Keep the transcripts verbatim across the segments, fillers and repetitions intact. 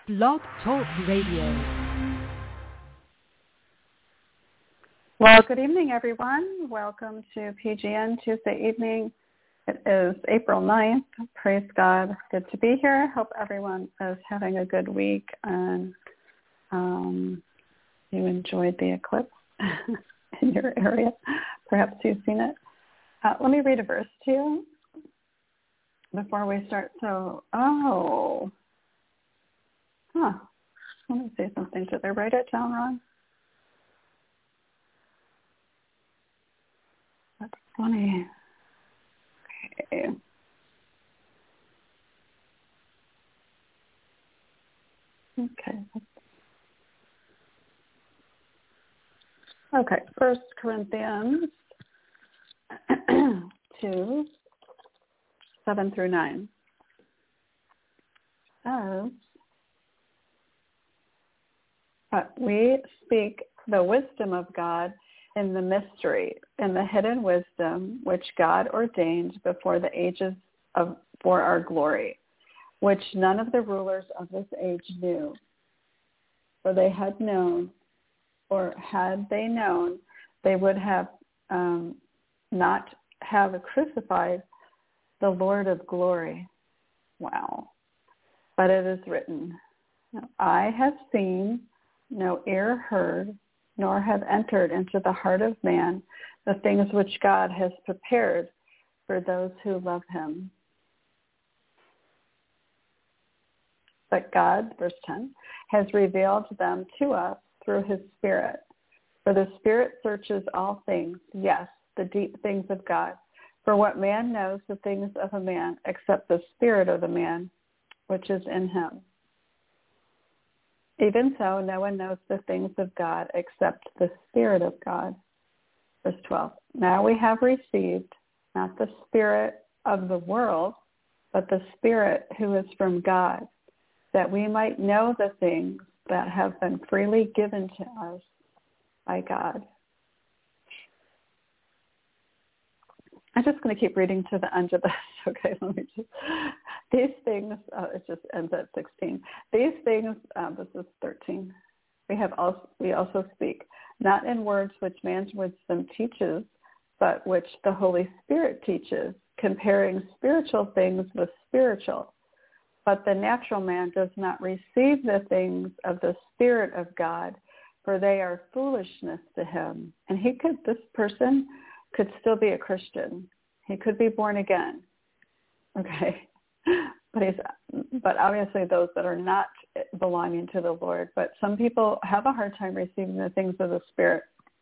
Blog Talk Radio. Well, good evening, everyone. Welcome to P G N Tuesday evening. It is April ninth. Praise God. Good to be here. Hope everyone is having a good week and um, you enjoyed the eclipse in your area. Perhaps you've seen it. Uh, let me read a verse to you before we start. So, oh, huh. Let me say something. Did I write it down wrong? That's funny. Okay. Okay. Okay. First Corinthians two, seven through nine. Says, but we speak the wisdom of God in the mystery, in the hidden wisdom which God ordained before the ages of for our glory, which none of the rulers of this age knew. For they had known, or had they known, they would have um, not have crucified the Lord of glory. Wow. But it is written, eye have seen, no ear heard, nor have entered into the heart of man the things which God has prepared for those who love him. But God, verse ten, has revealed them to us through his Spirit. For the Spirit searches all things, yes, the deep things of God. For what man knows the things of a man except the spirit of the man which is in him? Even so, no one knows the things of God except the Spirit of God. Verse twelve, now we have received not the spirit of the world, but the Spirit who is from God, that we might know the things that have been freely given to us by God. I'm just going to keep reading to the end of this. Okay, let me just, these things, uh, it just ends at sixteen. These things, uh, this is thirteen. We have also, we also speak, not in words which man's wisdom teaches, but which the Holy Spirit teaches, comparing spiritual things with spiritual. But the natural man does not receive the things of the Spirit of God, for they are foolishness to him. And he could, this person could still be a Christian. He could be born again. Okay. But he's, but obviously those that are not belonging to the Lord. But some people have a hard time receiving the things of the Spirit.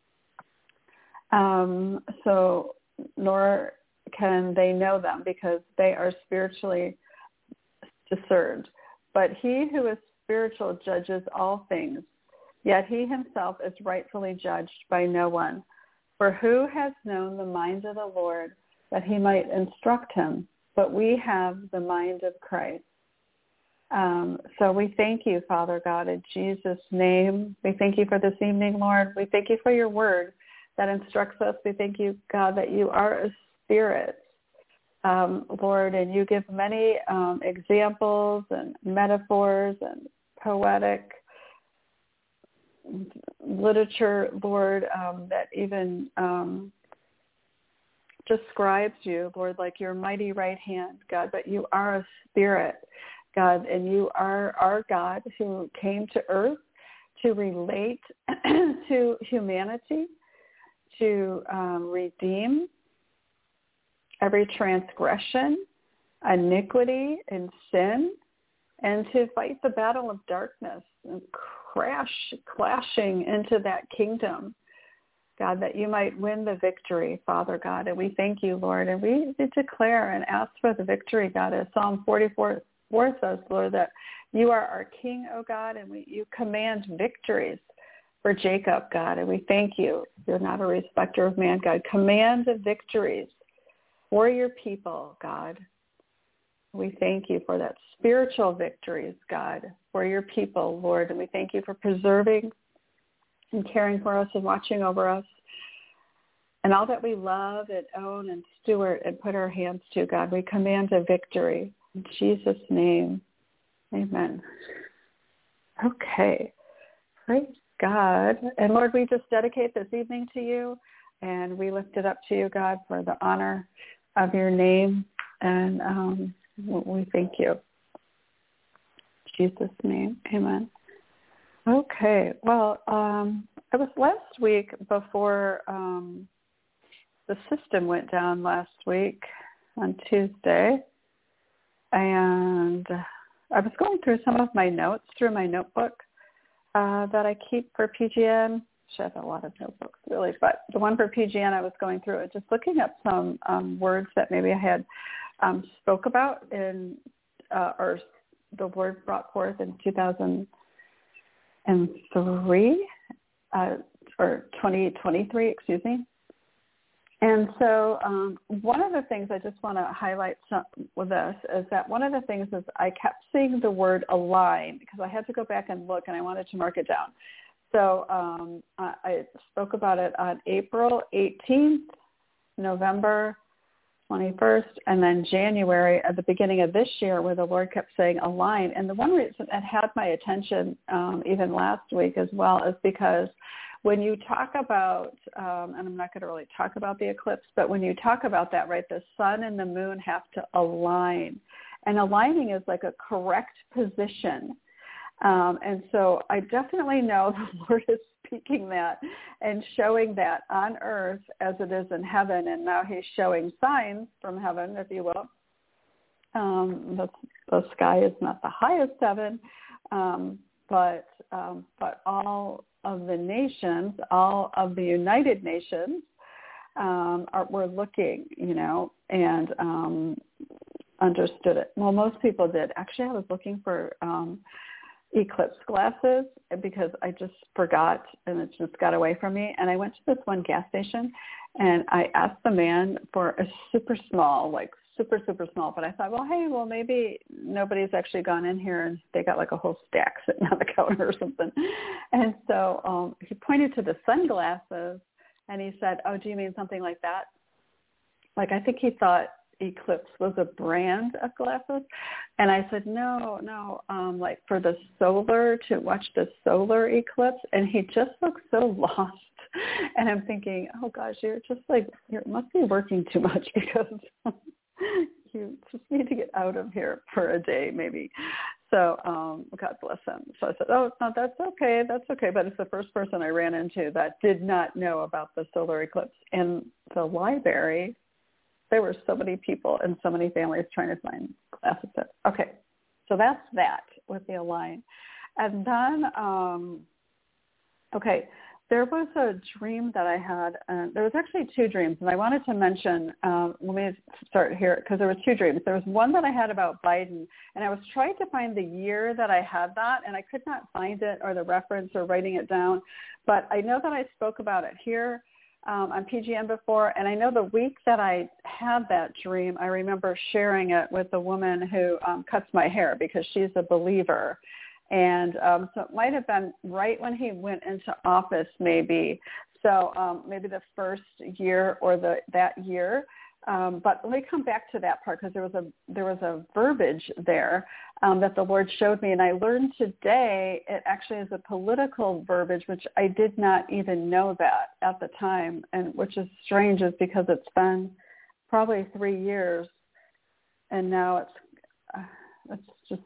Um, so nor can they know them because they are spiritually discerned. But he who is spiritual judges all things, yet he himself is rightfully judged by no one. For who has known the mind of the Lord that he might instruct him? But we have the mind of Christ. Um, so we thank you, Father God, in Jesus' name. We thank you for this evening, Lord. We thank you for your word that instructs us. We thank you, God, that you are a spirit, um, Lord, and you give many um, examples and metaphors and poetic literature, Lord, um, that even um, describes you, Lord, like your mighty right hand, God, but you are a spirit, God, and you are our God who came to earth to relate to humanity, to um, redeem every transgression, iniquity, and sin, and to fight the battle of darkness and crash, clashing into that kingdom, God, that you might win the victory, Father God. And we thank you, Lord. And we declare and ask for the victory, God, as Psalm forty-four says, Lord, that you are our King, O God, and we, you command victories for Jacob, God. And we thank you. You're not a respecter of man, God. Command the victories for your people, God. We thank you for that spiritual victories, God, for your people, Lord. And we thank you for preserving and caring for us and watching over us and all that we love and own and steward and put our hands to, God. We command a victory. In Jesus' name, amen. Okay. Praise God. And Lord, we just dedicate this evening to you, and we lift it up to you, God, for the honor of your name. And um, we thank you. In Jesus' name, amen. Okay. Well, um, it was last week before um, the system went down last week on Tuesday. And I was going through some of my notes through my notebook uh, that I keep for P G N. I have a lot of notebooks, really, but the one for P G N, I was going through it, just looking up some um, words that maybe I had um, spoke about in, uh, or the Lord brought forth in two thousand three, uh, or twenty twenty-three, excuse me. And so um, one of the things I just want to highlight some, with this is that one of the things is I kept seeing the word align because I had to go back and look, and I wanted to mark it down. So um, I, I spoke about it on April eighteenth, November twenty-first, and then January at the beginning of this year, where the Lord kept saying align. And the one reason it had my attention um, even last week as well is because when you talk about, um, and I'm not going to really talk about the eclipse, but when you talk about that, right, the sun and the moon have to align. And aligning is like a correct position. Um, and so I definitely know the Lord is speaking that and showing that on earth as it is in heaven. And now he's showing signs from heaven, if you will. Um, the, the sky is not the highest heaven, um, but um, but all of the nations, all of the United Nations um, are were looking, you know, and um, understood it. Well, most people did. Actually, I was looking for um, eclipse glasses because I just forgot and it just got away from me. And I went to this one gas station and I asked the man for a super small, like super, super small. But I thought, well, hey, well, maybe nobody's actually gone in here and they got like a whole stack sitting on the counter or something. And so um, he pointed to the sunglasses and he said, oh, do you mean something like that? Like, I think he thought Eclipse was a brand of glasses. And I said, no, no, um, like for the solar, to watch the solar eclipse. And he just looked so lost. And I'm thinking, oh gosh, you're just like, you must be working too much because you just need to get out of here for a day maybe. So um, God bless him. So I said, oh, no, that's okay. That's okay. But it's the first person I ran into that did not know about the solar eclipse. And the library, there were so many people and so many families trying to find glasses. Okay, so that's that with the Align. And then, um, okay, there was a dream that I had. Uh, there was actually two dreams, and I wanted to mention, um, let me start here, because there were two dreams. There was one that I had about Biden, and I was trying to find the year that I had that, and I could not find it or the reference or writing it down. But I know that I spoke about it here Um, on P G N before, and I know the week that I had that dream, I remember sharing it with a woman who um, cuts my hair because she's a believer. And um, so it might have been right when he went into office maybe, so um, maybe the first year or the that year. Um, but let me come back to that part because there was a there was a verbiage there um, that the Lord showed me, and I learned today it actually is a political verbiage, which I did not even know that at the time, and which is strange, is because it's been probably three years, and now it's uh, it's just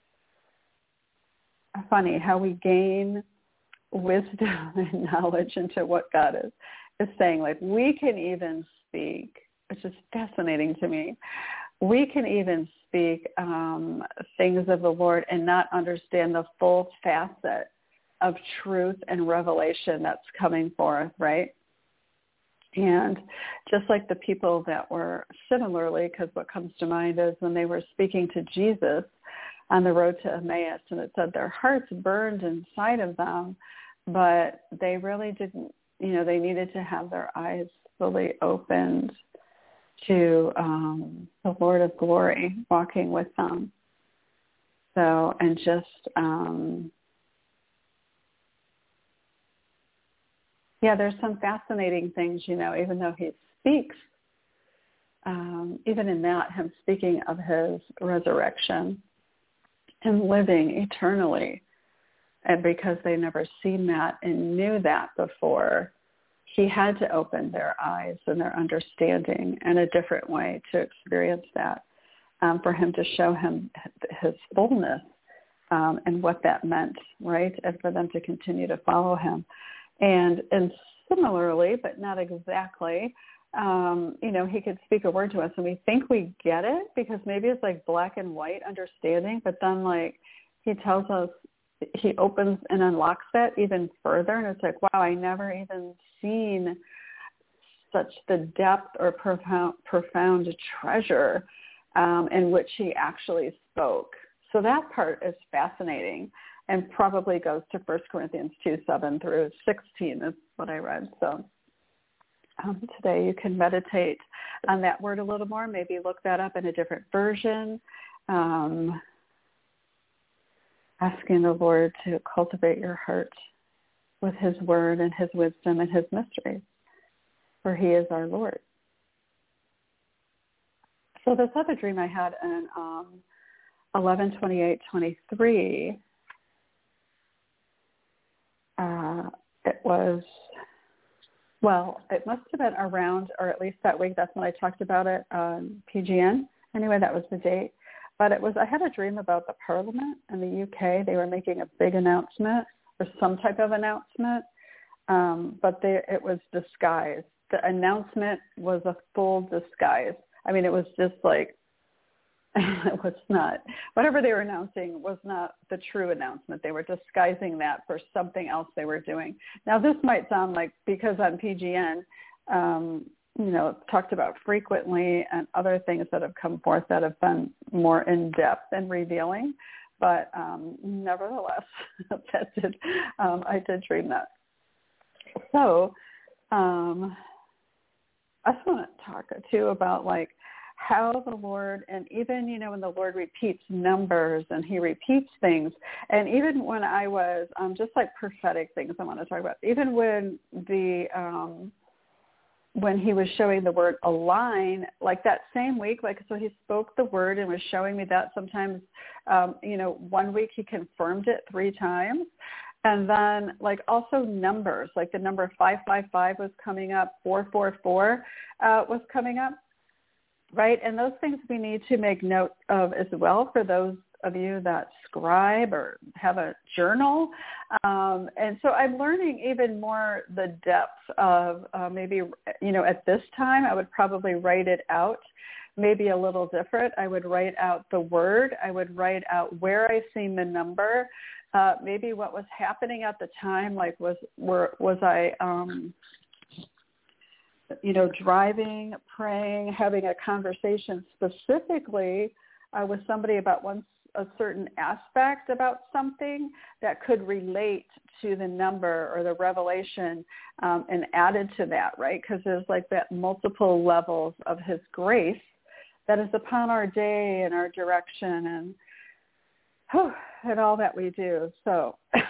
funny how we gain wisdom and knowledge into what God is is saying. Like, we can even speak. It's just fascinating to me. We can even speak um, things of the Lord and not understand the full facet of truth and revelation that's coming forth, right? And just like the people that were similarly, because what comes to mind is when they were speaking to Jesus on the road to Emmaus, and it said their hearts burned inside of them, but they really didn't, you know, they needed to have their eyes fully opened to um, the Lord of glory walking with them. So, and just, um, yeah, there's some fascinating things, you know, even though he speaks, um, even in that, him speaking of his resurrection and living eternally And because they never seen that and knew that before, he had to open their eyes and their understanding in a different way to experience that, um, for him to show him his fullness um, and what that meant, right? And for them to continue to follow him. And and similarly, but not exactly, um, you know, he could speak a word to us and we think we get it because maybe it's like black and white understanding, but then like he tells us, he opens and unlocks that even further. And it's like, wow, I never even seen such the depth or profound, profound treasure um, in which he actually spoke. So that part is fascinating and probably goes to First Corinthians two, seven through sixteen is what I read. So um, today you can meditate on that word a little more, maybe look that up in a different version. Um, asking the Lord to cultivate your heart with his word and his wisdom and his mysteries, for he is our Lord. So this other dream I had in um, eleven twenty-eight twenty-three, uh, it was, well, it must have been around, or at least that week, that's when I talked about it on P G N. Anyway, that was the date. But it was, I had a dream about the Parliament in the U K. They were making a big announcement or some type of announcement, um, but they, it was disguised. The announcement was a full disguise. I mean, it was just like, it was not, whatever they were announcing was not the true announcement. They were disguising that for something else they were doing. Now, this might sound like, because on P G N, um, you know, talked about frequently and other things that have come forth that have been more in-depth and revealing. But um, nevertheless, that did, um, I did dream that. So um, I just want to talk, too, about, like, how the Lord, and even, you know, when the Lord repeats numbers and he repeats things, and even when I was, um, just like prophetic things I want to talk about, even when the, um, when he was showing the word align, like that same week, like, so he spoke the word and was showing me that sometimes, um, you know, one week he confirmed it three times. And then like also numbers, like the number five five five was coming up, four four four uh, was coming up, right? And those things we need to make note of as well for those of you that scribe or have a journal. Um, and so I'm learning even more the depth of uh, maybe, you know, at this time, I would probably write it out, maybe a little different. I would write out the word. I would write out where I seen the number, uh, maybe what was happening at the time, like was, were, was I, um, you know, driving, praying, having a conversation specifically uh, with somebody about one a certain aspect about something that could relate to the number or the revelation um, and added to that, right? Because there's like that multiple levels of his grace that is upon our day and our direction and, whew, and all that we do. So, praise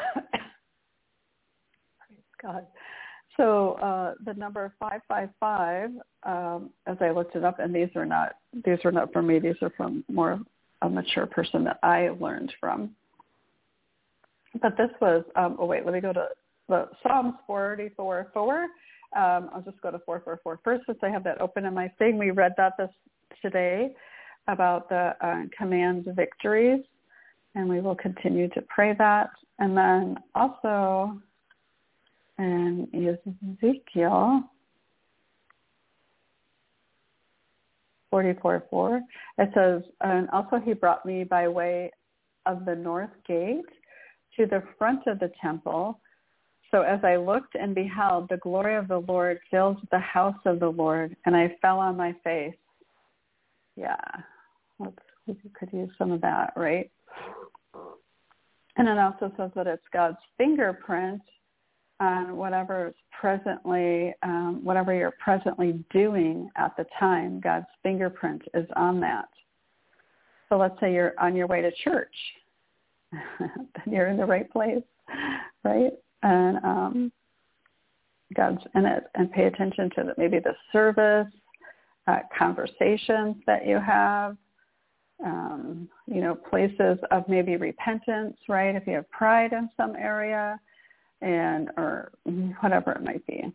God. So uh, the number five five five, um, as I looked it up, and these are not these are not from me. These are from more a mature person that I learned from. But this was, um, oh wait, let me go to the Psalms forty-four four. Um, I'll just go to four four four first since I have that open in my thing. We read that this today about the uh, command victories, and we will continue to pray that. And then also in Ezekiel forty-four four, it says, and also he brought me by way of the north gate to the front of the temple. So as I looked and beheld, the glory of the Lord filled the house of the Lord, and I fell on my face. Yeah, let's, we could use some of that, right? And it also says that it's God's fingerprint on whatever is presently, um, whatever you're presently doing at the time, God's fingerprint is on that. So let's say you're on your way to church, then you're in the right place, right? And um, God's in it, and pay attention to the, maybe the service, uh, conversations that you have, um, you know, places of maybe repentance, right? If you have pride in some area and or whatever it might be.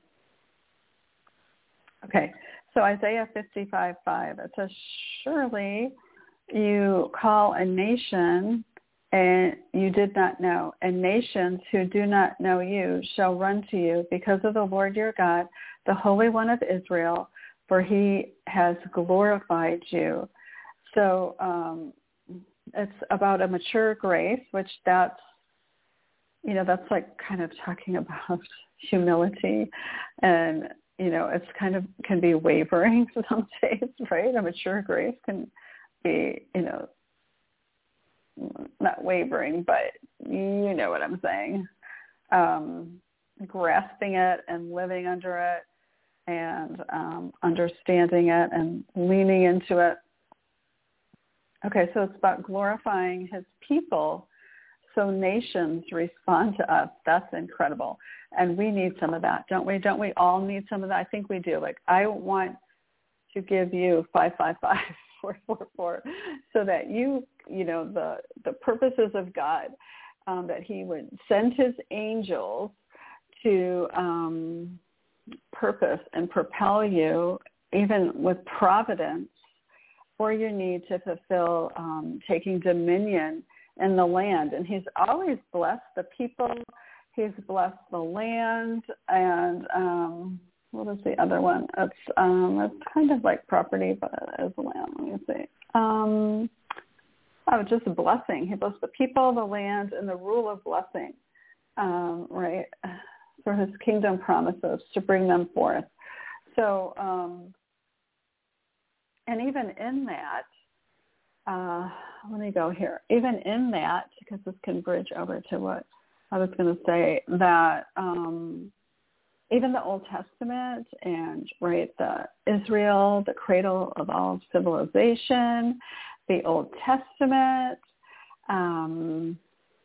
Okay, so Isaiah fifty-five five, it says, surely you call a nation and you did not know, and nations who do not know you shall run to you because of the Lord your God, the Holy One of Israel, for he has glorified you. So um, it's about a mature grace, which that's, you know, that's like kind of talking about humility, and, you know, it's kind of can be wavering some days, right? A mature grace can be, you know, not wavering, but you know what I'm saying. Um, grasping it and living under it and um, understanding it and leaning into it. Okay, so it's about glorifying his people so nations respond to us. That's incredible. And we need some of that, don't we? Don't we all need some of that? I think we do. Like, I want to give you five five five, four four four so that you, you know, the, the purposes of God, um, that he would send his angels to um, purpose and propel you, even with providence, for your need to fulfill um, taking dominion in the land. And he's always blessed the people. He's blessed the land. And um, what is the other one? It's, um, it's kind of like property, but it is land. Let me see. Um, oh, just a blessing. He blessed the people, the land, and the rule of blessing, um, right, for his kingdom promises to bring them forth. So, um, and even in that, uh, let me go here. Even in that, because this can bridge over to what I was going to say, that um, even the Old Testament and, right, the Israel, the cradle of all civilization, the Old Testament, um,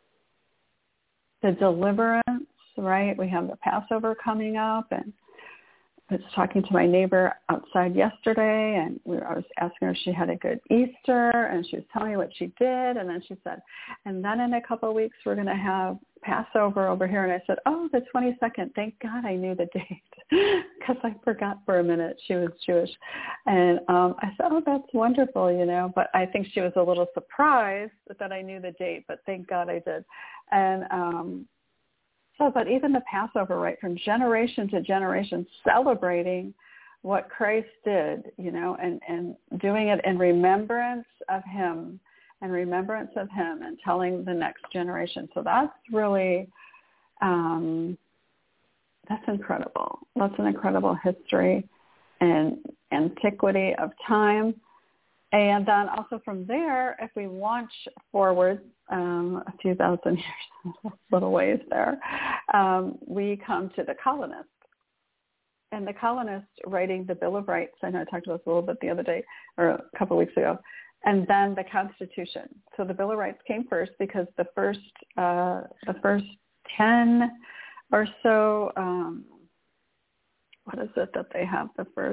the deliverance, right? We have the Passover coming up, and I was talking to my neighbor outside yesterday, and we were, I was asking her if she had a good Easter, and she was telling me what she did, and then she said, and then in a couple of weeks we're going to have Passover over here. And I said, oh, the twenty-second. Thank God I knew the date, because I forgot for a minute she was Jewish. And um, I said, oh, that's wonderful, you know, but I think she was a little surprised that I knew the date, but thank God I did. And um So, but even the Passover, right, from generation to generation, celebrating what Christ did, you know, and, and doing it in remembrance of him and remembrance of him and telling the next generation. So that's really, um, that's incredible. That's an incredible history and antiquity of time. And then also from there, if we launch forward um, a few thousand years, a little ways there, um, we come to the colonists. And the colonists writing the Bill of Rights, I know I talked about this a little bit the other day or a couple of weeks ago, and then the Constitution. So the Bill of Rights came first because the first uh, the first ten or so, um, what is it that they have, the first...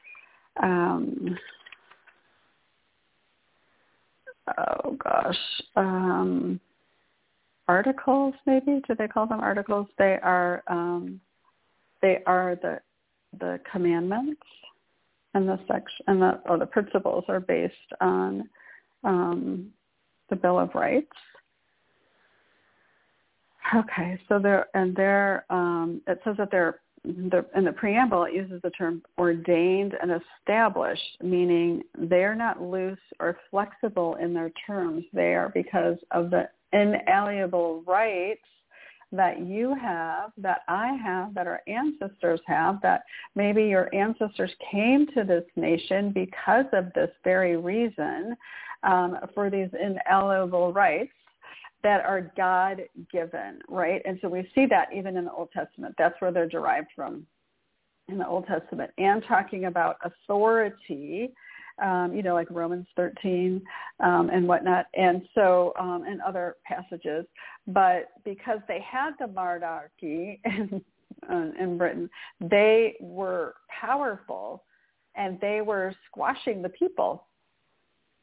Um, oh gosh, um, articles maybe? Do they call them articles? They are um, they are the the commandments, and the section and the or the principles are based on um, the Bill of Rights. Okay, so they're and they're um, it says that they're The, in the preamble, it uses the term ordained and established, meaning they're not loose or flexible in their terms. They are because of the inalienable rights that you have, that I have, that our ancestors have, that maybe your ancestors came to this nation because of this very reason, um, for these inalienable rights that are God-given, right? And so we see that even in the Old Testament. That's where they're derived from in the Old Testament. And talking about authority, um, you know, like Romans thirteen um, and whatnot, and so um, and other passages. But because they had the monarchy in, uh, in Britain, they were powerful, and they were squashing the people.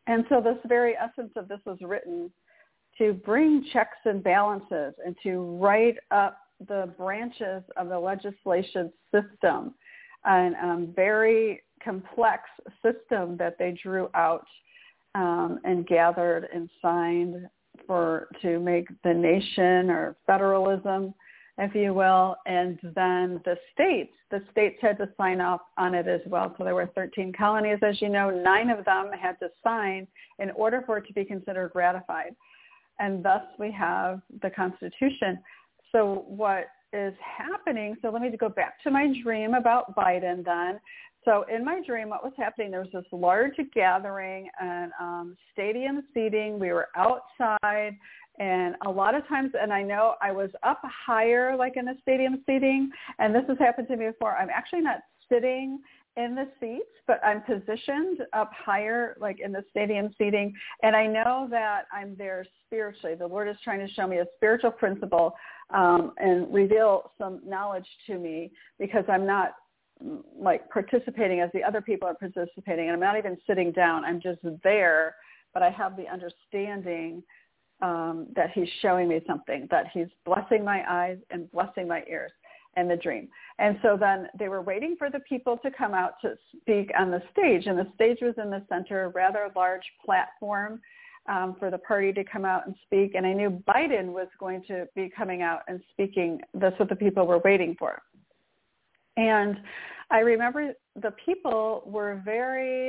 And so this very essence of this was written to bring checks and balances and to write up the branches of the legislation system, and um, very complex system that they drew out um, and gathered and signed for to make the nation, or federalism, if you will. And then the states, the states had to sign off on it as well. So there were thirteen colonies, as you know. Nine of them had to sign in order for it to be considered ratified. And thus we have the Constitution. So what is happening, so let me go back to my dream about Biden then. So in my dream, what was happening, there was this large gathering and um, stadium seating. We were outside, and a lot of times, and I know I was up higher, like in the stadium seating, and this has happened to me before. I'm actually not sitting in the seats, but I'm positioned up higher, like in the stadium seating. And I know that I'm there spiritually. The Lord is trying to show me a spiritual principle um, and reveal some knowledge to me, because I'm not like participating as the other people are participating. And I'm not even sitting down. I'm just there, but I have the understanding um, that he's showing me something, that he's blessing my eyes and blessing my ears. And the dream. And so then they were waiting for the people to come out to speak on the stage. And the stage was in the center, a rather large platform um, for the party to come out and speak. And I knew Biden was going to be coming out and speaking. That's what the people were waiting for. And I remember the people were very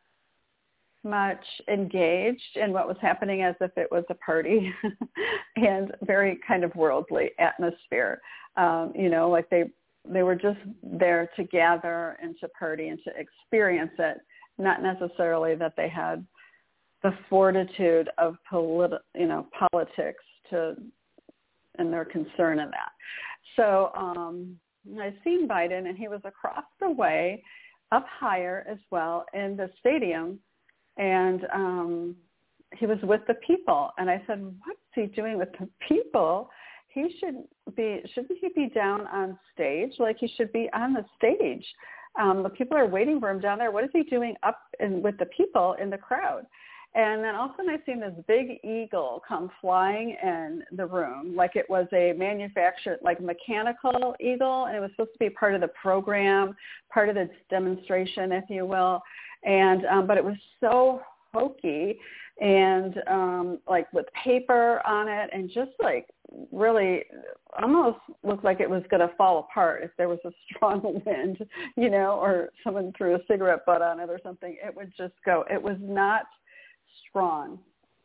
much engaged in what was happening as if it was a party and very kind of worldly atmosphere. Um, you know, like they they were just there to gather and to party and to experience it, not necessarily that they had the fortitude of politi- you know, politics to and their concern in that. So um, I've seen Biden, and he was across the way, up higher as well in the stadium, and um, he was with the people. And I said, what's he doing with the people? He should be, shouldn't he be down on stage? Like, he should be on the stage. Um, the people are waiting for him down there. What is he doing up in, with the people in the crowd? And then all of a sudden I seen this big eagle come flying in the room, like it was a manufactured, like mechanical eagle, and it was supposed to be part of the program, part of the demonstration, if you will. And um, but it was so hokey and um, like with paper on it, and just like really almost looked like it was going to fall apart if there was a strong wind, you know, or someone threw a cigarette butt on it or something. It would just go. It was not strong.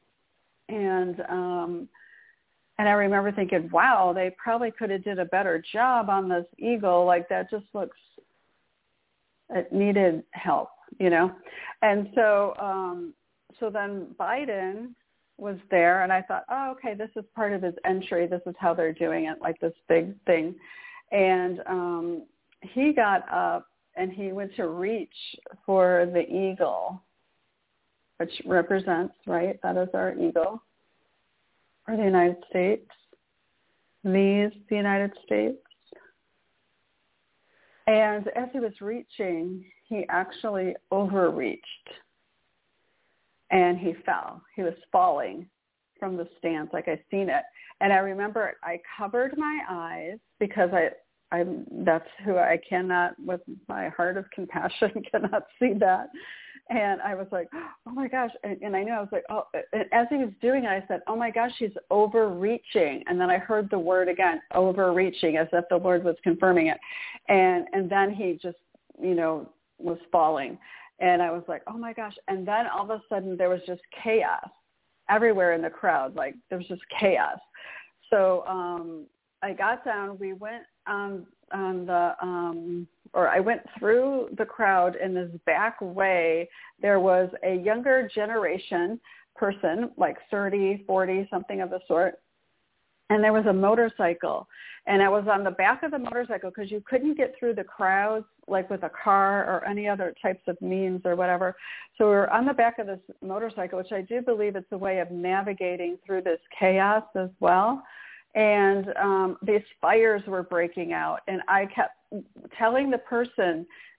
And um, and I remember thinking, wow, they probably could have did a better job on this eagle. Like, that just looks, it needed help, you know. And so um, so then Biden was there, and I thought, oh, okay, this is part of his entry. This is how they're doing it, like this big thing. And um, he got up and he went to reach for the eagle, which represents, right, that is our eagle, or the United States. These, the United States. And as he was reaching, he actually overreached, and he fell. He was falling from the stance, like I seen it. And I remember I covered my eyes because I, I'm, that's who I cannot, with my heart of compassion, cannot see that. And I was like, oh my gosh. And, and I knew I was like, oh, and as he was doing it, I said, oh my gosh, he's overreaching. And then I heard the word again, overreaching, as if the Lord was confirming it. And, and then he just, you know, was falling. And I was like, oh my gosh. And then all of a sudden there was just chaos everywhere in the crowd. Like, there was just chaos. So um, I got down, we went on, on the, um, or I went through the crowd in this back way. There was a younger generation person, like thirty, forty, something of the sort. And there was a motorcycle. And I was on the back of the motorcycle because you couldn't get through the crowds like with a car or any other types of means or whatever. So we were on the back of this motorcycle, which I do believe it's a way of navigating through this chaos as well. And um, these fires were breaking out. And I kept telling the person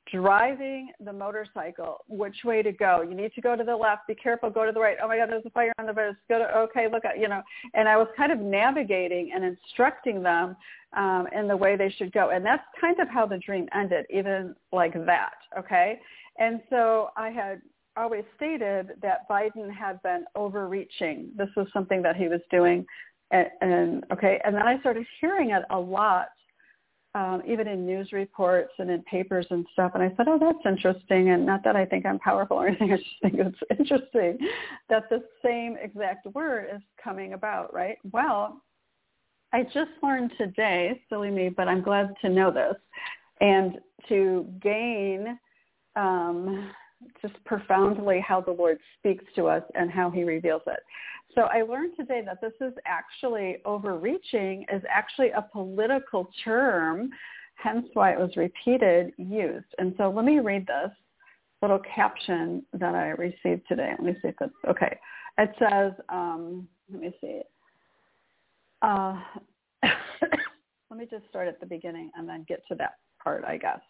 driving the motorcycle, which way to go. You need to go to the left. Be careful. Go to the right. Oh, my God, there's a fire on the bus. Go to, okay, look at, you know. And I was kind of navigating and instructing them um, in the way they should go. And that's kind of how the dream ended, even like that, okay? And so I had always stated that Biden had been overreaching. This was something that he was doing. And, and okay, and then I started hearing it a lot. Um, even in news reports and in papers and stuff. And I said, oh, that's interesting. And not that I think I'm powerful or anything. I just think it's interesting that the same exact word is coming about, right? Well, I just learned today, silly me, but I'm glad to know this and to gain um, just profoundly how the Lord speaks to us and how he reveals it. So I learned today that this is actually overreaching is actually a political term, hence why it was repeated, used. And so let me read this little caption that I received today. Let me see if it's okay. It says, um, let me see. Uh, let me just start at the beginning and then get to that part, I guess.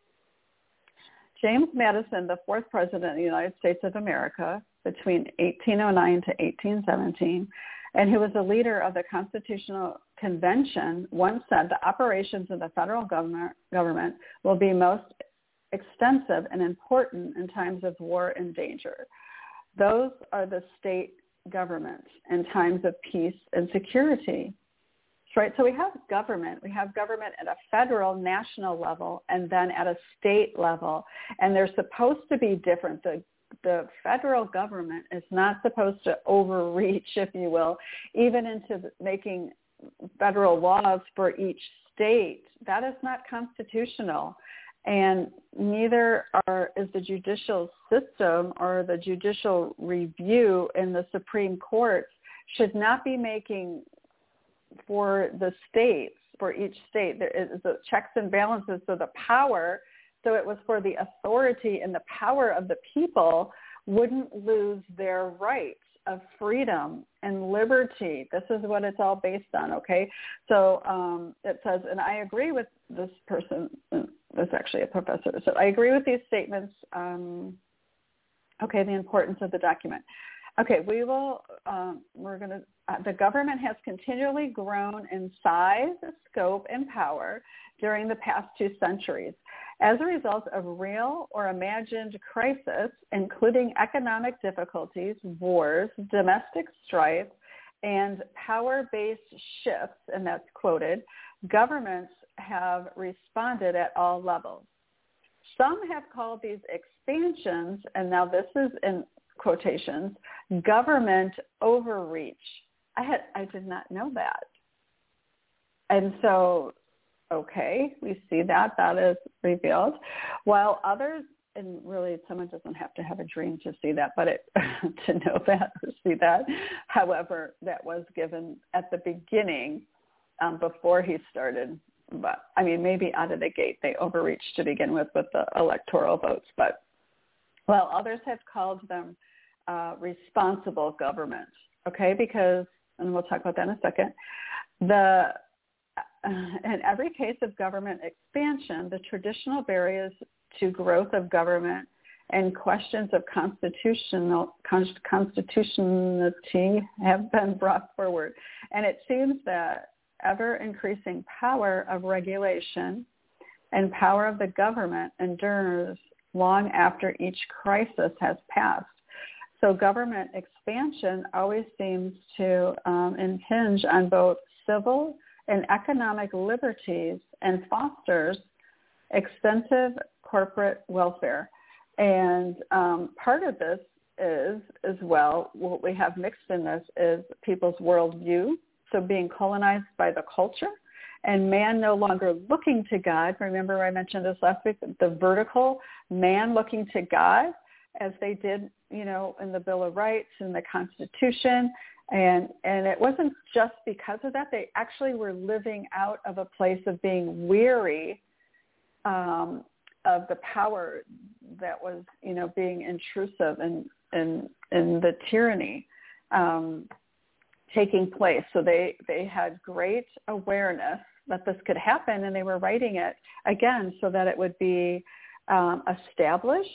James Madison, the fourth president of the United States of America between eighteen oh nine to eighteen seventeen, and who was the leader of the Constitutional Convention, once said the operations of the federal government, government will be most extensive and important in times of war and danger. Those are the state governments in times of peace and security. Right? So we have government. We have government at a federal, national level, and then at a state level. And they're supposed to be different. The, the federal government is not supposed to overreach, if you will, even into making federal laws for each state. That is not constitutional. And neither are, is the judicial system or the judicial review in the Supreme Court should not be making for the states, for each state. There is the checks and balances, so the power, so it was for the authority and the power of the people wouldn't lose their rights of freedom and liberty. This is what it's all based on, okay? So um, it says, and I agree with this person, this actually a professor, so I agree with these statements, um, okay, the importance of the document. Okay, we will, um, we're going to, uh, the government has continually grown in size, scope, and power during the past two centuries as a result of real or imagined crisis, including economic difficulties, wars, domestic strife, and power-based shifts, and that's quoted. Governments have responded at all levels. Some have called these expansions, and now this is in quotations, government overreach. I had I did not know that. And so, okay, we see that. That is revealed. While others, and really someone doesn't have to have a dream to see that, but it, to know that or see that. However, that was given at the beginning um, before he started. But I mean, maybe out of the gate they overreached to begin with with the electoral votes. But well, others have called them uh, responsible government, okay? Because, and we'll talk about that in a second, the uh, in every case of government expansion, the traditional barriers to growth of government and questions of constitutional constitutionality have been brought forward. And it seems that ever-increasing power of regulation and power of the government endures long after each crisis has passed. So government expansion always seems to um, impinge on both civil and economic liberties and fosters extensive corporate welfare. And um, part of this is, as well, what we have mixed in this is people's worldview, so being colonized by the culture, and man no longer looking to God. Remember I mentioned this last week, the vertical man looking to God, as they did, you know, in the Bill of Rights and the Constitution. And and it wasn't just because of that. They actually were living out of a place of being weary um, of the power that was, you know, being intrusive and and, and the tyranny um, taking place. So they, they had great awareness that this could happen, and they were writing it, again, so that it would be um, established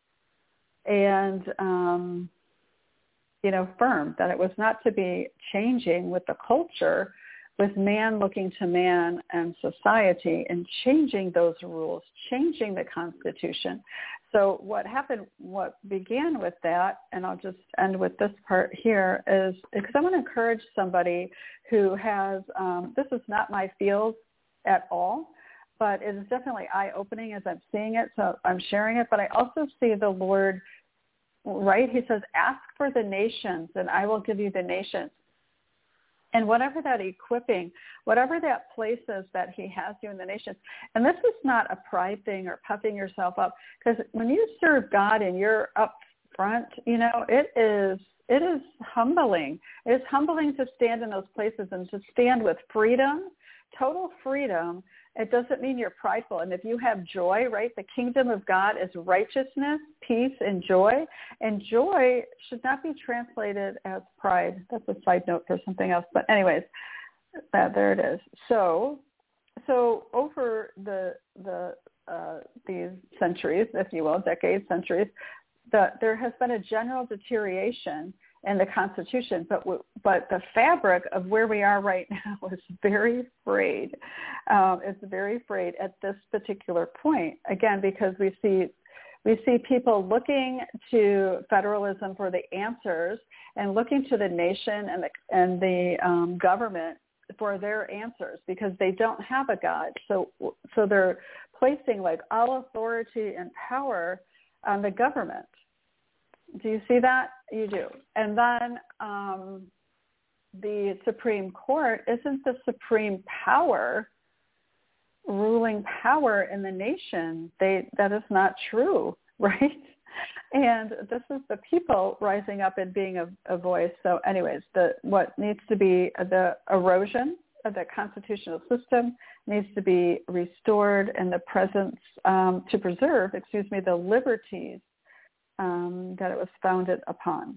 and, um, you know, firm, that it was not to be changing with the culture, with man looking to man and society and changing those rules, changing the Constitution. So what happened, what began with that, and I'll just end with this part here, is because I want to encourage somebody who has, um, this is not my field at all, but it is definitely eye-opening as I'm seeing it, so I'm sharing it. But I also see the Lord, right? He says, ask for the nations, and I will give you the nations. And whatever that equipping, whatever that place is that he has you in the nations. And this is not a pride thing or puffing yourself up, because when you serve God and you're up front, you know, it is it is humbling. It is humbling to stand in those places and to stand with freedom, total freedom. It doesn't mean you're prideful. And if you have joy, right, the kingdom of God is righteousness, peace, and joy. And joy should not be translated as pride. That's a side note for something else. But anyways, that, there it is. So so over the the uh, these centuries, if you will, decades, centuries, the, there has been a general deterioration in the Constitution, but but the fabric of where we are right now is very frayed. Um, it's very frayed at this particular point. Again, because we see we see people looking to federalism for the answers and looking to the nation and the and the um, government for their answers, because they don't have a God. So so they're placing like all authority and power on the government. Do you see that? You do. And then um, the Supreme Court isn't the supreme power, ruling power in the nation. They, that is not true, right? And this is the people rising up and being a, a voice. So anyways, the, what needs to be the erosion of the constitutional system needs to be restored, and the presence um, to preserve, excuse me, the liberties Um, that it was founded upon.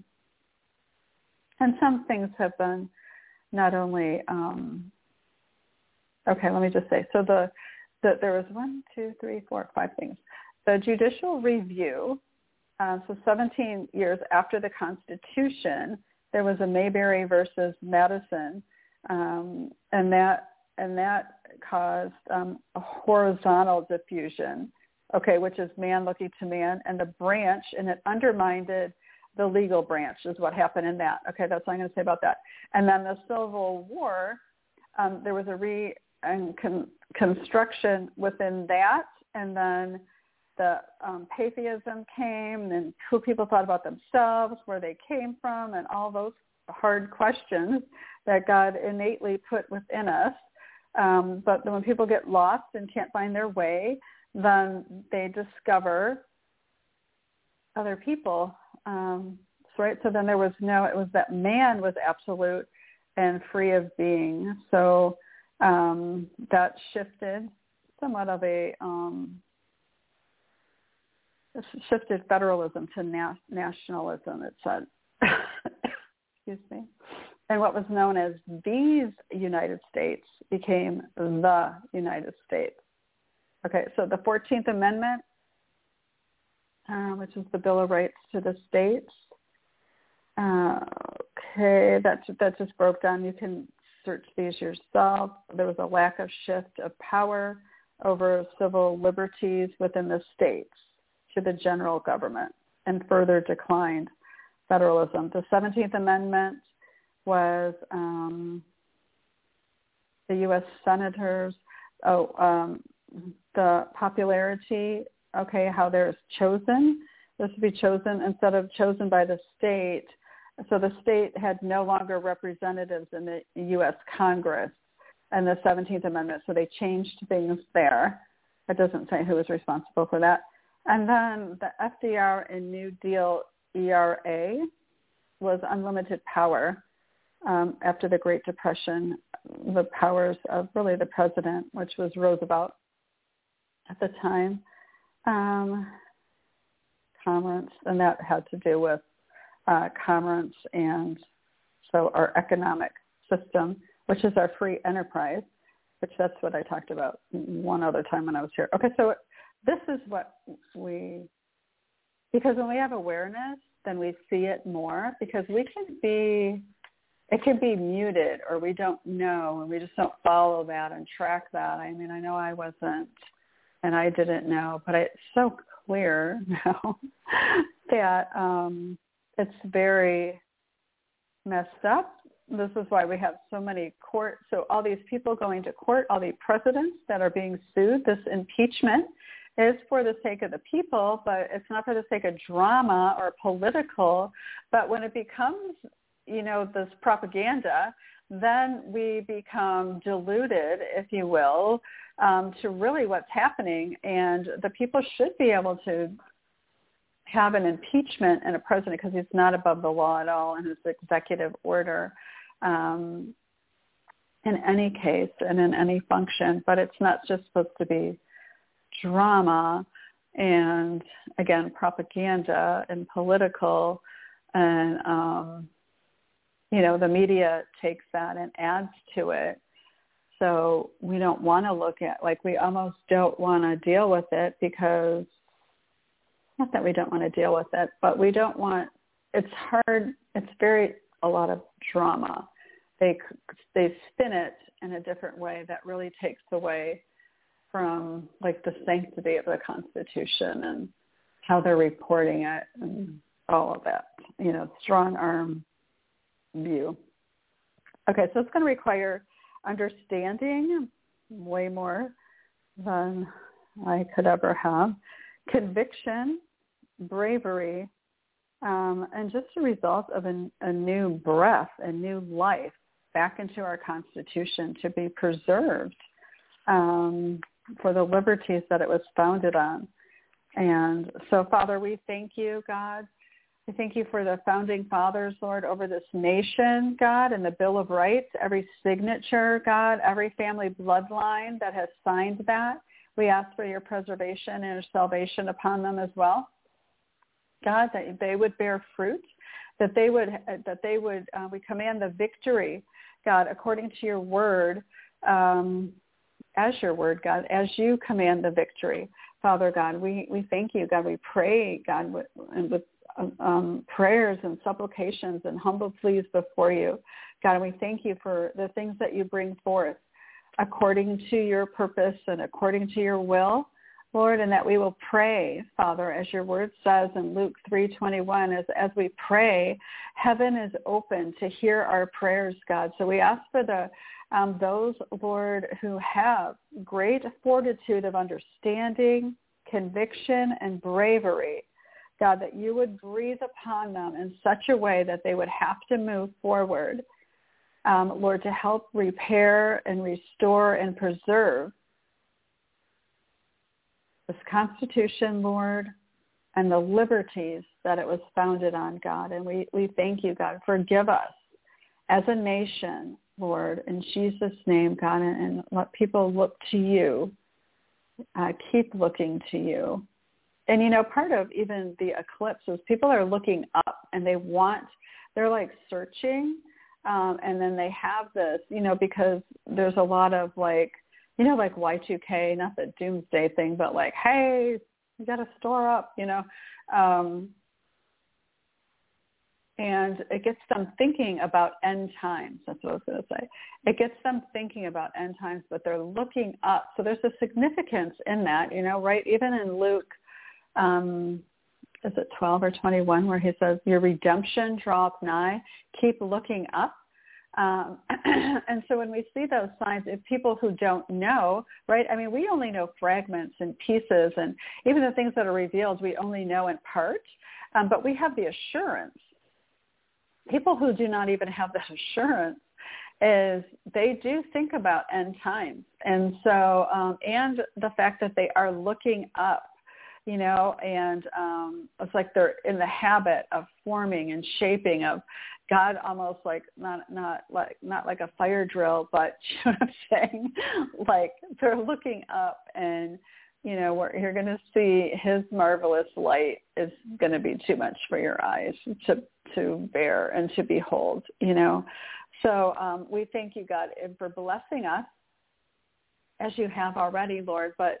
And some things have been not only, um, okay, let me just say, so the, the there was one, two, three, four, five things. The judicial review, uh, so seventeen years after the Constitution, there was a Mayberry versus Madison, um, and that and that caused um, a horizontal diffusion, okay, which is man looking to man, and the branch, and it undermined the legal branch is what happened in that. Okay, that's all I'm going to say about that. And then the Civil War, um, there was a reconstruction within that, and then the um, Pantheism came, and who people thought about themselves, where they came from, and all those hard questions that God innately put within us. Um, but when people get lost and can't find their way, then they discover other people. Um, right? So then there was no, it was that man was absolute and free of being. So um, that shifted somewhat of a, um, shifted federalism to na- nationalism, it said. Excuse me. And what was known as these United States became the United States. Okay, so the fourteenth Amendment, uh, which is the Bill of Rights to the states. Uh, okay, that, that just broke down. You can search these yourself. There was a lack of shift of power over civil liberties within the states to the general government, and further declined federalism. The seventeenth Amendment was um, the U S senators, oh, um, the popularity, okay, how they're chosen. This would be chosen instead of chosen by the state. So the state had no longer representatives in the U S Congress and the seventeenth Amendment. So they changed things there. It doesn't say who was responsible for that. And then the F D R and New Deal E R A was unlimited power. Um, after the Great Depression, the powers of really the president, which was Roosevelt at the time, um, commerce, and that had to do with uh, commerce and so our economic system, which is our free enterprise, which that's what I talked about one other time when I was here. Okay, so this is what we, because when we have awareness, then we see it more, because we can be, it can be muted, or we don't know, and we just don't follow that and track that. I mean, I know I wasn't, and I didn't know, but it's so clear now that um, it's very messed up. This is why we have so many court, so all these people going to court, all these presidents that are being sued. This impeachment is for the sake of the people, but it's not for the sake of drama or political. But when it becomes, you know, this propaganda, then we become diluted, if you will, um, to really what's happening. And the people should be able to have an impeachment and a president, because he's not above the law at all in his executive order um, in any case and in any function. But it's not just supposed to be drama and, again, propaganda and political, and um, you know, the media takes that and adds to it. So we don't want to look at, like, we almost don't want to deal with it, because, not that we don't want to deal with it, but we don't want, it's hard, it's very, a lot of drama. They they spin it in a different way that really takes away from, like, the sanctity of the Constitution and how they're reporting it and all of that, you know, strong arm view. Okay, so it's going to require understanding way more than I could ever have, conviction, bravery, um, and just a result of a, a new breath, a new life back into our Constitution to be preserved um, for the liberties that it was founded on. And so, Father, we thank you, God. I thank you for the founding fathers, Lord, over this nation, God, and the Bill of Rights, every signature, God, every family bloodline that has signed that. We ask for your preservation and your salvation upon them as well. God, that they would bear fruit, that they would, that they would, uh, we command the victory, God, according to your word, um, as your word, God, as you command the victory. Father God, we, we thank you, God. We pray, God, with, and with um, prayers and supplications and humble pleas before you. God, and we thank you for the things that you bring forth according to your purpose and according to your will, Lord, and that we will pray, Father, as your word says in Luke three twenty-one, as, as we pray, heaven is open to hear our prayers, God. So we ask for the um, those, Lord, who have great fortitude of understanding, conviction, and bravery, God, that you would breathe upon them in such a way that they would have to move forward, um, Lord, to help repair and restore and preserve this Constitution, Lord, and the liberties that it was founded on, God. And we, we thank you, God. Forgive us as a nation, Lord, in Jesus' name, God, and, and let people look to you, uh, keep looking to you. And, you know, part of even the eclipse is people are looking up and they want, they're like searching, um, and then they have this, you know, because there's a lot of like, you know, like Y two K, not the doomsday thing, but like, hey, you got to store up, you know. Um, and it gets them thinking about end times. That's what I was going to say. It gets them thinking about end times, but they're looking up. So there's a significance in that, you know, right? Even in Luke, um, is it twelve or twenty-one, where he says, your redemption draweth nigh, keep looking up. Um, and so when we see those signs, if people who don't know, right, I mean, we only know fragments and pieces, and even the things that are revealed, we only know in part, um, but we have the assurance. People who do not even have that assurance is they do think about end times. And so, um, and the fact that they are looking up, you know, and um, it's like they're in the habit of forming and shaping of God, almost like not not like not like a fire drill, but you know what I'm saying? Like they're looking up, and you know, where you're going to see His marvelous light is going to be too much for your eyes to to bear and to behold. You know, so um, we thank you, God, for blessing us as you have already, Lord, but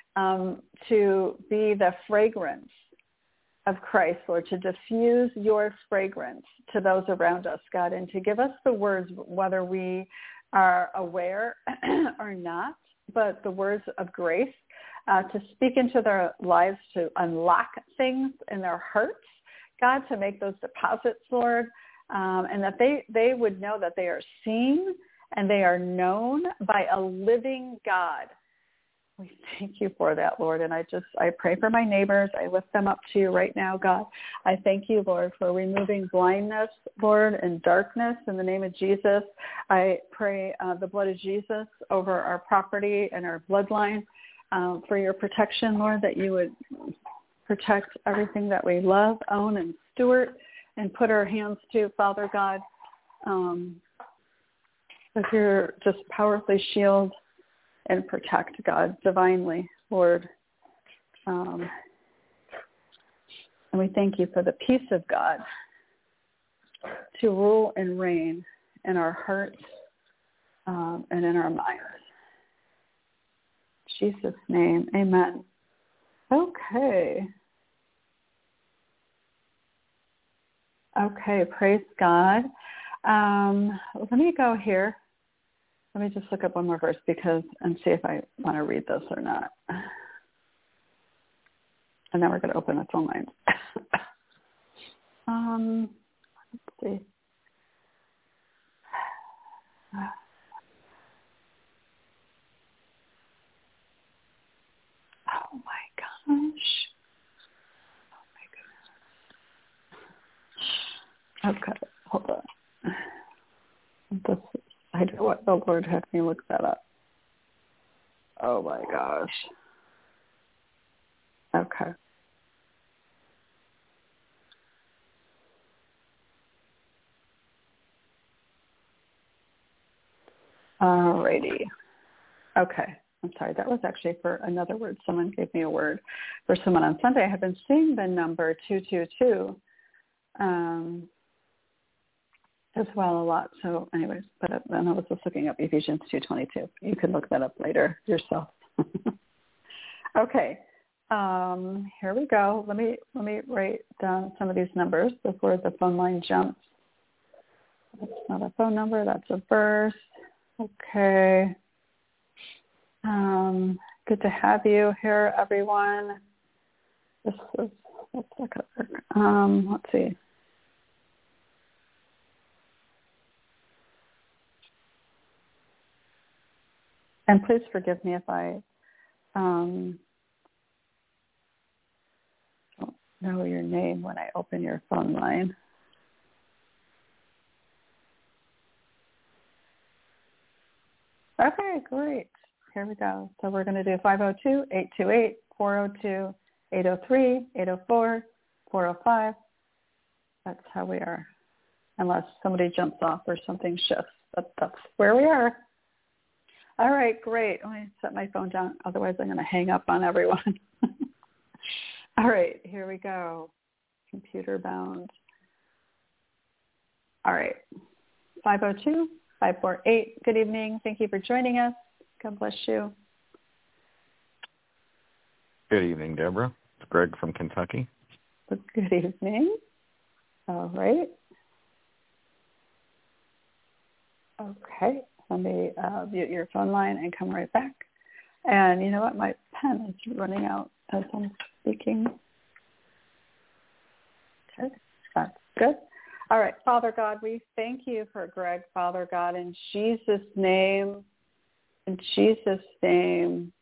um, to be the fragrance of Christ, Lord, to diffuse your fragrance to those around us, God, and to give us the words, whether we are aware or not, but the words of grace, uh, to speak into their lives, to unlock things in their hearts, God, to make those deposits, Lord, um, and that they, they would know that they are seen and they are known by a living God. We thank you for that, Lord. And I just, I pray for my neighbors. I lift them up to you right now, God. I thank you, Lord, for removing blindness, Lord, and darkness in the name of Jesus. I pray uh, the blood of Jesus over our property and our bloodline um, for your protection, Lord, that you would protect everything that we love, own, and steward and put our hands to, Father God. Um, that you're just powerfully shield and protect, God, divinely, Lord. Um, and we thank you for the peace of God to rule and reign in our hearts um, and in our minds. In Jesus' name, amen. Okay. Okay, praise God. Um, let me go here. Let me just look up one more verse because and see if I want to read this or not. And then we're going to open the phone lines. um, let's see. Oh my gosh. Oh my goodness. Okay, hold on. This I know what the Lord had me look that up. Oh my gosh. Okay. Alrighty. Okay. I'm sorry. That was actually for another word. Someone gave me a word for someone on Sunday. I have been seeing the number two two two um, as well a lot. So anyways, but then I was just looking up Ephesians two twenty-two. You can look that up later yourself. Okay. Um, here we go. Let me let me write down some of these numbers before the phone line jumps. That's not a phone number. That's a verse. Okay. Um, good to have you here, everyone. This is, let's look at it. Um, let's see. And please forgive me if I um, don't know your name when I open your phone line. Okay, great. Here we go. So we're going to do five oh two, eight two eight, four oh two, eight oh three, eight oh four, four oh five. That's how we are, unless somebody jumps off or something shifts. But that's where we are. All right, great. Let me set my phone down. Otherwise, I'm going to hang up on everyone. All right, here we go. Computer bound. All right. five oh two, five four eight. Good evening. Thank you for joining us. God bless you. Good evening, Deborah. It's Greg from Kentucky. Good evening. All right. Okay. Let me uh, mute your phone line and come right back. And you know what? My pen is running out as I'm speaking. Okay. That's good. All right. Father God, we thank you for Greg, Father God, in Jesus' name. In Jesus' name.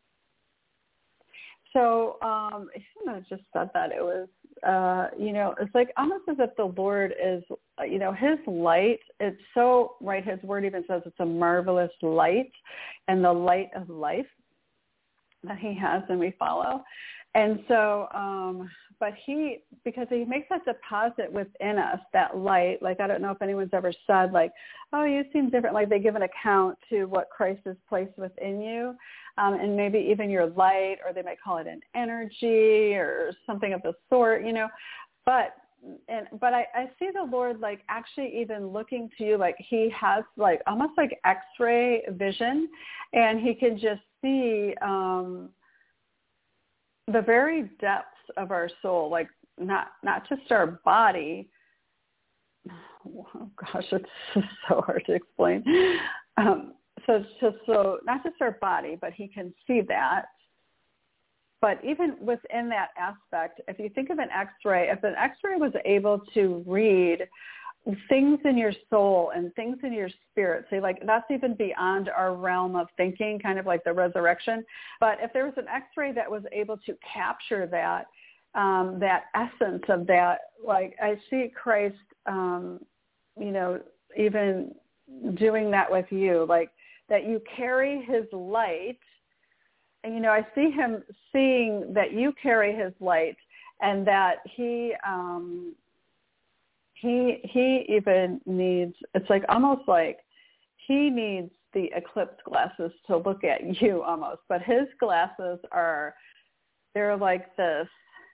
So, um, you know, just said that it was, uh, you know, it's like almost as if the Lord is, you know, his light, it's so, right, his word even says it's a marvelous light and the light of life that he has and we follow. And so, um, but he, because he makes that deposit within us, that light, like I don't know if anyone's ever said like, oh, you seem different, like they give an account to what Christ has placed within you. Um, and maybe even your light, or they might call it an energy or something of the sort, you know. But and but I, I see the Lord like actually even looking to you like he has like almost like X-ray vision, and he can just see um, the very depths of our soul, like not not just our body. Oh gosh, it's so hard to explain. Um, so it's just so not just our body, but he can see that. But even within that aspect, if you think of an X-ray, if an X-ray was able to read things in your soul and things in your spirit, say like that's even beyond our realm of thinking, kind of like the resurrection. But if there was an X-ray that was able to capture that, um, that essence of that, like I see Christ, um, you know, even doing that with you, like that you carry his light. And, you know, I see him seeing that you carry his light and that he, um, he, he even needs, it's like almost like he needs the eclipse glasses to look at you almost, but his glasses are, they're like this,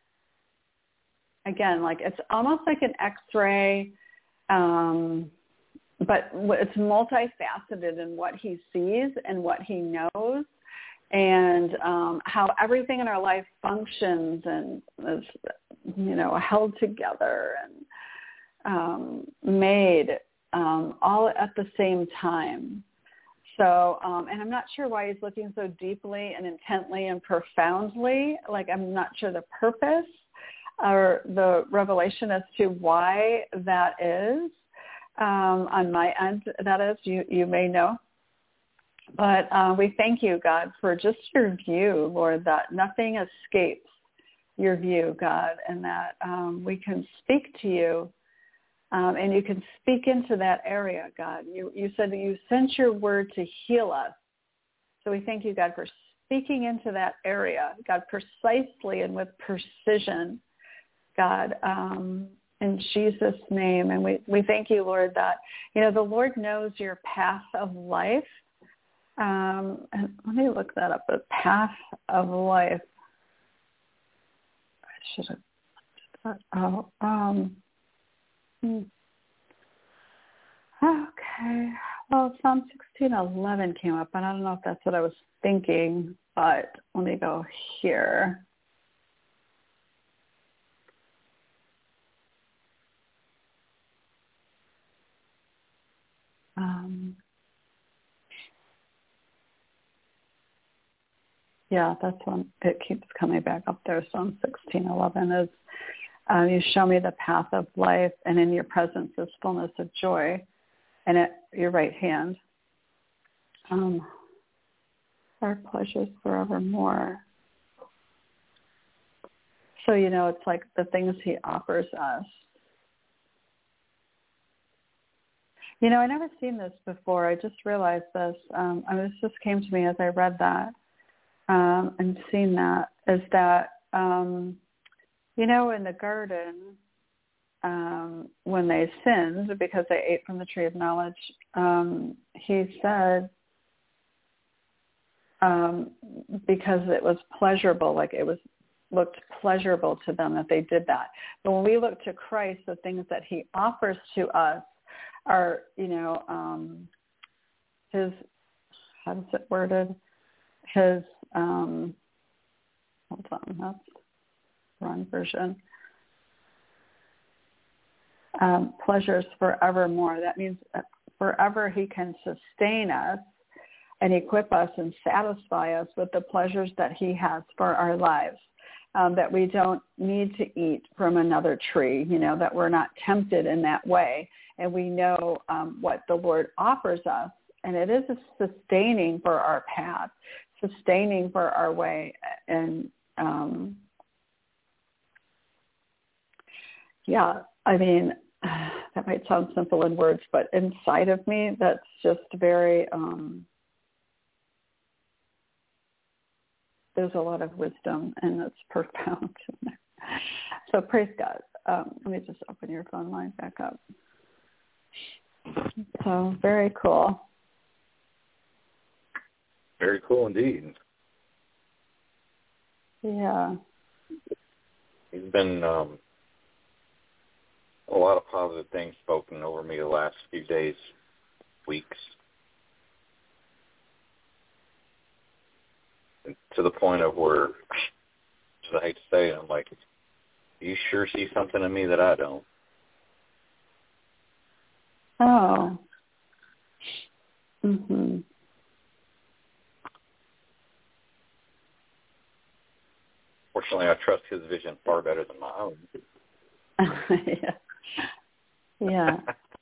again, like it's almost like an X-ray, um, but it's multifaceted in what he sees and what he knows. And um, how everything in our life functions and is, you know, held together and um, made um, all at the same time. So, um, and I'm not sure why he's looking so deeply and intently and profoundly. Like, I'm not sure the purpose or the revelation as to why that is. Um, on my end, that is, you, you may know. But uh, we thank you, God, for just your view, Lord, that nothing escapes your view, God, and that um, we can speak to you um, and you can speak into that area, God. You, you said that you sent your word to heal us. So we thank you, God, for speaking into that area, God, precisely and with precision, God, um, in Jesus' name. And we, we thank you, Lord, that, you know, the Lord knows your path of life. Um, and let me look that up, the path of life. I should have looked that out. Um, hmm. Okay. Well, Psalm sixteen eleven came up, and I don't know if that's what I was thinking, but let me go here. Um, Yeah, that's one. It keeps coming back up there. Psalm sixteen eleven is, um, you show me the path of life, and in your presence is fullness of joy, and at your right hand um, are pleasures forevermore. So, you know, it's like the things he offers us. You know, I never seen this before. I just realized this. Um, I mean, this just came to me as I read that. Um, and seen that is that, um, you know, in the garden, um, when they sinned because they ate from the tree of knowledge, um, he said, um, because it was pleasurable, like it was looked pleasurable to them that they did that. But when we look to Christ, the things that he offers to us are, you know, um, his, how is it worded? His, um, hold on, that's the wrong version. Um, pleasures forevermore. That means forever he can sustain us and equip us and satisfy us with the pleasures that he has for our lives, um, that we don't need to eat from another tree, you know, that we're not tempted in that way. And we know um, what the Lord offers us. And it is sustaining for our path, sustaining for our way. And, um, yeah, I mean, that might sound simple in words, but inside of me, that's just very, um, there's a lot of wisdom, and it's profound in there. So praise God. Um, let me just open your phone line back up. So very cool. Very cool indeed. Yeah. There's been um, a lot of positive things spoken over me the last few days, weeks. And to the point of where just as I hate to say it. I'm like, you sure see something in me that I don't. Oh. Mhm. Fortunately, I trust his vision far better than my own. yeah. Yeah.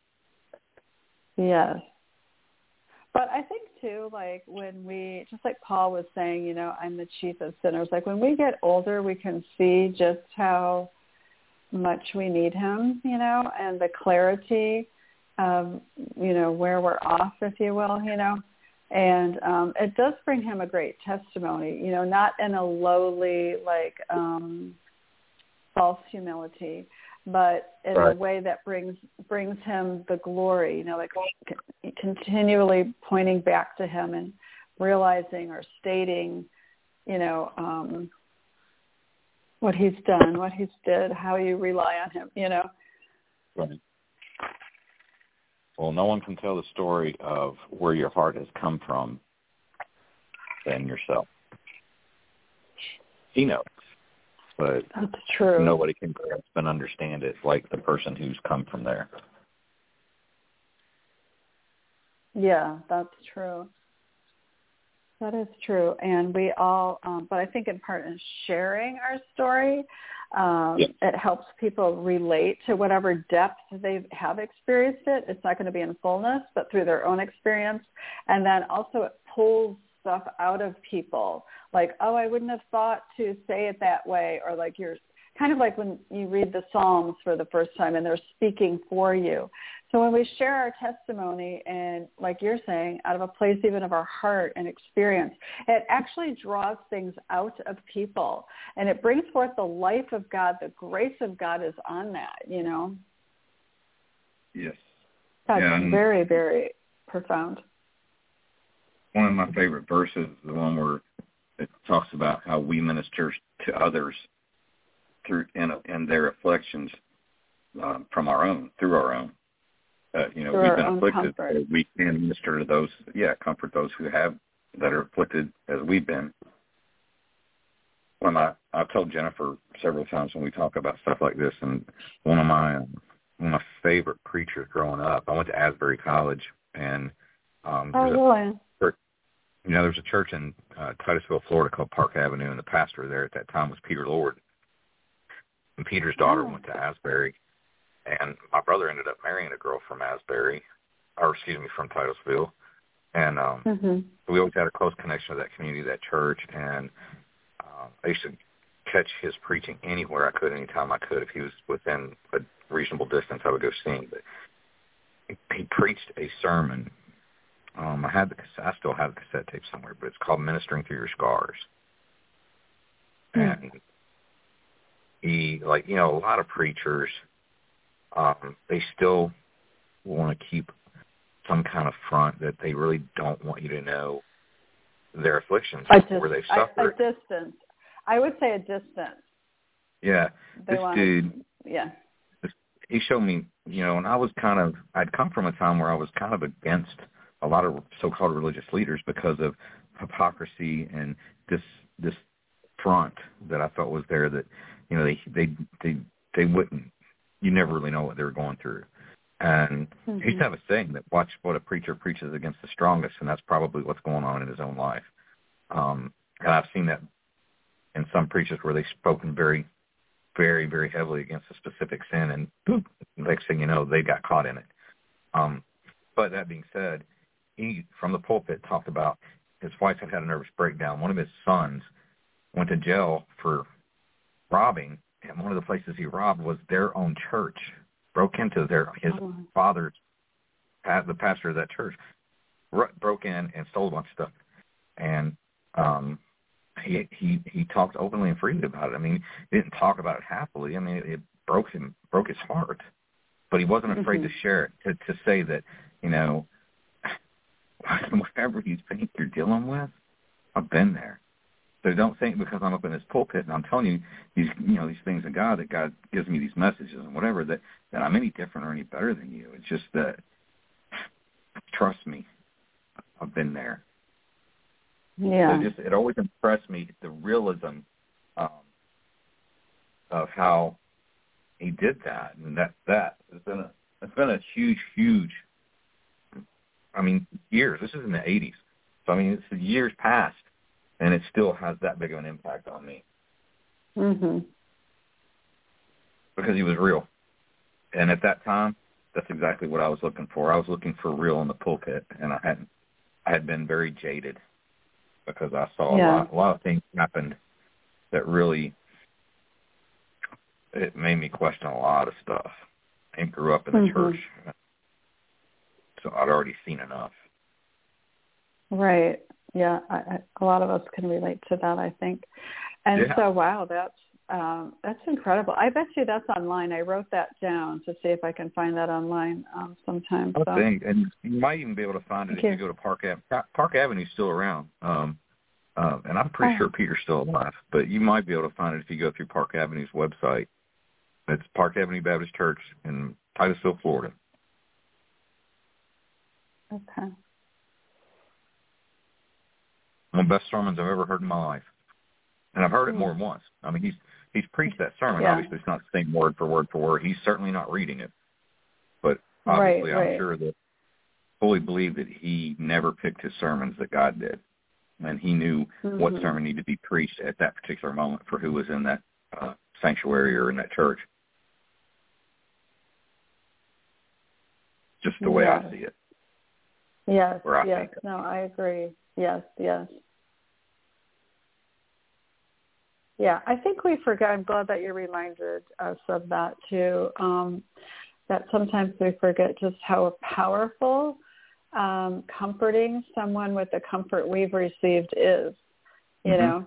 Yes. But I think, too, like when we, just like Paul was saying, you know, I'm the chief of sinners. Like when we get older, we can see just how much we need him, you know, and the clarity of, you know, where we're off, if you will, you know. And um, it does bring him a great testimony, you know, not in a lowly, like, um, false humility, but in right. a way that brings brings him the glory, you know, like continually pointing back to him and realizing or stating, you know, um, what he's done, what he's did, how you rely on him, you know. Right. Well, no one can tell the story of where your heart has come from than yourself. He knows, but that's true. Nobody can grasp and understand it like the person who's come from there. Yeah, that's true. That is true. And we all, um, but I think in part in sharing our story, um, yeah. it helps people relate to whatever depth they have experienced it. It's not going to be in fullness, but through their own experience. And then also it pulls stuff out of people. Like, oh, I wouldn't have thought to say it that way. Or like you're kind of like when you read the Psalms for the first time and they're speaking for you. So when we share our testimony and, like you're saying, out of a place even of our heart and experience, it actually draws things out of people. And it brings forth the life of God. The grace of God is on that, you know. Yes. That's yeah, very, very profound. One of my favorite verses is the one where it talks about how we minister to others through in, in their afflictions uh, from our own, through our own. Uh, you know, through we've been afflicted, comfort. so we can minister to those, yeah, comfort those who have, that are afflicted as we've been. When I, I've told Jennifer several times when we talk about stuff like this, and one of my um, one of my favorite preachers growing up, I went to Asbury College, and um, oh, really? a, you know, there's a church in uh, Titusville, Florida called Park Avenue, and the pastor there at that time was Peter Lord. And Peter's daughter oh. went to Asbury. And my brother ended up marrying a girl from Asbury, or excuse me, from Titusville. And um, mm-hmm. we always had a close connection to that community, that church. And um, I used to catch his preaching anywhere I could, anytime I could. If he was within a reasonable distance, I would go see him. But he, he preached a sermon. Um, I had the I still have the cassette tape somewhere, but it's called "Ministering Through Your Scars." Mm. And he, like, you know, a lot of preachers, Um, they still want to keep some kind of front that they really don't want you to know their afflictions, a dis- where they've suffered. A, a distance. I would say a distance. Yeah. They this want dude, to, yeah. This, he showed me, you know, and I was kind of, I'd come from a time where I was kind of against a lot of so-called religious leaders because of hypocrisy and this this front that I felt was there that, you know, they they they, they wouldn't. You never really know what they were going through. And mm-hmm. he used to have a saying that watch what a preacher preaches against the strongest, and that's probably what's going on in his own life. Um, and I've seen that in some preachers where they've spoken very, very, very heavily against a specific sin, and boop, next thing you know, they got caught in it. Um, but that being said, he, from the pulpit, talked about his wife had had a nervous breakdown. One of his sons went to jail for robbing, and one of the places he robbed was their own church. Broke into their his oh. father's, the pastor of that church, broke in and stole a bunch of stuff. And um, he he he talked openly and freely about it. I mean, he didn't talk about it happily. I mean, it, it broke him, broke his heart. But he wasn't afraid mm-hmm. to share it, to, to say that, you know, whatever you think you're dealing with, I've been there. So don't think because I'm up in this pulpit and I'm telling you these, you know, these things of God, that God gives me these messages and whatever, that, that I'm any different or any better than you. It's just that, trust me, I've been there. Yeah. So just, it always impressed me, the realism um, of how he did that, and that that has been a it's been a huge, huge. I mean, years. This is in the eighties, so I mean, it's years past, and it still has that big of an impact on me. Mhm. Because he was real, and at that time, that's exactly what I was looking for. I was looking for real in the pulpit, and I hadn't. I had been very jaded because I saw Yeah. a lot, a lot of things happened that really it made me question a lot of stuff. I grew up in the Mhm. church, so I'd already seen enough. Right. Yeah. I, I, a lot of us can relate to that, I think. And Yeah. so, wow, that's um, that's incredible. I bet you that's online. I wrote that down to see if I can find that online um, sometime. I So. think, and you might even be able to find it Thank if you you. go to Park Avenue. Park Avenue's still around, um, uh, and I'm pretty Oh. sure Peter's still alive. But you might be able to find it if you go through Park Avenue's website. It's Park Avenue Baptist Church in Titusville, Florida. Okay. One of the best sermons I've ever heard in my life, and I've heard it Hmm. more than once. I mean, he's he's preached that sermon. Yeah. Obviously, it's not the same word for word for word. He's certainly not reading it, but Right, obviously, I'm right. sure that fully believe that he never picked his sermons that God did, and he knew Mhm. what sermon needed to be preached at that particular moment for who was in that uh, sanctuary or in that church. Just the way Yes. I see it. Yes, Or I yes. think. No, I agree. Yes, yes. Yeah, I think we forget. I'm glad that you reminded us of that too, um, that sometimes we forget just how powerful um, comforting someone with the comfort we've received is, you Mhm. know?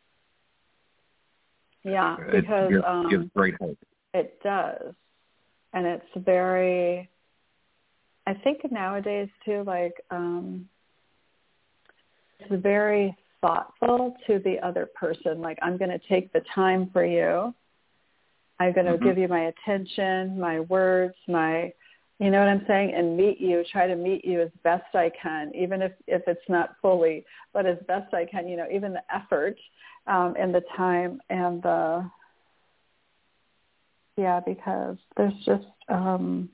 Yeah, It because gives, um, gives great hope. it does. And it's very, I think nowadays too, like um, it's very thoughtful to the other person. Like, I'm going to take the time for you. I'm going to Mhm. give you my attention, my words, my, you know what I'm saying? And meet you, try to meet you as best I can, even if, if it's not fully, but as best I can, you know, even the effort um, and the time and the, yeah, because there's just um,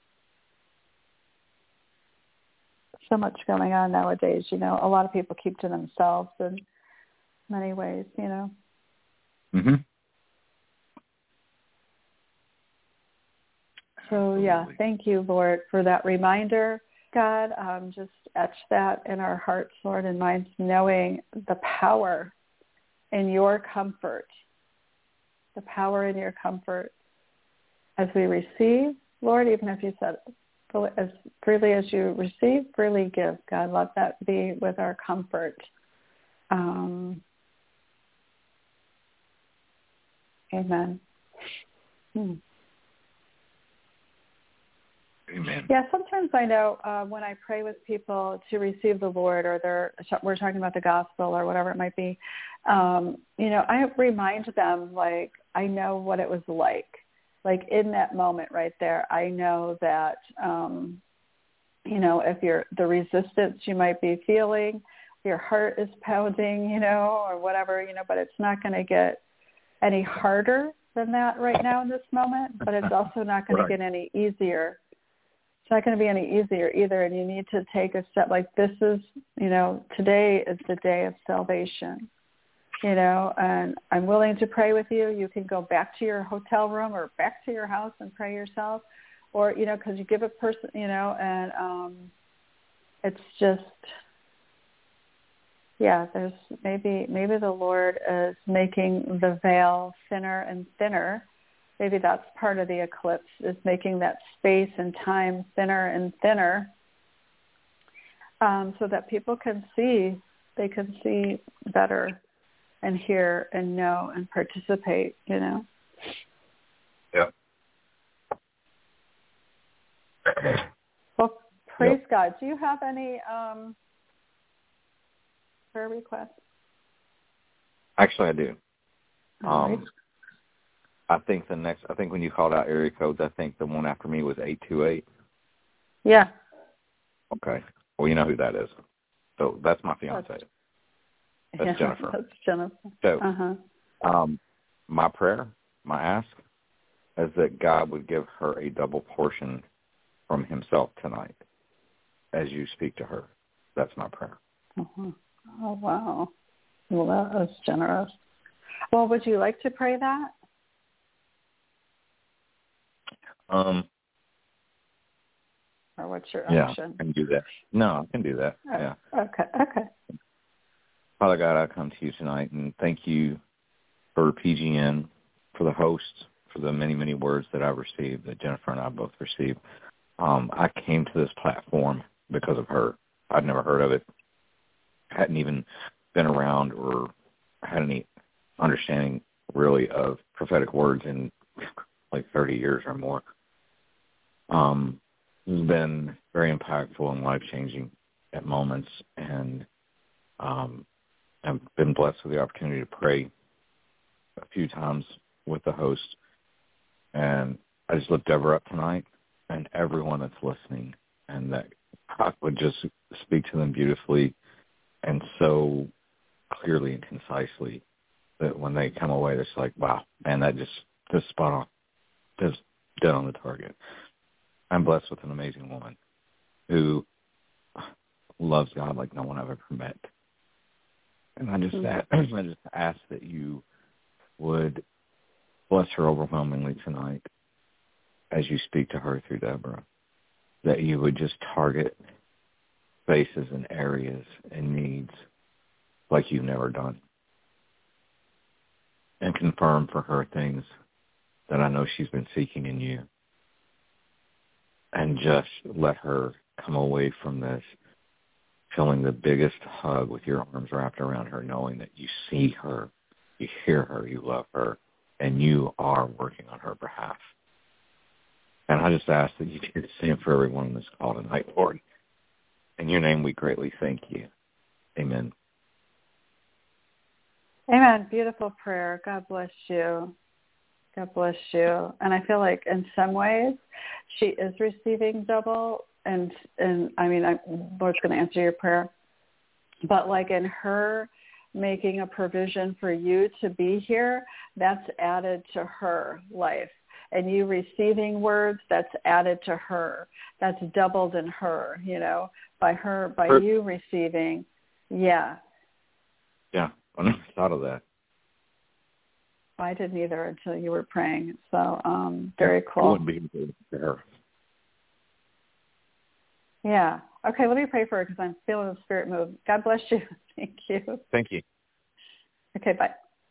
so much going on nowadays. You know, a lot of people keep to themselves in many ways, you know. Mhm. So, yeah, Absolutely. thank you, Lord, for that reminder. God, um, just etch that in our hearts, Lord, and minds, knowing the power in your comfort, the power in your comfort as we receive, Lord, even if you said as freely as you receive, freely give. God, let that be with our comfort. Um, amen. Hmm. Amen. Yeah, sometimes I know uh, when I pray with people to receive the Lord, or they're we're talking about the gospel or whatever it might be, um, you know, I remind them, like, I know what it was like. Like, in that moment right there, I know that, um, you know, if you're the resistance you might be feeling, your heart is pounding, you know, or whatever, you know, but it's not going to get any harder than that right now in this moment, but it's also not going Right. to get any easier. It's not going to be any easier either, and you need to take a step. Like, this is, you know, today is the day of salvation, you know, and I'm willing to pray with you. You can go back to your hotel room or back to your house and pray yourself, or, you know, because you give a person, you know, and um, it's just, yeah, there's maybe, maybe the Lord is making the veil thinner and thinner. Maybe that's part of the eclipse, is making that space and time thinner and thinner, um, so that people can see, they can see better and hear and know and participate, you know. Yep. Well, praise Yep. God. Do you have any um, prayer requests? Actually, I do. All Um, right. I think the next, I think when you called out area codes, I think the one after me was eight two eight. Yeah. Okay. Well, you know who that is. So that's my fiance. That's, That's yeah, Jennifer. That's Jennifer. So Uh-huh. um, my prayer my ask is that God would give her a double portion from himself tonight as you speak to her. That's my prayer. Uh-huh. Oh, wow. Well, that was generous. Well, would you like to pray that? Um. Or what's your yeah, option? I can do that. No, I can do that. Oh, yeah. Okay, okay. Father God, I come to you tonight and thank you for P G N, for the host, for the many, many words that I've received, that Jennifer and I both received. Um, I came to this platform because of her. I'd never heard of it, hadn't even been around or had any understanding really of prophetic words in like thirty years or more. Um, it's been very impactful and life-changing at moments, and um, I've been blessed with the opportunity to pray a few times with the host, and I just lift Deborah up tonight and everyone that's listening, and that God would just speak to them beautifully and so clearly and concisely that when they come away, it's like, wow, man, that just, just spot on, just dead on the target. I'm blessed with an amazing woman who loves God like no one I've ever met. And I just, mm-hmm. I just ask that you would bless her overwhelmingly tonight as you speak to her through Deborah, that you would just target spaces and areas and needs like you've never done, and confirm for her things that I know she's been seeking in you. And just let her come away from this feeling the biggest hug with your arms wrapped around her, knowing that you see her, you hear her, you love her, and you are working on her behalf. And I just ask that you do the same for everyone on this call tonight, Lord. In your name we greatly thank you. Amen. Amen. Beautiful prayer. God bless you. God bless you. And I feel like in some ways she is receiving double. And, and I mean, I, Lord's going to answer your prayer. But like in her making a provision for you to be here, that's added to her life. And you receiving words, that's added to her. That's doubled in her, you know, by her, by her. You receiving. Yeah. Yeah, I never thought of that. I didn't either until you were praying. So um, very cool. It wouldn't be there. Yeah. Okay, let me pray for her because I'm feeling the spirit move. God bless you. Thank you. Thank you. Okay, bye.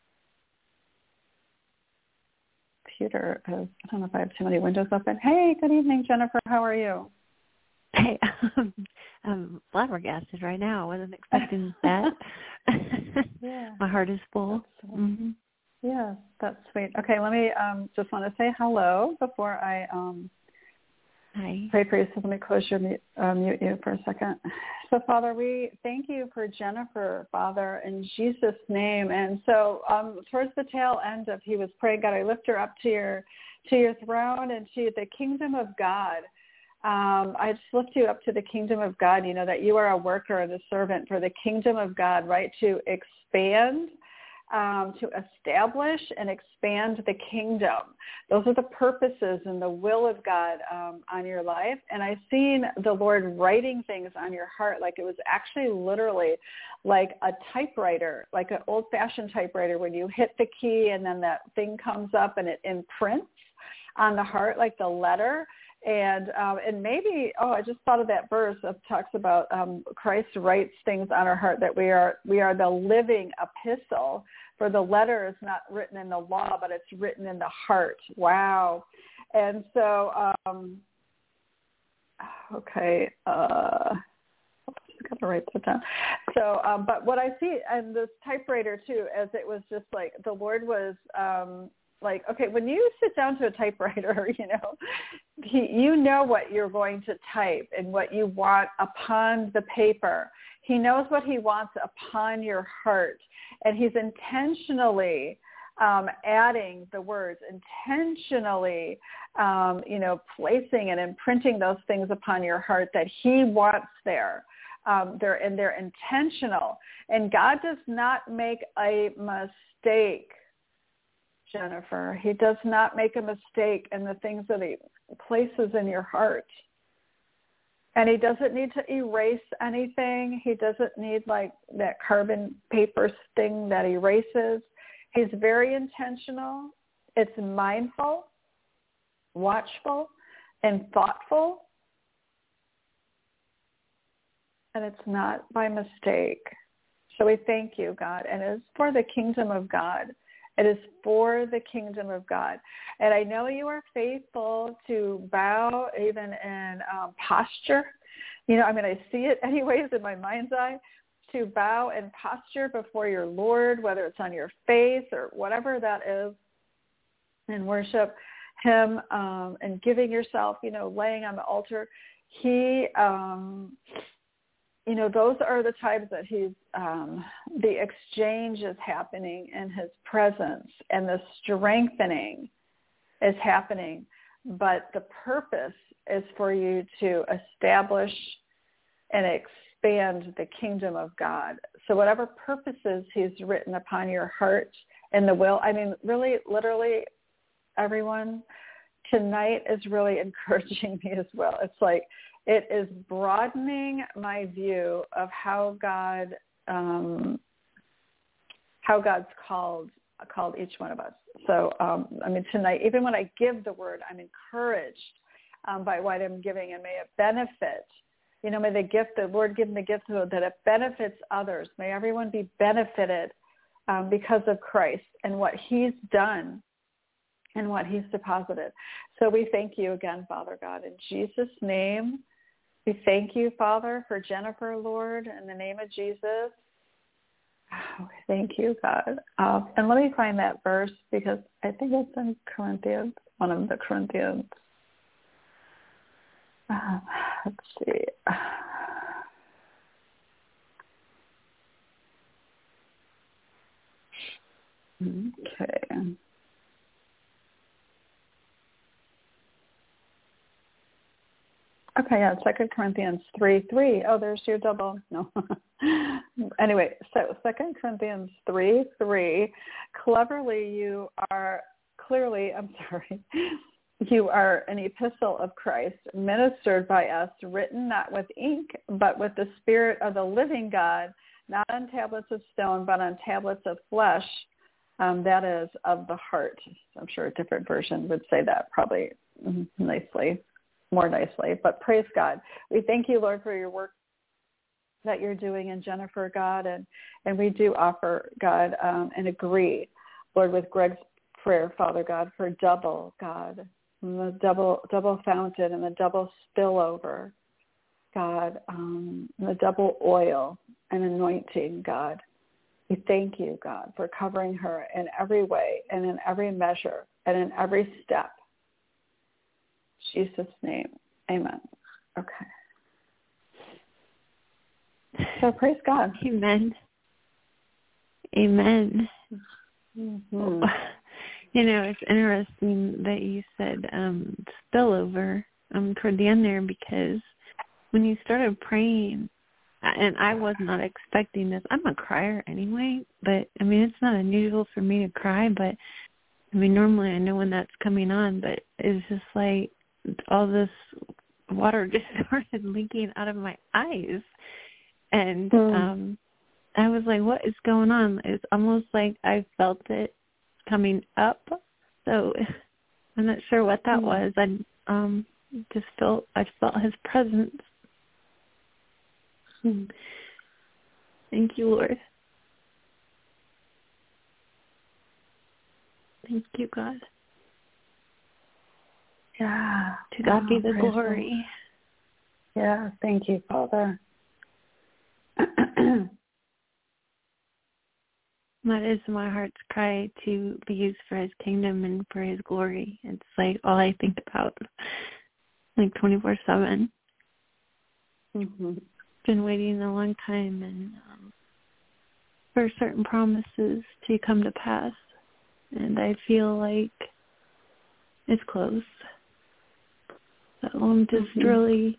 Computer is, I don't know if I have too many windows open. Hey, good evening, Jennifer. How are you? Hey, um, I'm flabbergasted right now. I wasn't expecting that. Yeah. My heart is full. Mm-hmm. Yeah, that's sweet. Okay, let me um, just want to say hello before I um, Hi. pray for you. So let me close your mute, uh, mute you for a second. So, Father, we thank you for Jennifer, Father, in Jesus' name. And so um, towards the tail end of he was praying, God, I lift her up to your to your throne and to the kingdom of God. Um, I just lift you up to the kingdom of God, you know, that you are a worker and a servant for the kingdom of God, right, to expand, um, to establish and expand the kingdom. Those are the purposes and the will of God um, on your life. And I've seen the Lord writing things on your heart like it was actually literally like a typewriter, like an old-fashioned typewriter when you hit the key and then that thing comes up and it imprints on the heart like the letter. And um, and maybe, oh, I just thought of that verse that talks about um, Christ writes things on our heart, that we are we are the living epistle. For the letter is not written in the law, but it's written in the heart. Wow. And so, um, okay, uh, I've got to write that down. So, um, but what I see, and this typewriter too, as it was just like the Lord was um, like, okay, when you sit down to a typewriter, you know, he, you know what you're going to type and what you want upon the paper. He knows what he wants upon your heart, and he's intentionally um, adding the words, intentionally, um, you know, placing and imprinting those things upon your heart that he wants there. Um, they're, and they're intentional. And God does not make a mistake. Jennifer. He does not make a mistake in the things that he places in your heart. And he doesn't need to erase anything. He doesn't need like that carbon paper thing that erases. He's very intentional. It's mindful, watchful, and thoughtful. And it's not by mistake. So we thank you, God. And it is for the kingdom of God. It is for the kingdom of God. And I know you are faithful to bow even in um, posture. You know, I mean, I see it anyways in my mind's eye, to bow in posture before your Lord, whether it's on your face or whatever that is, and worship him um, and giving yourself, you know, laying on the altar. He, um, you know, those are the times that he's, um, the exchange is happening in his presence and the strengthening is happening. But the purpose is for you to establish and expand the kingdom of God. So whatever purposes he's written upon your heart and the will, I mean, really, literally, everyone, tonight is really encouraging me as well. It's like, it is broadening my view of how God, um, how God's called called each one of us. So, um, I mean, tonight, even when I give the word, I'm encouraged um, by what I'm giving, and may it benefit. You know, may the gift, the Lord give me the gift so that it benefits others. May everyone be benefited um, because of Christ and what he's done and what he's deposited. So we thank you again, Father God, in Jesus' name. We thank you, Father, for Jennifer, Lord, in the name of Jesus. Oh, thank you, God. Uh, and let me find that verse because I think it's in Corinthians, one of the Corinthians. Uh, let's see. Okay. Okay, yeah, Second Corinthians three three. Oh, there's your double. No. Anyway, so Second Corinthians three three. Cleverly, you are clearly. I'm sorry. You are an epistle of Christ, ministered by us, written not with ink, but with the Spirit of the living God, not on tablets of stone, but on tablets of flesh. Um, that is of the heart. I'm sure a different version would say that probably nicely. more nicely, but praise God. We thank you, Lord, for your work that you're doing in Jennifer, God, and, and we do offer, God, um, and agree, Lord, with Greg's prayer, Father God, for double, God, and the double double fountain and the double spillover, God, um, and the double oil and anointing, God. We thank you, God, for covering her in every way and in every measure and in every step. In Jesus' name, amen. Okay. So praise God. Amen. Amen. Mm-hmm. You know, it's interesting that you said um, spillover um, toward the end there, because when you started praying, and I was not expecting this. I'm a crier anyway, but, I mean, it's not unusual for me to cry, but, I mean, normally I know when that's coming on, but it's just like all this water just started leaking out of my eyes. And mm. um, I was like, what is going on? It's almost like I felt it coming up. So I'm not sure what that mm. was. I um, just felt, I felt his presence. Mm. Thank you, Lord. Thank you, God. Yeah. To God oh, be the glory. Yeah. Thank you, Father. That is my heart's cry, to be used for his kingdom and for his glory. It's like all I think about, like twenty-four seven. Mm-hmm. Been waiting a long time and um, for certain promises to come to pass. And I feel like it's close. So I'm just mm-hmm. really,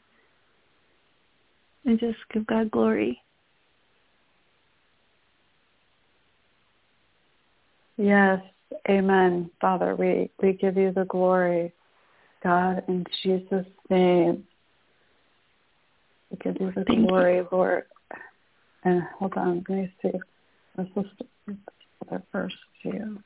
I just give God glory. Yes, Amen. Father, we, we give you the glory, God, in Jesus' name. We give you the Thank glory, you. Lord. And hold on, let me see. Let's listen to the verse to you.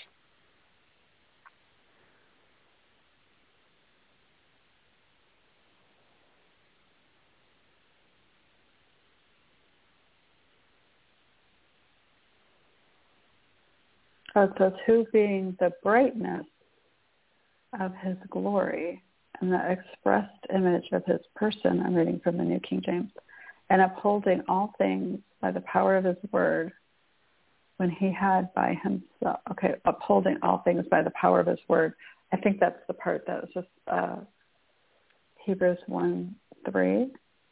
It says, who being the brightness of his glory and the expressed image of his person, I'm reading from the New King James, and upholding all things by the power of his word, when he had by himself, okay, upholding all things by the power of his word. I think that's the part that was just uh, Hebrews one three.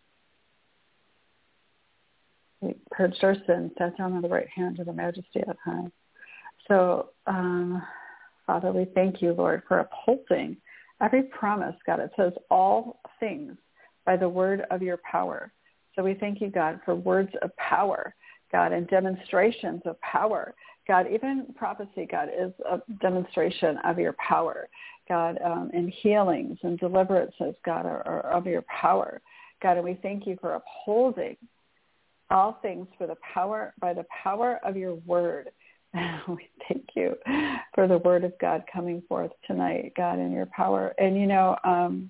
He purged our sins, sat down on the right hand of the majesty of high. So, um, Father, we thank you, Lord, for upholding every promise, God. It says all things by the word of your power. So we thank you, God, for words of power, God, and demonstrations of power. God, even prophecy, God, is a demonstration of your power, God, um, and healings and deliverances, God, are, are of your power, God, and we thank you for upholding all things for the power, by the power of your word. We thank you for the word of God coming forth tonight, God, in your power. And, you know, um,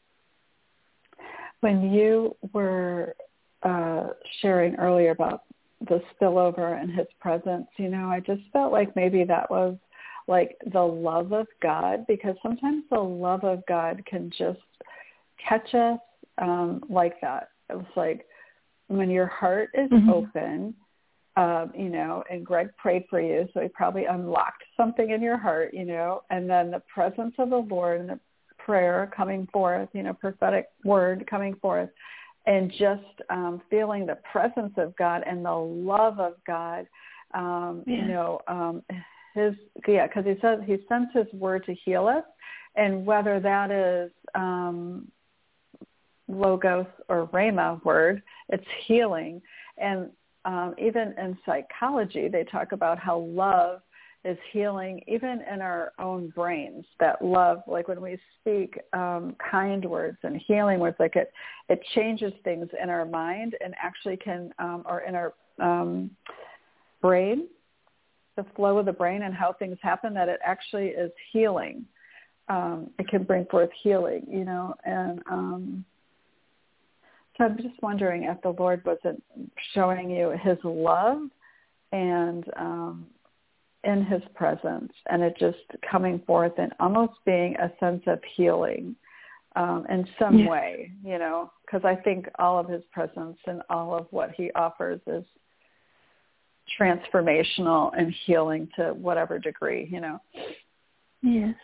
when you were uh, sharing earlier about the spillover and his presence, you know, I just felt like maybe that was like the love of God, because sometimes the love of God can just catch us um, like that. It was like when your heart is mm-hmm. open, Um, you know, and Greg prayed for you, so he probably unlocked something in your heart, you know, and then the presence of the Lord and the prayer coming forth, you know, prophetic word coming forth, and just um, feeling the presence of God and the love of God, um, yeah. you know, um, his, yeah, because he says he sends his word to heal us, and whether that is um, logos or rhema word, it's healing. And Um, even in psychology, they talk about how love is healing, even in our own brains. That love, like when we speak um, kind words and healing words, like it, it changes things in our mind and actually can, um, or in our um, brain, the flow of the brain and how things happen, that it actually is healing. Um, it can bring forth healing, you know, and um so I'm just wondering if the Lord wasn't showing you his love and um, in his presence, and it just coming forth and almost being a sense of healing um, in some yeah. way, you know, because I think all of his presence and all of what he offers is transformational and healing to whatever degree, you know. Yes.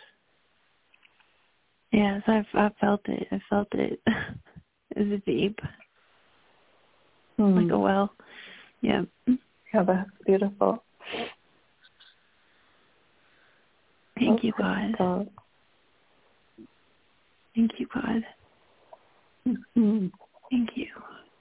Yes, I've, I felt it. I felt it. Is deep, hmm. like a well. Yeah. Yeah, that's beautiful. Thank oh, you, God. God. Thank you, God. Mm-hmm. Thank you.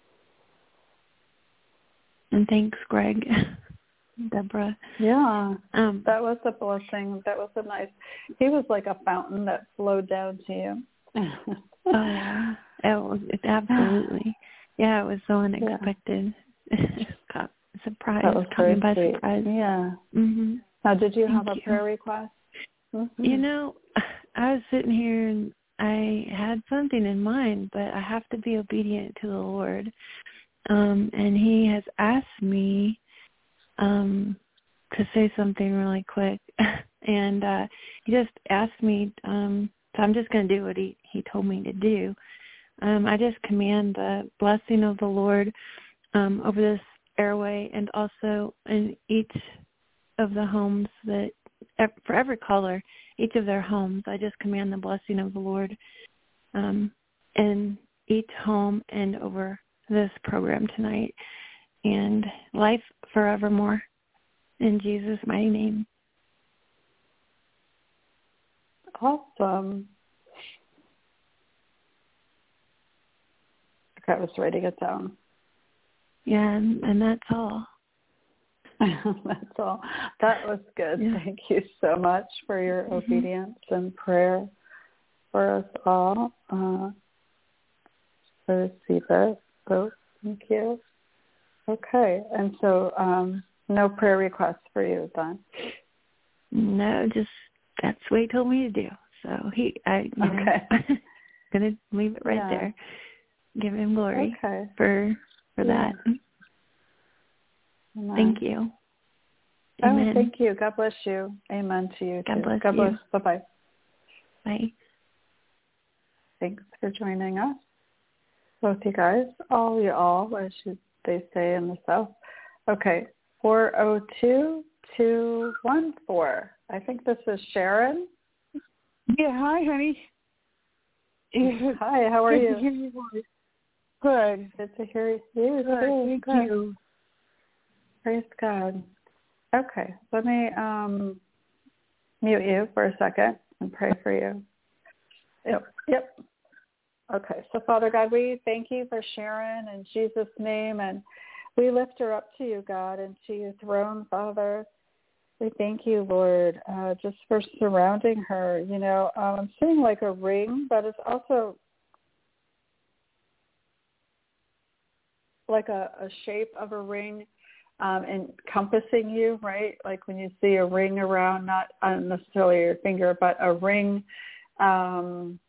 And thanks, Greg, Deborah. Yeah, um, that was a blessing. That was a nice. He was like a fountain that flowed down to you. Oh yeah, it was it, absolutely. Yeah, it was so unexpected. Yeah. Surprise, that was coming by sweet. surprise. Yeah. Mm-hmm. Now, did you Thank have a you. prayer request? Mm-hmm. You know, I was sitting here and I had something in mind, but I have to be obedient to the Lord. Um, and He has asked me um, to say something really quick, and uh, He just asked me. Um, So I'm just going to do what he, he told me to do. Um, I just command the blessing of the Lord um, over this airway and also in each of the homes that, for every caller, each of their homes, I just command the blessing of the Lord um, in each home and over this program tonight, and life forevermore. In Jesus' mighty name. Awesome. Okay, I was writing it down. Yeah, and, and that's all. That's all. That was good. Yeah. Thank you so much for your mm-hmm. obedience and prayer for us all. Uh, I receive it. So thank you. Okay. And so um, no prayer requests for you, then? No, just that's what he told me to do. So he, I, you okay. know, gonna leave it right yeah. there. Give him glory okay. for for yeah. that. Amen. Thank you. Amen. Oh, thank you. God bless you. Amen to you. God too. bless God you. bless. Bye-bye. Bye. Thanks for joining us, both you guys, all you all, as they say in the South. Okay, four oh two, two one four. I think this is Sharon. Yeah, hi, honey. Hi, how are Good you? to hear your voice. Good. Good to hear you. Good. Too. Thank Good. you. Praise God. Okay, let me um, mute you for a second and pray for you. Yep. Yep. Okay, so Father God, we thank you for Sharon in Jesus' name, and we lift her up to you, God, and to your throne, Father. We thank you, Lord, uh, just for surrounding her. You know, um, I'm seeing like a ring, but it's also like a, a shape of a ring um, encompassing you, right? Like when you see a ring around, not necessarily your finger, but a ring, um,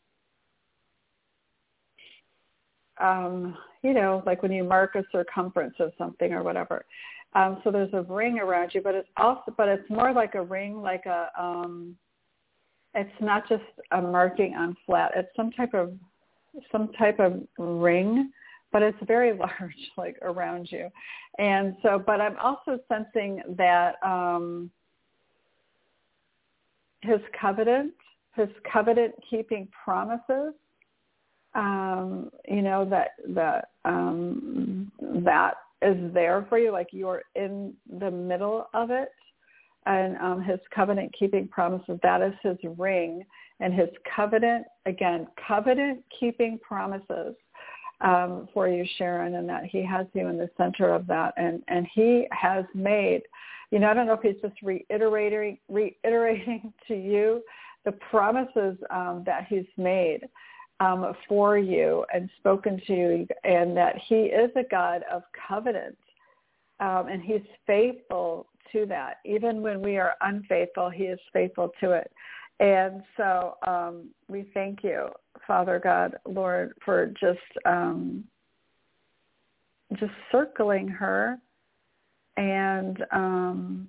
um, you know, like when you mark a circumference of something or whatever. Um, so there's a ring around you, but it's also, but it's more like a ring, like a, um, it's not just a marking on flat. It's some type of, some type of ring, but it's very large, like around you. And so, but I'm also sensing that um, his covenant, his covenant keeping promises, um, you know, that, that, um, that is there for you, like you're in the middle of it. And um, his covenant keeping promises, that is his ring. And his covenant, again, covenant keeping promises um, for you, Sharon, and that he has you in the center of that. And, and he has made, you know, I don't know if he's just reiterating, reiterating to you the promises um, that he's made um, for you and spoken to you, and that he is a God of covenant. Um, and he's faithful to that. Even when we are unfaithful, he is faithful to it. And so um, we thank you, Father God, Lord, for just um, just circling her. And um,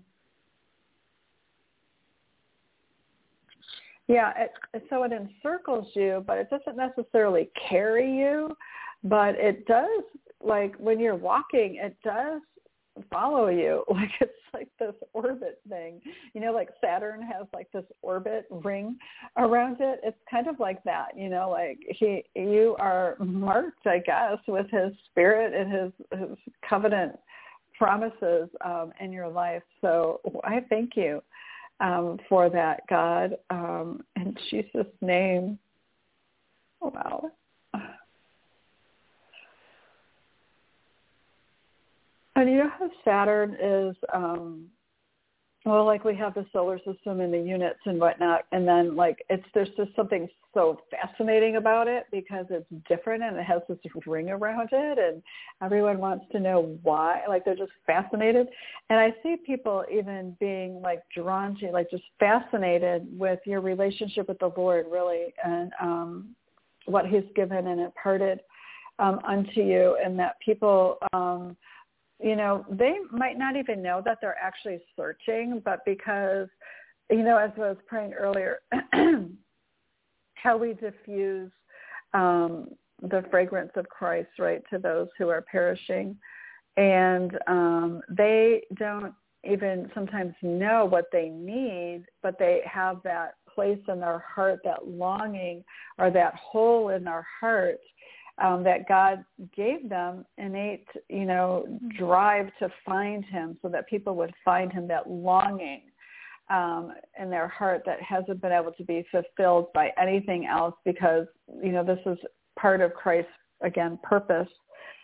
yeah, it, so it encircles you, but it doesn't necessarily carry you. But it does, like when you're walking, it does follow you. Like it's like this orbit thing, you know, like Saturn has like this orbit ring around it. It's kind of like that, you know, like he, you are marked, I guess, with his spirit and his, his covenant promises um, in your life. So I thank you um, for that, God, um, in Jesus' name. Wow. And you know how Saturn is, um, well, like we have the solar system and the units and whatnot, and then like it's there's just something so fascinating about it because it's different and it has this ring around it, and everyone wants to know why. Like they're just fascinated, and I see people even being like drawn to, like just fascinated with your relationship with the Lord, really, and um, what He's given and imparted um, unto you, and that people. Um, You know, they might not even know that they're actually searching, but because, you know, as I was praying earlier, how we diffuse um, the fragrance of Christ, right, to those who are perishing. And um, they don't even sometimes know what they need, but they have that place in their heart, that longing or that hole in their heart Um, that God gave them innate, you know, drive to find him, so that people would find him, that longing um, in their heart that hasn't been able to be fulfilled by anything else, because, you know, this is part of Christ's, again, purpose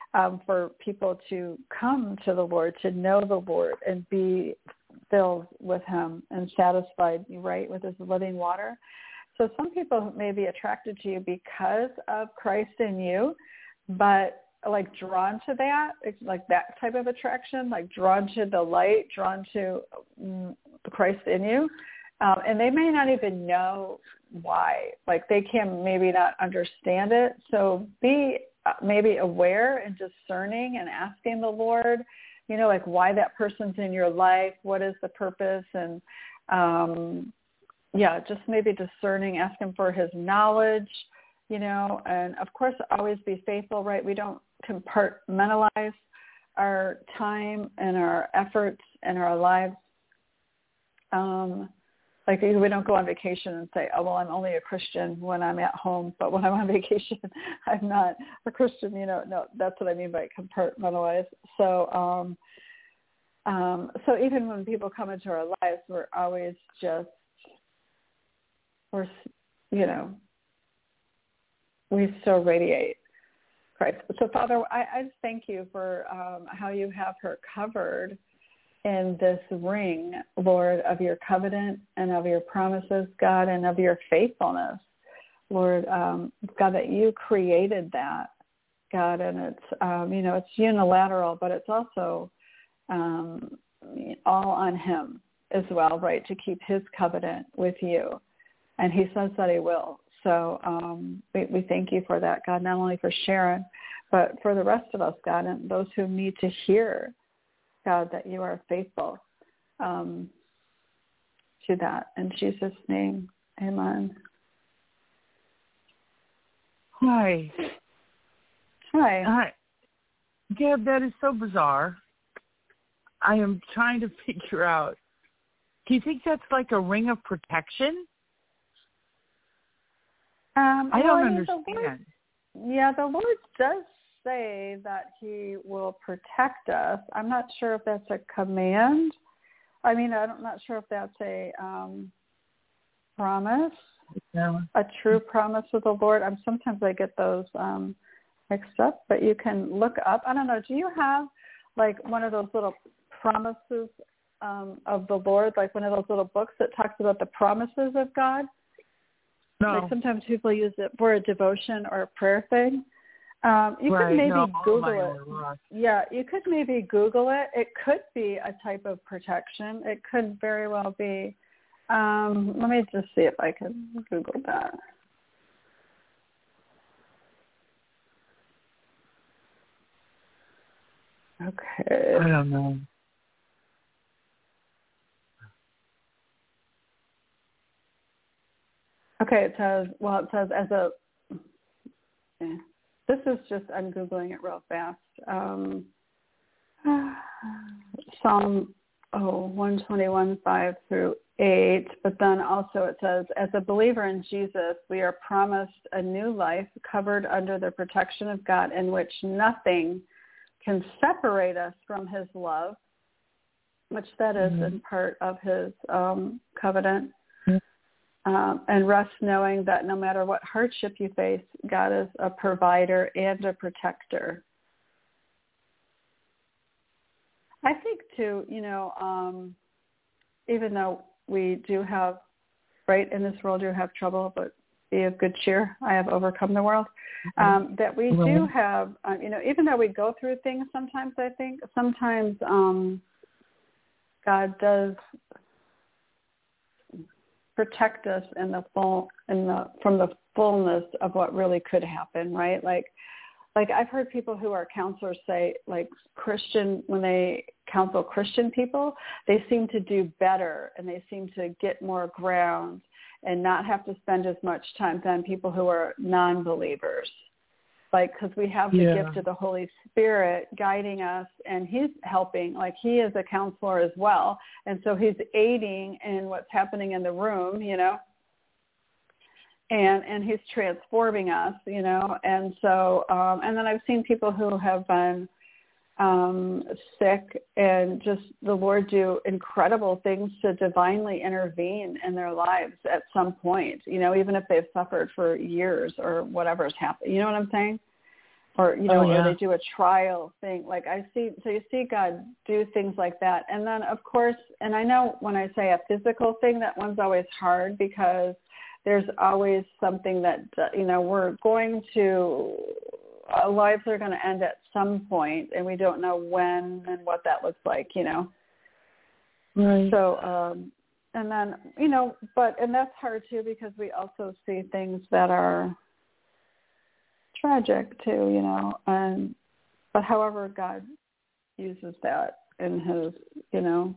um, for people to come to the Lord, to know the Lord and be filled with him and satisfied, right, with his living water. So some people may be attracted to you because of Christ in you, but like drawn to that, it's like that type of attraction, like drawn to the light, drawn to mm, Christ in you. Um, and they may not even know why, like they can maybe not understand it. So be uh, maybe aware and discerning and asking the Lord, you know, like why that person's in your life, what is the purpose, and um, yeah, just maybe discerning, ask him for his knowledge, you know, and of course always be faithful, right? We don't compartmentalize our time and our efforts and our lives. Um, like we don't go on vacation and say, oh, well, I'm only a Christian when I'm at home, but when I'm on vacation, I'm not a Christian, you know, no, that's what I mean by compartmentalize. So, um, um, so even when people come into our lives, we're always just, we're, you know, we still radiate Christ. So, Father, I, I just thank you for um, how you have her covered in this ring, Lord, of your covenant and of your promises, God, and of your faithfulness, Lord, um, God, that you created that, God, and it's, um, you know, it's unilateral, but it's also um, all on him as well, right, to keep his covenant with you. And he says that he will. So um, we, we thank you for that, God, not only for Sharon, but for the rest of us, God, and those who need to hear, God, that you are faithful um, to that. In Jesus' name, amen. Hi. Hi. Hi. Deb, that is so bizarre. I am trying to figure out, do you think that's like a ring of protection? Um, I well, don't I mean, understand. The Lord, yeah, the Lord does say that he will protect us. I'm not sure if that's a command. I mean, I'm not sure if that's a um, promise, No. a true promise of the Lord. I'm sometimes I get those um, mixed up, but you can look up. I don't know. Do you have like one of those little promises um, of the Lord, like one of those little books that talks about the promises of God? No. Like sometimes people use it for a devotion or a prayer thing. Um, you right. could maybe no, Google it. Yeah, you could maybe Google it. It could be a type of protection. It could very well be. Um, let me just see if I can Google that. Okay. I don't know. Okay, it says, well, it says as a, yeah, this is just, I'm Googling it real fast. Um, Psalm, oh, one twenty-one, five through eight, but then also it says, as a believer in Jesus, we are promised a new life covered under the protection of God in which nothing can separate us from his love, which that is mm-hmm. in part of his um, covenant. Mm-hmm. Um, and rest knowing that no matter what hardship you face, God is a provider and a protector. I think too, you know, um, even though we do have, right, in this world you have trouble, but be of good cheer. I have overcome the world. Um, that we mm-hmm. do have, um, you know, even though we go through things sometimes, I think, sometimes um, God does protect us in the full, in the from the fullness of what really could happen, right? Like, like I've heard people who are counselors say, like Christian, when they counsel Christian people, they seem to do better and they seem to get more ground and not have to spend as much time than people who are non-believers. Like, because we have the yeah. gift of the Holy Spirit guiding us, and he's helping. Like, he is a counselor as well, and so he's aiding in what's happening in the room, you know, and and he's transforming us, you know. And so, um, and then I've seen people who have been um, sick, and just the Lord do incredible things to divinely intervene in their lives at some point, you know, even if they've suffered for years or whatever's happened. You know what I'm saying? or, you know, oh, yeah. or they do a trial thing. Like I see, so you see God do things like that. And then of course, and I know when I say a physical thing, that one's always hard because there's always something that, uh, you know, we're going to, our lives are going to end at some point, and we don't know when and what that looks like, you know. Right. So, um, and then, you know, but, and that's hard too, because we also see things that are tragic too, you know, and, but however God uses that in his, you know,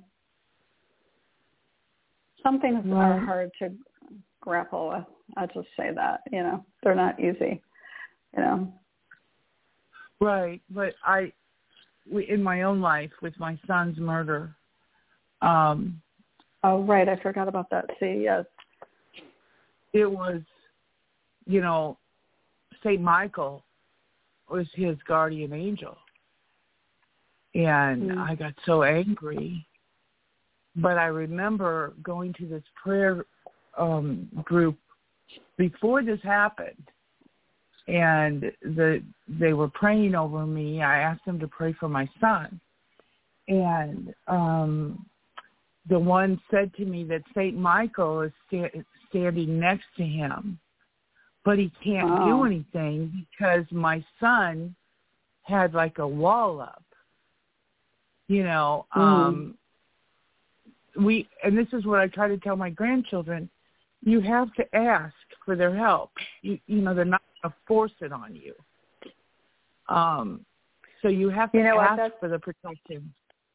some things right. are hard to grapple with. I'll just say that, you know, they're not easy, you know. Right. But I, in my own life with my son's murder, um, oh, right. I forgot about that. See, yes. It was, you know, Saint Michael was his guardian angel. And mm. I got so angry. But I remember going to this prayer um, group before this happened. And the they were praying over me. I asked them to pray for my son. And um, the one said to me that Saint Michael is sta- standing next to him, but he can't oh. do anything because my son had like a wall up. You know, mm. um, we and this is what I try to tell my grandchildren. You have to ask for their help. You, you know, they're not going to force it on you. Um, so you have to you know ask what, for the protection.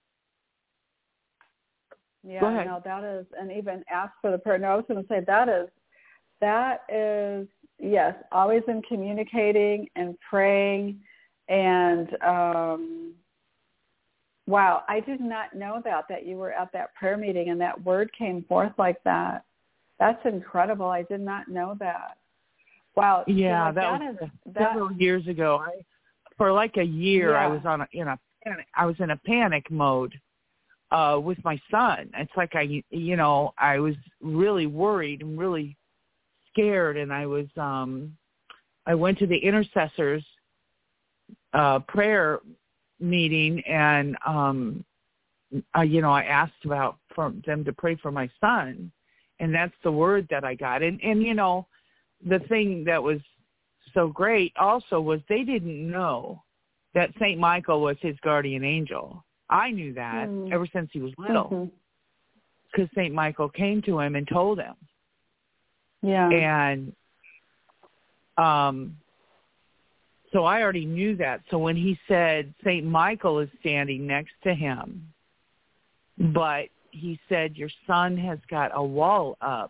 Yeah, no, that is, and even ask for the prayer. No, I was going to say that is, that is, yes, always in communicating and praying. And, um, wow, I did not know that, that you were at that prayer meeting and that word came forth like that. That's incredible. I did not know that. Wow. Yeah, you know, that, that was is that, several years ago. I, for like a year, yeah. I was on a, in a panic. I was in a panic mode uh, with my son. It's like I, you know, I was really worried and really scared, and I was, um, I went to the intercessors uh, prayer meeting, and um, I, you know, I asked about for them to pray for my son. And that's the word that I got. And, and, you know, the thing that was so great also was they didn't know that Saint Michael was his guardian angel. I knew that mm. ever since he was little because mm-hmm. Saint Michael came to him and told him. Yeah. And um, so I already knew that. So when he said Saint Michael is standing next to him, but he said, your son has got a wall up.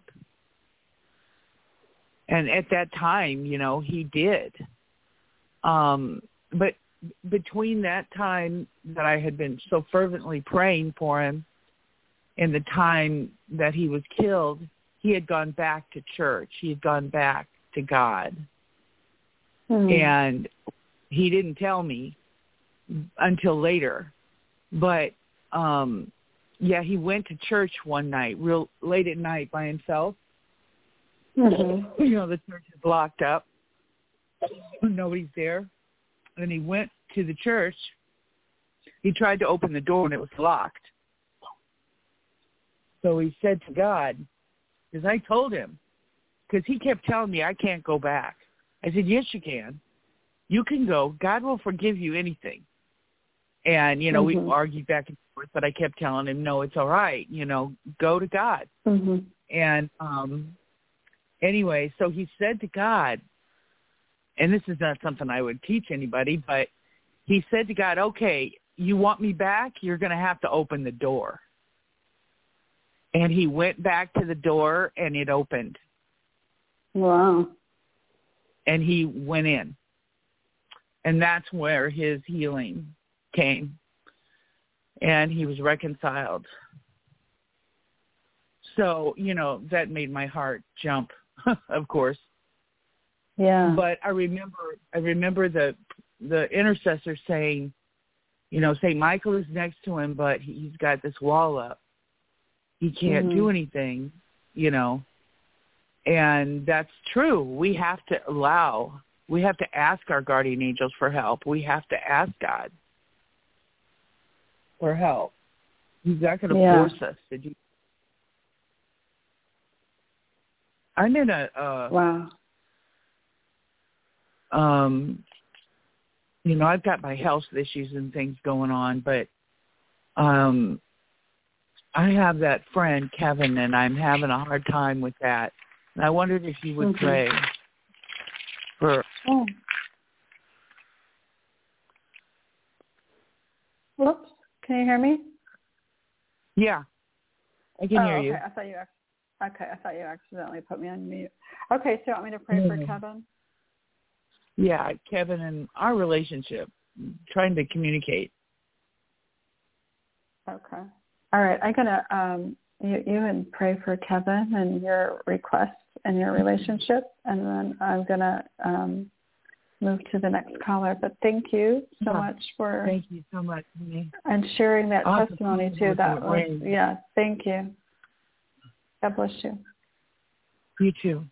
And at that time, you know, he did. Um, but between that time that I had been so fervently praying for him and the time that he was killed, he had gone back to church. He had gone back to God. Mm-hmm. And he didn't tell me until later. But, um, yeah, he went to church one night, real late at night by himself. Mm-hmm. You know, the church is locked up. Nobody's there. And he went to the church. He tried to open the door, and it was locked. So he said to God, because I told him, because he kept telling me I can't go back. I said, yes, you can. You can go. God will forgive you anything. And, you know, mm-hmm. we argued back and forth, but I kept telling him, no, it's all right. You know, go to God. Mm-hmm. And um, anyway, so he said to God, and this is not something I would teach anybody, but he said to God, okay, you want me back? You're going to have to open the door. And he went back to the door, and it opened. Wow. And he went in. And that's where his healing came, and he was reconciled. So, you know, that made my heart jump, of course. Yeah. But I remember, I remember the the intercessor saying, you know, Saint Michael is next to him, but he's got this wall up. He can't mm-hmm. do anything, you know. And that's true. We have to allow We have to ask our guardian angels for help. We have to ask God for help. He's not going to yeah. force us to do. I'm in a uh, wow. Um, you know, I've got my health issues and things going on, but um, I have that friend Kevin, and I'm having a hard time with that. And I wondered if you would mm-hmm. pray for. Oh. Whoops! Can you hear me? Yeah, I can oh, hear okay. you. I thought you. Okay, I thought you accidentally put me on mute. Okay, so you want me to pray mm-hmm. for Kevin? Yeah, Kevin and our relationship, trying to communicate. Okay. All right. I'm going to, um, you, you and pray for Kevin and your requests and your relationship, and then I'm going to um, move to the next caller. But thank you so yeah. much for... Thank you so much, honey. And sharing that I'll testimony, too. That was, rain. yeah, thank you. God bless you. You too.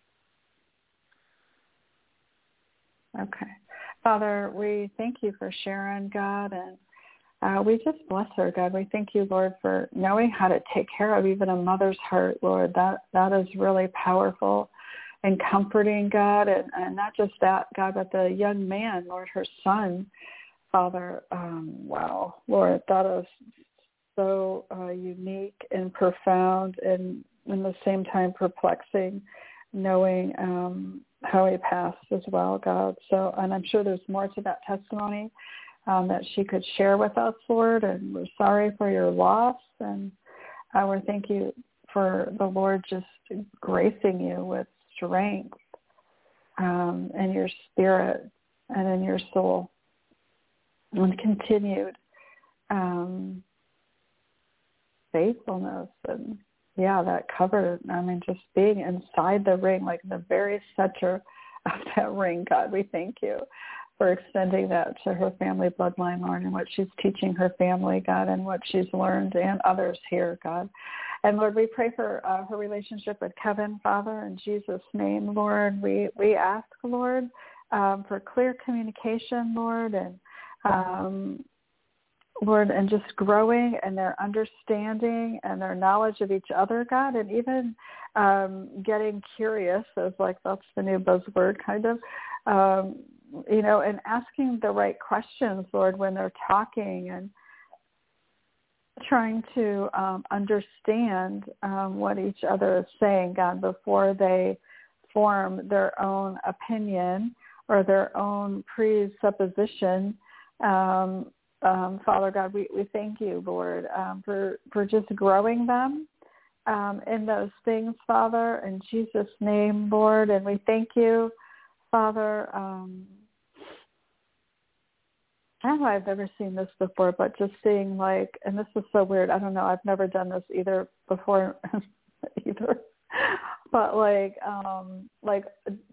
Okay. Father, we thank you for Sharon, God, and uh, we just bless her, God. We thank you, Lord, for knowing how to take care of even a mother's heart, Lord. That that is really powerful and comforting, God, and, and not just that, God, but the young man, Lord, her son, Father. Um, wow, Lord, that is so uh, unique and profound and in the same time perplexing, knowing um, how he passed as well, God. So, and I'm sure there's more to that testimony um, that she could share with us, Lord, and we're sorry for your loss, and uh, we thank you for the Lord just gracing you with strength um, in your spirit and in your soul, and continued um, faithfulness and yeah, that covered, I mean, just being inside the ring, like the very center of that ring, God, we thank you for extending that to her family bloodline, Lord, and what she's teaching her family, God, and what she's learned and others here, God. And, Lord, we pray for uh, her relationship with Kevin, Father, in Jesus' name, Lord. We, we ask, Lord, um, for clear communication, Lord, and um Lord, and just growing in their understanding and their knowledge of each other, God, and even um, getting curious, as like that's the new buzzword kind of, um, you know, and asking the right questions, Lord, when they're talking and trying to um, understand um, what each other is saying, God, before they form their own opinion or their own presupposition. Um, Um, Father God, we, we thank you, Lord, um, for, for just growing them um, in those things, Father, in Jesus' name, Lord. And we thank you, Father. Um, I don't know, I've never seen this before, but just seeing like, and this is so weird. I don't know. I've never done this either before either. But like, um, like,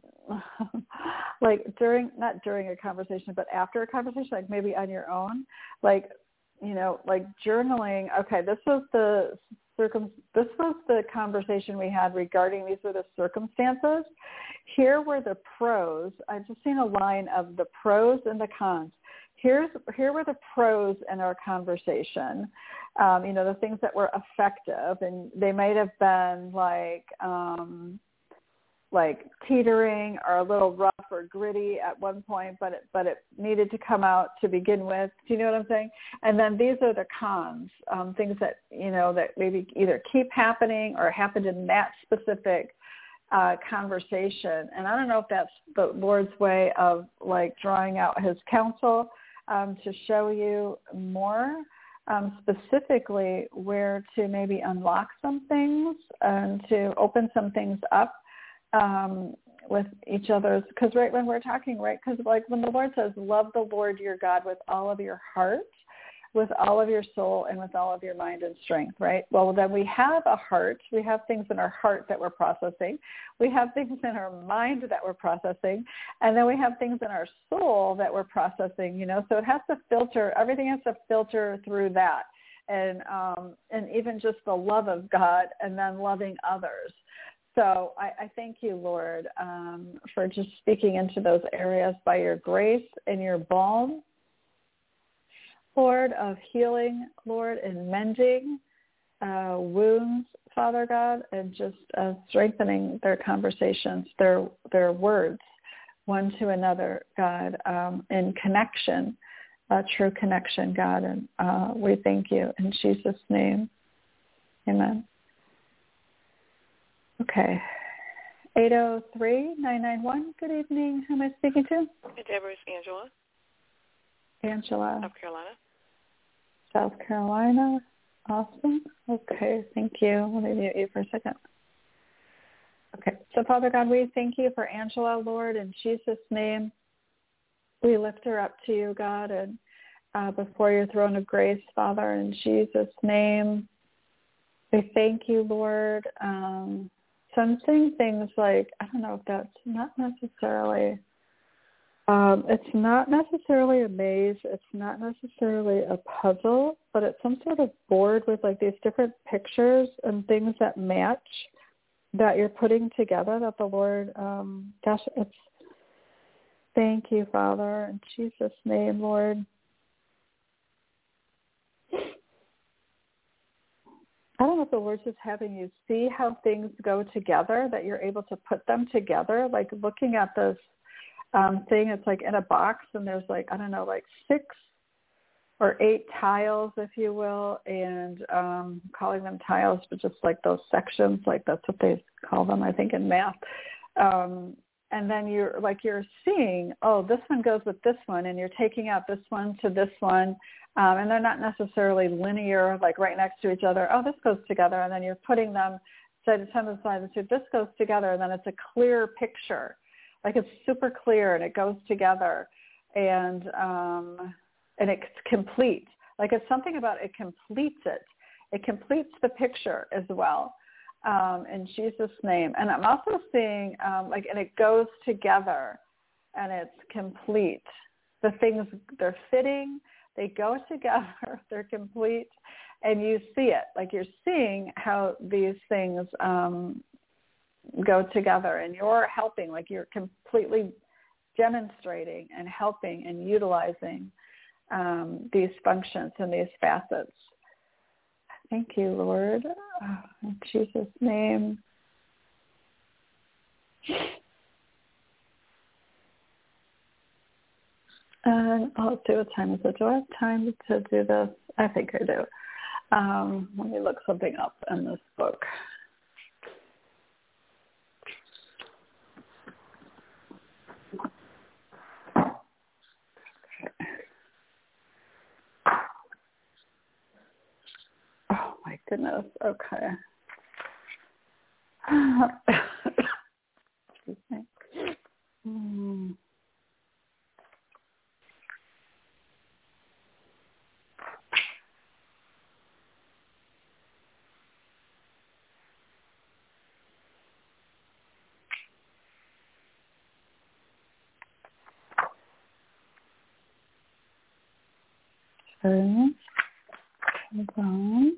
like during, not during a conversation, but after a conversation, like maybe on your own, like, you know, like journaling. Okay, this was the circum, this was the conversation we had regarding these were the circumstances. Here were the pros. I've just seen a line of the pros and the cons. Here's, here were the pros in our conversation. Um, you know, the things that were effective, and they might have been like, um, like teetering or a little rough or gritty at one point, but it, but it needed to come out to begin with. Do you know what I'm saying? And then these are the cons, um, things that, you know, that maybe either keep happening or happened in that specific uh, conversation. And I don't know if that's the Lord's way of like drawing out his counsel um, to show you more um, specifically where to maybe unlock some things and to open some things up um, with each other's, because right when we're talking, right, because like when the Lord says, love the Lord your God with all of your heart, with all of your soul, and with all of your mind and strength, right? Well, then we have a heart. We have things in our heart that we're processing. We have things in our mind that we're processing. And then we have things in our soul that we're processing, you know, so it has to filter, everything has to filter through that. And, um, and even just the love of God and then loving others. So I, I thank you, Lord, um, for just speaking into those areas by your grace and your balm, Lord, of healing, Lord, and mending uh, wounds, Father God, and just uh, strengthening their conversations, their their words, one to another, God, um, in connection, uh, true connection, God. And uh, we thank you in Jesus' name. Amen. Okay. eight oh three, nine nine one. Good evening. Who am I speaking to? Hey, Deborah, it's Angela. Angela. South Carolina. South Carolina. Awesome. Okay. Thank you. Let me mute you for a second. Okay. So, Father God, we thank you for Angela, Lord, in Jesus' name. We lift her up to you, God, and uh, before your throne of grace, Father, in Jesus' name. We thank you, Lord. Um, so I'm saying things like, I don't know if that's not necessarily, um, it's not necessarily a maze. It's not necessarily a puzzle, but it's some sort of board with like these different pictures and things that match that you're putting together that the Lord, um, gosh, it's, thank you, Father, in Jesus' name, Lord. I don't know if the Lord's just having you see how things go together, that you're able to put them together, like looking at this um, thing, it's like in a box and there's like, I don't know, like six or eight tiles, if you will, and um, calling them tiles, but just like those sections, like that's what they call them, I think, in math. Um, and then you're like, you're seeing, oh, this one goes with this one, and you're taking out this one to this one. Um, and they're not necessarily linear, like right next to each other. Oh, this goes together, and then you're putting them side to side, side to this goes together, and then it's a clear picture, like it's super clear, and it goes together, and um, and it's complete. Like it's something about it completes it. It completes the picture as well, um, in Jesus' name. And I'm also seeing um, like, and it goes together, and it's complete. The things, they're fitting. They go together, they're complete, and you see it. Like you're seeing how these things um, go together, and you're helping, like you're completely demonstrating and helping and utilizing um, these functions and these facets. Thank you, Lord. Oh, in Jesus' name. And uh, let's see, what time is it? Do I have time to do this? I think I do. Um, let me look something up in this book. Okay. Oh, my goodness. Okay. Excuse me. Hmm. Okay. Hold on.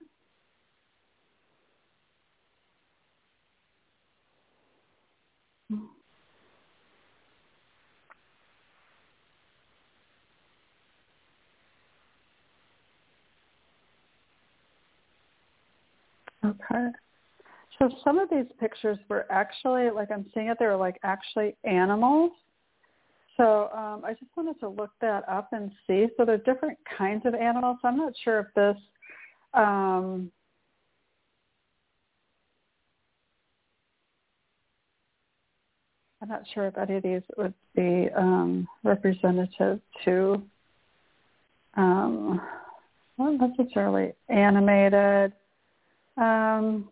Okay. So some of these pictures were actually, like I'm seeing it, they were like actually animals. So um, I just wanted to look that up and see. So there are different kinds of animals. I'm not sure if this, um, I'm not sure if any of these would be um, representative to, um, not necessarily animated. Um,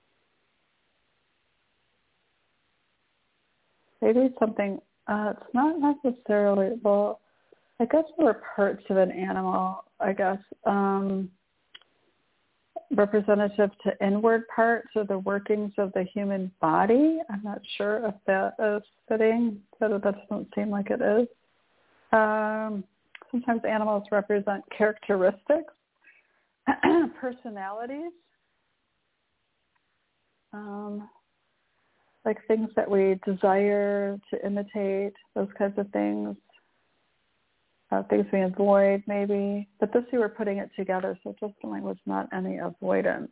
maybe something, uh, it's not necessarily, well, I guess there were parts of an animal, I guess, um, representative to inward parts or the workings of the human body. I'm not sure if that is fitting, but that doesn't seem like it is. Um, sometimes animals represent characteristics, personalities. Um, like things that we desire to imitate, those kinds of things, uh, things we avoid maybe. But this you were putting it together, so it definitely was not any avoidance.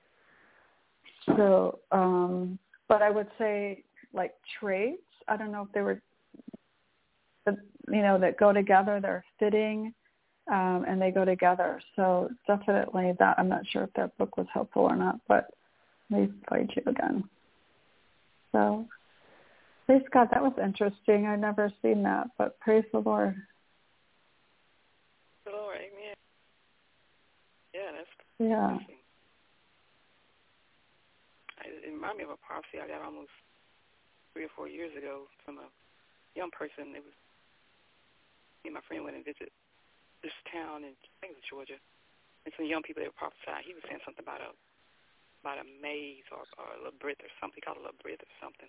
So, um, but I would say like traits, I don't know if they were, you know, that go together, they're fitting, um, and they go together. So definitely that, I'm not sure if that book was helpful or not, but let me find you again. So praise God, that was interesting. I'd never seen that, but praise the Lord. The Lord, amen. Yeah, that's yeah. It reminded me of a prophecy I got almost three or four years ago from a young person. It was me and my friend went and visited this town in, I think it was Georgia, and some young people, they were prophesying. He was saying something about a about a maze or, or a labyrinth or something. He called it a labyrinth or something.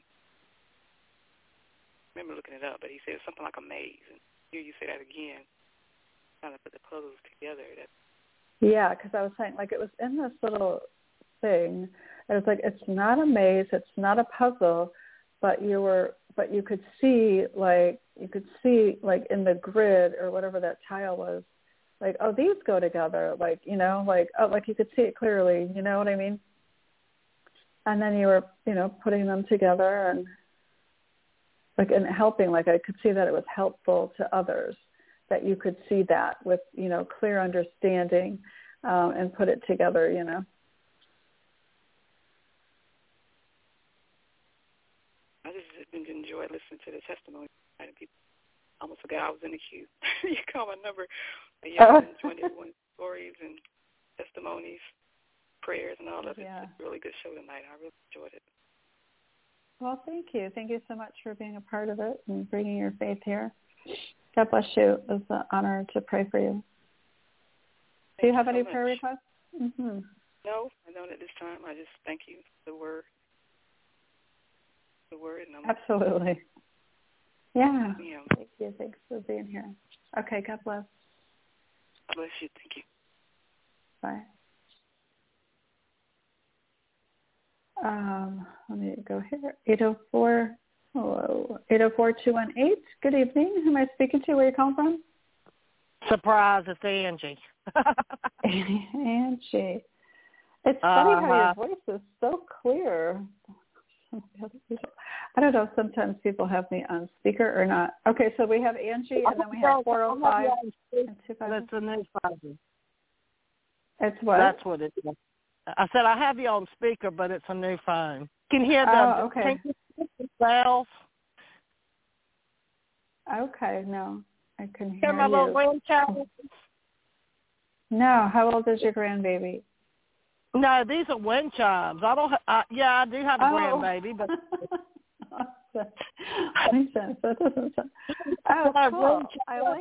I remember looking it up, but he said something like a maze. And here you say that again, trying to put the puzzles together. That yeah, because I was saying, like, it was in this little thing. It was like, it's not a maze, it's not a puzzle, but you were, but you could see, like, you could see, like, in the grid or whatever that tile was, like, oh, these go together, like, you know, like, oh, like you could see it clearly, you know what I mean? And then you were, you know, putting them together and, like, and helping, like, I could see that it was helpful to others, that you could see that with, you know, clear understanding, um, and put it together, you know. I just enjoyed listening to the testimony. And people almost forgot I was in the queue. You call my number. But yeah, I was enjoying everyone's stories and testimonies, prayers, and all of it. Yeah. It's a really good show tonight. I really enjoyed it. Well, thank you. Thank you so much for being a part of it and bringing your faith here. God bless you. It was an honor to pray for you. Thank Do you have you so any much. prayer requests? Mm-hmm. No, I don't at this time. I just thank you for the word. The word. And I'm Absolutely. Yeah. Yeah. Thank you. Thanks for being here. Okay. God bless. God bless you. Thank you. Bye. Um, let me go here. eight oh four, hello, eight oh four, two one eight. Good evening. Who am I speaking to? Where are you calling from? Surprise, it's Angie. Angie. It's funny uh-huh. how your voice is so clear. I don't know if sometimes people have me on speaker or not. Okay, so we have Angie, and then we have four oh five and two five. That's a new phone. It's what? That's what it is. I said I have you on speaker, but it's a new phone. You can hear the oh, okay. bells. Okay, no, I can hear, hear my you. little wind chimes? No, how old is your grandbaby? No, these are wind chimes. I don't. I, yeah, I do have a oh. grandbaby, but Makes sense. That doesn't sound. Oh, cool. I like.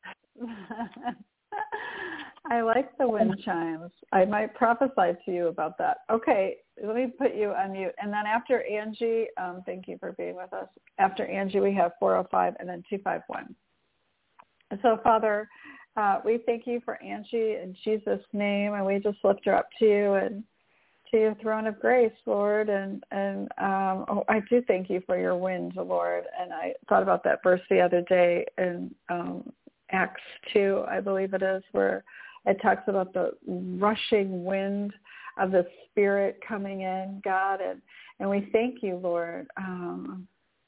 I like the wind chimes. I might prophesy to you about that. Okay, let me put you on mute. And then after Angie, um, thank you for being with us. After Angie, we have four oh five and then two five one. So, Father, uh, we thank you for Angie in Jesus' name, and we just lift her up to you and to your throne of grace, Lord. And, and um, oh, I do thank you for your wind, Lord. And I thought about that verse the other day in um, Acts two, I believe it is, where it talks about the rushing wind of the Spirit coming in, God. And, and we thank you, Lord. Um,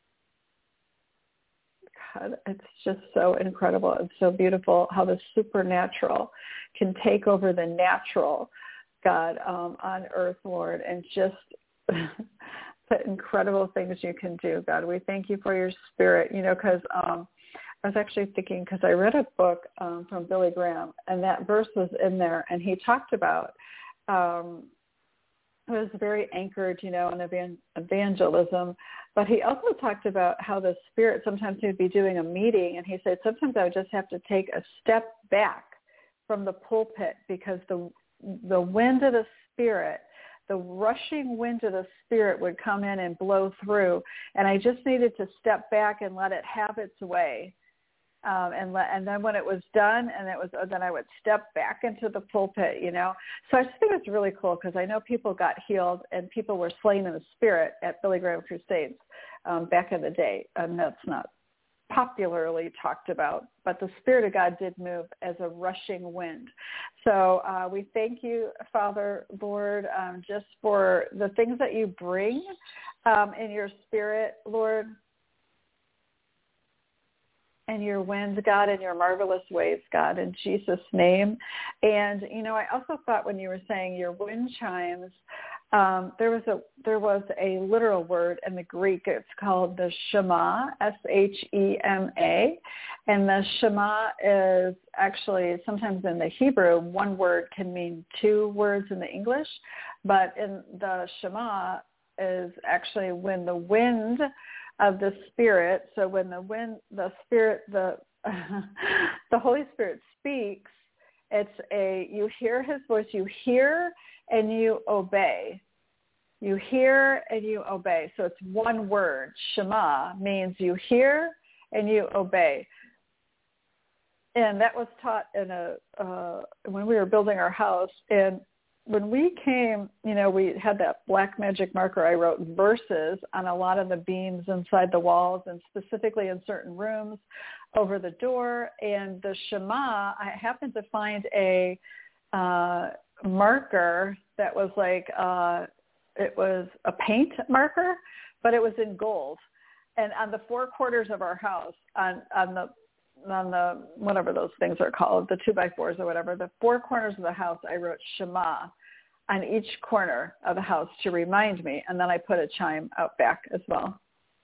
God, it's just so incredible and so beautiful how the supernatural can take over the natural, God, um, on earth, Lord, and just the incredible things you can do, God. We thank you for your Spirit, you know, because um, I was actually thinking, because I read a book um, from Billy Graham, and that verse was in there, and he talked about, um, it was very anchored, you know, in evan- evangelism, but he also talked about how the Spirit, sometimes he would be doing a meeting, and he said, sometimes I would just have to take a step back from the pulpit because the the wind of the Spirit, the rushing wind of the Spirit would come in and blow through, and I just needed to step back and let it have its way. Um, and le- and then when it was done, and it was then I would step back into the pulpit, you know. So I just think it's really cool because I know people got healed and people were slain in the spirit at Billy Graham Crusades um, back in the day, and that's not popularly talked about, but the Spirit of God did move as a rushing wind. So uh, we thank you, Father, Lord, um, just for the things that you bring um, in your Spirit, Lord, and your winds, God, and your marvelous ways, God, in Jesus' name. And, you know, I also thought when you were saying your wind chimes, um, there was a there was a literal word in the Greek. It's called the Shema, S H E M A. And the Shema is actually, sometimes in the Hebrew, one word can mean two words in the English. But in the Shema is actually when the wind of the Spirit, so when the wind, the Spirit, the the Holy Spirit speaks, it's a, you hear his voice, you hear and you obey. You hear and you obey. So it's one word. Shema means you hear and you obey. And that was taught in a, uh, when we were building our house. And when we came, you know, we had that black magic marker. I wrote verses on a lot of the beams inside the walls and specifically in certain rooms over the door. And the Shema, I happened to find a uh, marker that was like, uh, it was a paint marker, but it was in gold. And on the four quarters of our house, on, on the on the, whatever those things are called, the two by fours or whatever, the four corners of the house, I wrote Shema on each corner of the house to remind me. And then I put a chime out back as well.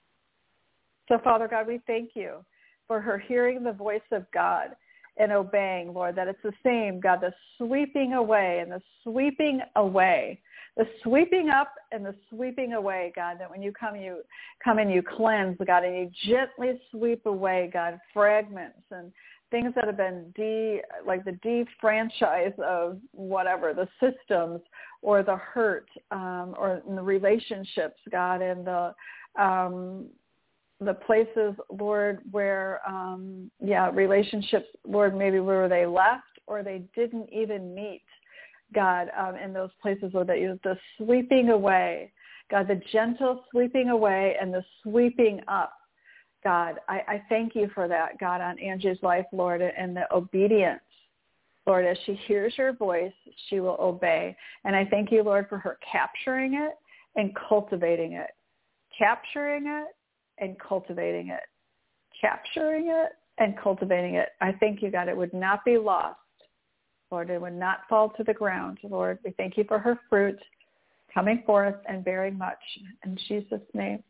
So Father God, we thank you for her hearing the voice of God and obeying, Lord, that it's the same, God, the sweeping away and the sweeping away, the sweeping up and the sweeping away, God, that when you come, you come and you cleanse, God, and you gently sweep away, God, fragments and things that have been de, like the defranchise of whatever, the systems or the hurt um, or in the relationships, God, and the um, the places, Lord, where, um, yeah, relationships, Lord, maybe where they left or they didn't even meet, God, um, in those places, Lord, that you, the sweeping away, God, the gentle sweeping away and the sweeping up, God, I, I thank you for that, God, on Angie's life, Lord, and the obedience, Lord, as she hears your voice, she will obey. And I thank you, Lord, for her capturing it and cultivating it, capturing it and cultivating it, capturing it and cultivating it. I thank you, God, it would not be lost. Lord, it would not fall to the ground. Lord, we thank you for her fruit coming forth and bearing much. In Jesus' name,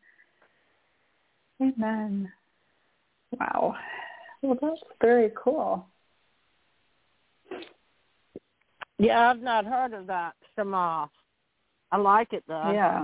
amen. Wow. Well, that's very cool. Yeah, I've not heard of that, Shema. I like it, though. Yeah.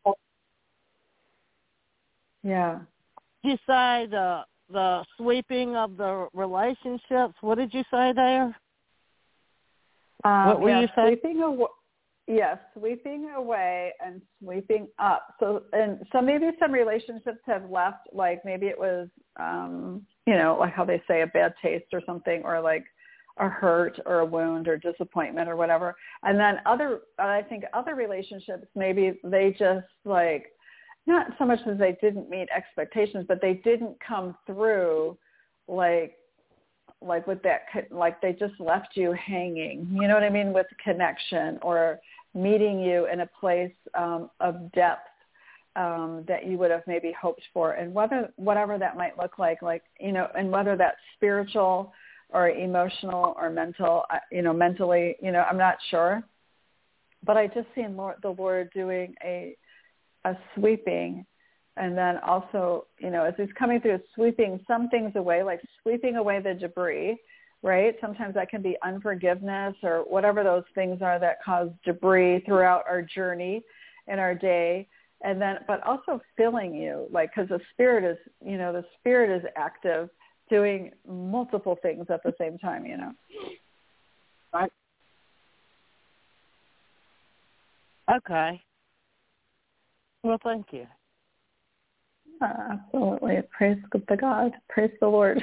Yeah. Did you say the the sweeping of the relationships? What did you say there? Um, what were yeah, you saying? Sweeping away, yes, sweeping away and sweeping up. So, and so maybe some relationships have left, like maybe it was, um, you know, like how they say a bad taste or something, or like a hurt or a wound or disappointment or whatever. And then other, I think other relationships, maybe they just like, not so much as they didn't meet expectations, but they didn't come through like, like with that, like they just left you hanging, you know what I mean, with connection or meeting you in a place um, of depth um, that you would have maybe hoped for. And whether, whatever that might look like, like, you know, and whether that's spiritual or emotional or mental, you know, mentally, you know, I'm not sure. But I just seen Lord, the Lord doing a, a sweeping, and then also, you know, as he's coming through, sweeping some things away, like sweeping away the debris, right? Sometimes that can be unforgiveness or whatever those things are that cause debris throughout our journey in our day. And then, but also filling you, like, because the Spirit is, you know, the Spirit is active, doing multiple things at the same time, you know. Right. Okay. Well, thank you. Uh, absolutely. Praise the God. Praise the Lord.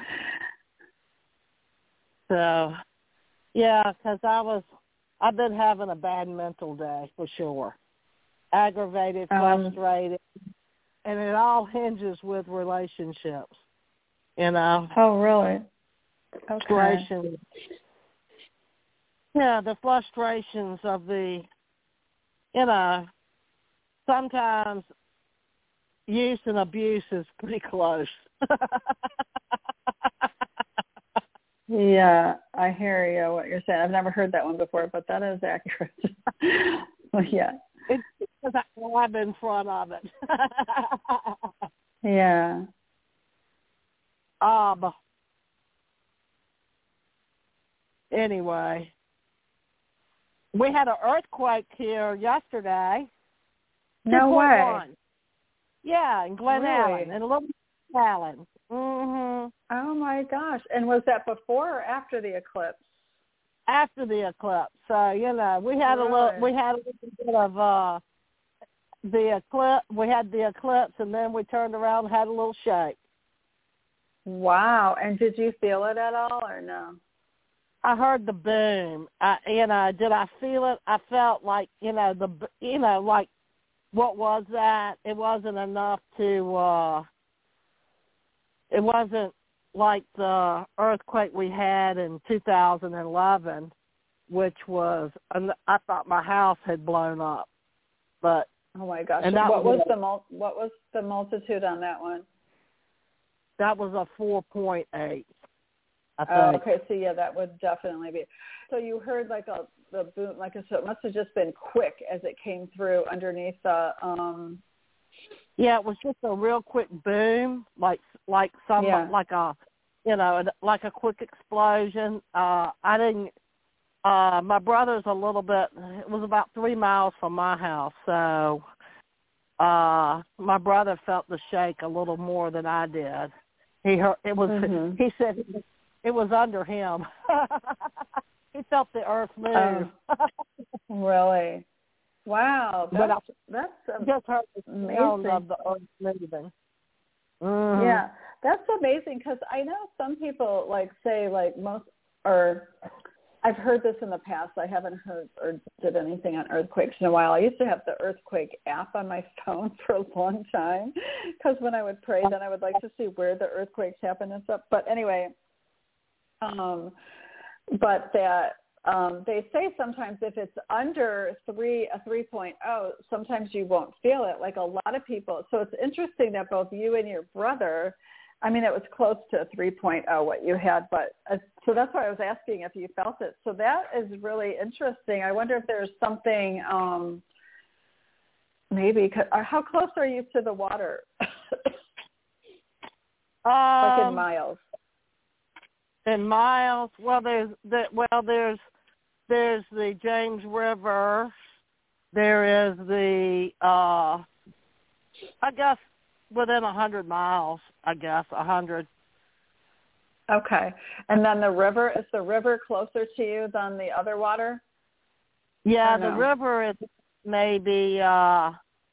So, yeah, because I was, I've been having a bad mental day for sure. Aggravated, Um, frustrated, and it all hinges with relationships. You know. Oh, really? Okay. Frustration. Yeah, the frustrations of the, you know, sometimes use and abuse is pretty close. Yeah, I hear you, what you're saying. I've never heard that one before, but that is accurate. Well, yeah. It's because I'm in front of it. Yeah. Um. Anyway, we had an earthquake here yesterday. No way. one. Yeah, in Glen Really? Allen, in Little Allen. Mhm. Oh my gosh! And was that before or after the eclipse? After the eclipse, so you know we had Really? a little, we had a little bit of uh, the eclipse. We had the eclipse, and then we turned around and had a little shake. Wow! And did you feel it at all, or no? I heard the boom. I, you know, did I feel it? I felt like, you know, the, you know, like, what was that? It wasn't enough to, uh, it wasn't like the earthquake we had in two thousand eleven, which was, I thought my house had blown up. But oh my gosh! And that what was, was the mul- what was the multitude on that one? That was a four point eight. Oh, okay, so yeah, that would definitely be. So you heard like a the boom, like I said, it must have just been quick as it came through underneath the. Um... Yeah, it was just a real quick boom, like like some yeah. like a, you know, like a quick explosion. Uh, I didn't. Uh, my brother's a little bit. It was about three miles from my house, so uh, my brother felt the shake a little more than I did. He heard it was. Mm-hmm. He said. It was under him. He felt the earth move. Oh, really? Wow. That's, but I that's just heard the sound amazing. of the earth moving. Mm-hmm. Yeah, that's amazing because I know some people like say like most, or I've heard this in the past. I haven't heard or did anything on earthquakes in a while. I used to have the earthquake app on my phone for a long time because when I would pray, then I would like to see where the earthquakes happen and stuff. But anyway, Um, but that um, they say sometimes if it's under three, a three point oh, sometimes you won't feel it, like a lot of people. So it's interesting that both you and your brother, I mean, it was close to a three point oh what you had, but uh, so that's why I was asking if you felt it. So that is really interesting. I wonder if there's something um, maybe, uh, how close are you to the water? Like um, in miles. In miles, well, there's the, well, there's there's the James River. There is the, uh, I guess, within a hundred miles. I guess a hundred. Okay, and then the river, is the river closer to you than the other water? Yeah, no? the river is maybe uh,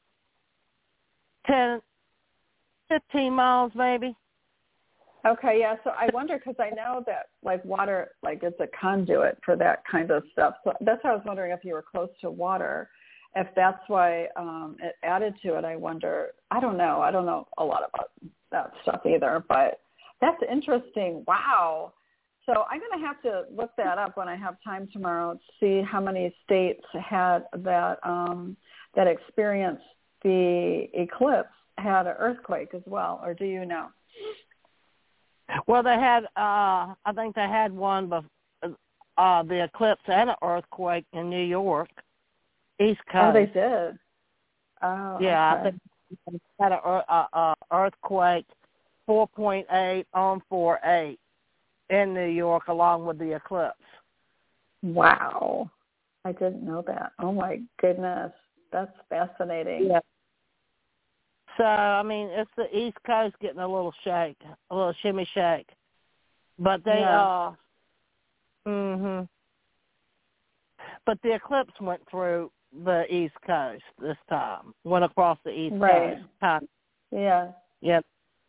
ten, fifteen miles, maybe. Okay, yeah, so I wonder, because I know that, like, water, like, it's a conduit for that kind of stuff. So that's why I was wondering if you were close to water, if that's why um, it added to it. I wonder, I don't know. I don't know a lot about that stuff either, but that's interesting. Wow. So I'm going to have to look that up when I have time tomorrow to see how many states had that, um, that experienced the eclipse had an earthquake as well, or do you know? Well, they had, uh, I think they had one, but uh, the eclipse and an earthquake in New York, East Coast. Oh, they did. Oh, yeah, okay. I think they had an uh, uh, earthquake, four point eight on four point eight in New York, along with the eclipse. Wow, I didn't know that. Oh my goodness, that's fascinating. Yeah. So, I mean, it's the East Coast getting a little shake, a little shimmy shake. But they, yeah. uh, mhm. But the eclipse went through the East Coast this time, went across the East right. Coast. Yeah. Yep.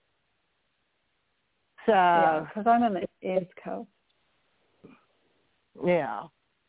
So. Yeah, because I'm on the East Coast. Yeah.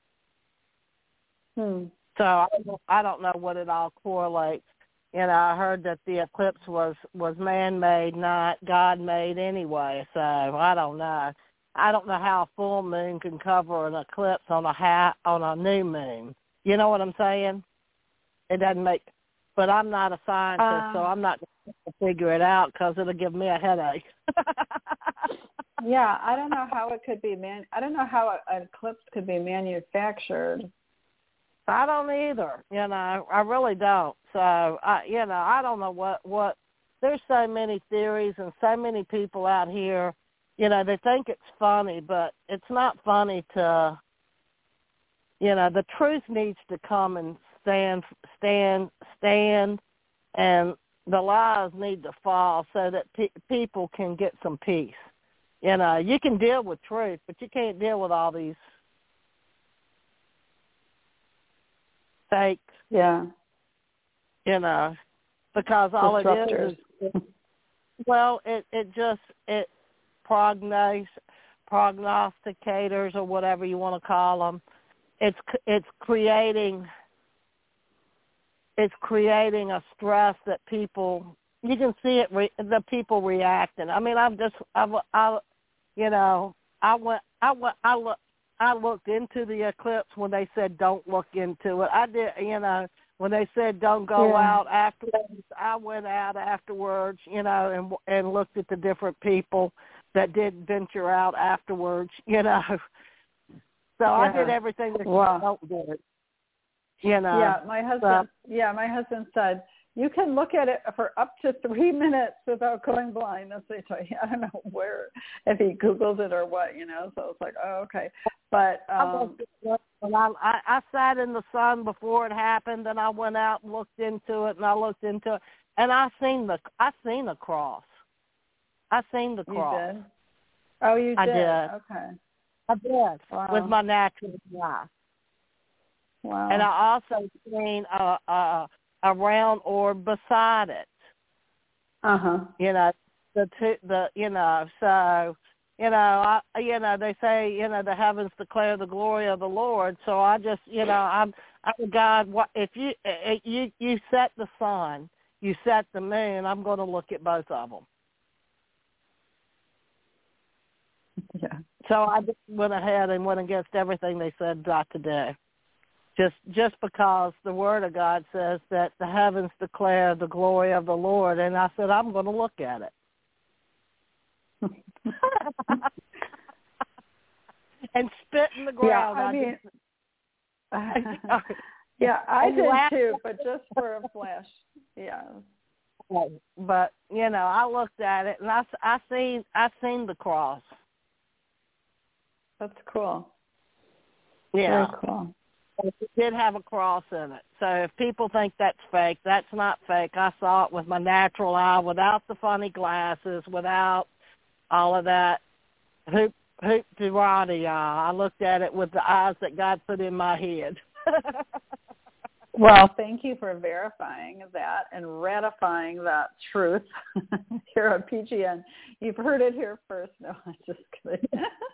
Hmm. So I don't, I don't know what it all correlates. You know, I heard that the eclipse was, was man-made, not God-made anyway. So I don't know. I don't know how a full moon can cover an eclipse on a ha- on a new moon. You know what I'm saying? It doesn't make. But I'm not a scientist, uh, so I'm not going to figure it out because it'll give me a headache. Yeah, I don't know how it could be man. I don't know how an eclipse could be manufactured. I don't either. You know, I really don't. So, I, you know, I don't know what, what, there's so many theories and so many people out here, you know, they think it's funny, but it's not funny to, you know, the truth needs to come and stand, stand, stand, and the lies need to fall so that pe- people can get some peace. You know, you can deal with truth, but you can't deal with all these fakes. Yeah. You know, because all it is is, well, it, it just, it prognos, prognosticators or whatever you want to call them, it's, it's creating, it's creating a stress that people, you can see it, re, the people reacting. I mean, I've just, I've, I, you know, I went, I went, I look, I looked into the eclipse when they said don't look into it. I did, you know, when they said don't go yeah. out afterwards, I went out afterwards, you know, and and looked at the different people that did venture out afterwards, you know. So yeah. I did everything that wow. don't do it. You know. Yeah, my husband. So, yeah, my husband said you can look at it for up to three minutes without going blind. That's what I tell you. I don't know where, if he Googled it or what, you know. So it's like, oh, okay. But um, I, I, I sat in the sun before it happened, and I went out and looked into it, and I looked into it, and I seen the I seen the cross. I seen the cross. You did? Oh, you did? I did. Okay. I did wow. with my natural eye. Wow. And I also seen a, a a round orb beside it. Uh huh. You know the two, the you know so. You know, I, you know, they say, you know, the heavens declare the glory of the Lord. So I just, you know, I'm, I'm God. What if you, you, you set the sun, you set the moon? I'm going to look at both of them. Yeah. So I just went ahead and went against everything they said not to do. Just, just because the Word of God says that the heavens declare the glory of the Lord, and I said I'm going to look at it. And spit in the ground. Yeah, I, I mean, just, yeah, I did too, but just for a flash. Yeah. But you know, I looked at it and I, I seen I seen the cross. That's cool. Yeah. Very cool. It did have a cross in it. So if people think that's fake, that's not fake. I saw it with my natural eye, without the funny glasses, without all of that hoop hoop derati eye. I looked at it with the eyes that God put in my head. Well, thank you for verifying that and ratifying that truth here on P G N. You've heard it here first. No, I'm just kidding.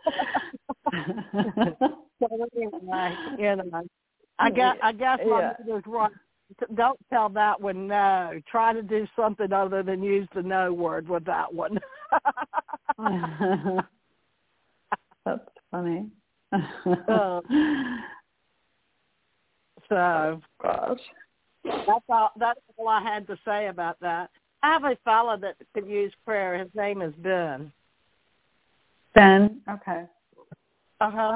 you know, I guess I guess my yeah. mother's right. Don't tell that one no. Try to do something other than use the no word with that one. That's funny. uh, so, gosh, that's all. That's all I had to say about that. I have a fellow that could use prayer. His name is Ben. Ben. Okay. Uh huh.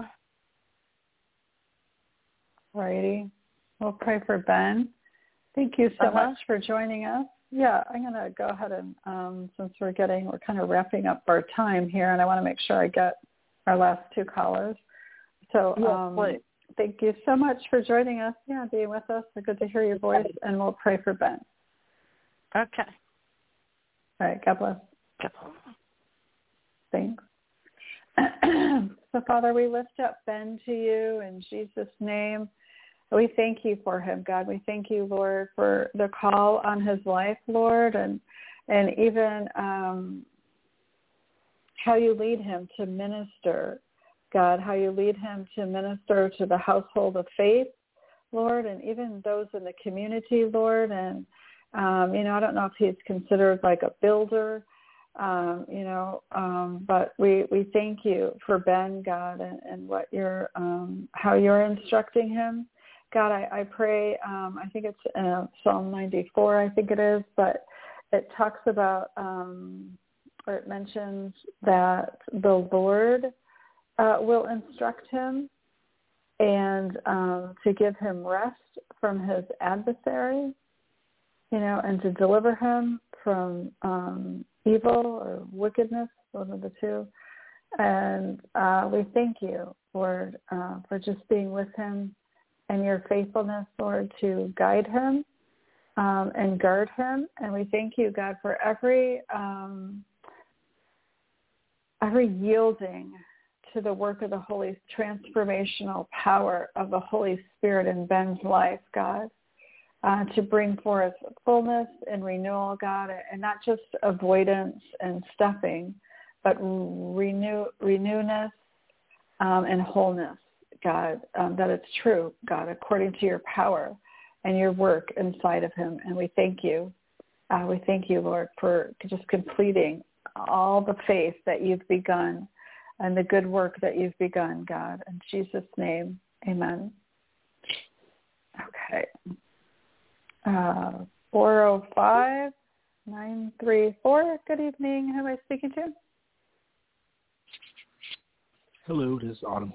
Alrighty. We'll pray for Ben. Thank you so uh-huh. much for joining us. Yeah, I'm going to go ahead and, um, since we're getting, we're kind of wrapping up our time here, and I want to make sure I get our last two callers. So um, yes, thank you so much for joining us. Yeah, being with us. It's good to hear your voice, and we'll pray for Ben. Okay. All right. God bless. Okay. Thanks. So, Father, we lift up Ben to you in Jesus' name. We thank you for him, God. We thank you, Lord, for the call on his life, Lord. And and even um, how you lead him to minister, God, how you lead him to minister to the household of faith, Lord, and even those in the community, Lord. And, um, you know, I don't know if he's considered like a builder, um, you know, um, but we, we thank you for Ben, God, and, and what you're, um, how you're instructing him. God, I, I pray, um, I think it's uh, Psalm ninety-four, I think it is, but it talks about, um, or it mentions that the Lord uh, will instruct him and um, to give him rest from his adversary, you know, and to deliver him from um, evil or wickedness, one of the two. And uh, we thank you, Lord, uh, for just being with him and your faithfulness, Lord, to guide him um, and guard him. And we thank you, God, for every um, every yielding to the work of the Holy transformational power of the Holy Spirit in Ben's life, God, uh, to bring forth fullness and renewal, God, and not just avoidance and stuffing, but renew renewness um, and wholeness. God, um, that it's true, God, according to your power and your work inside of him. And we thank you. Uh, we thank you, Lord, for just completing all the faith that you've begun and the good work that you've begun, God. In Jesus' name, amen. Okay. Uh, four oh five, nine three four, good evening. Who am I speaking to? Hello, this is Autumn.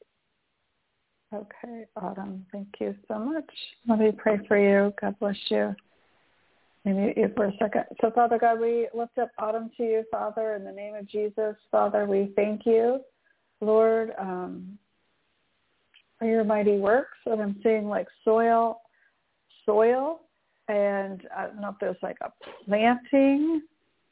Okay, Autumn, thank you so much. Let me pray for you. God bless you. Let me mute you for a second. So, Father God, we lift up Autumn to you, Father, in the name of Jesus. Father, we thank you, Lord, um, for your mighty works. And I'm seeing like soil, soil, and I don't know if there's like a planting.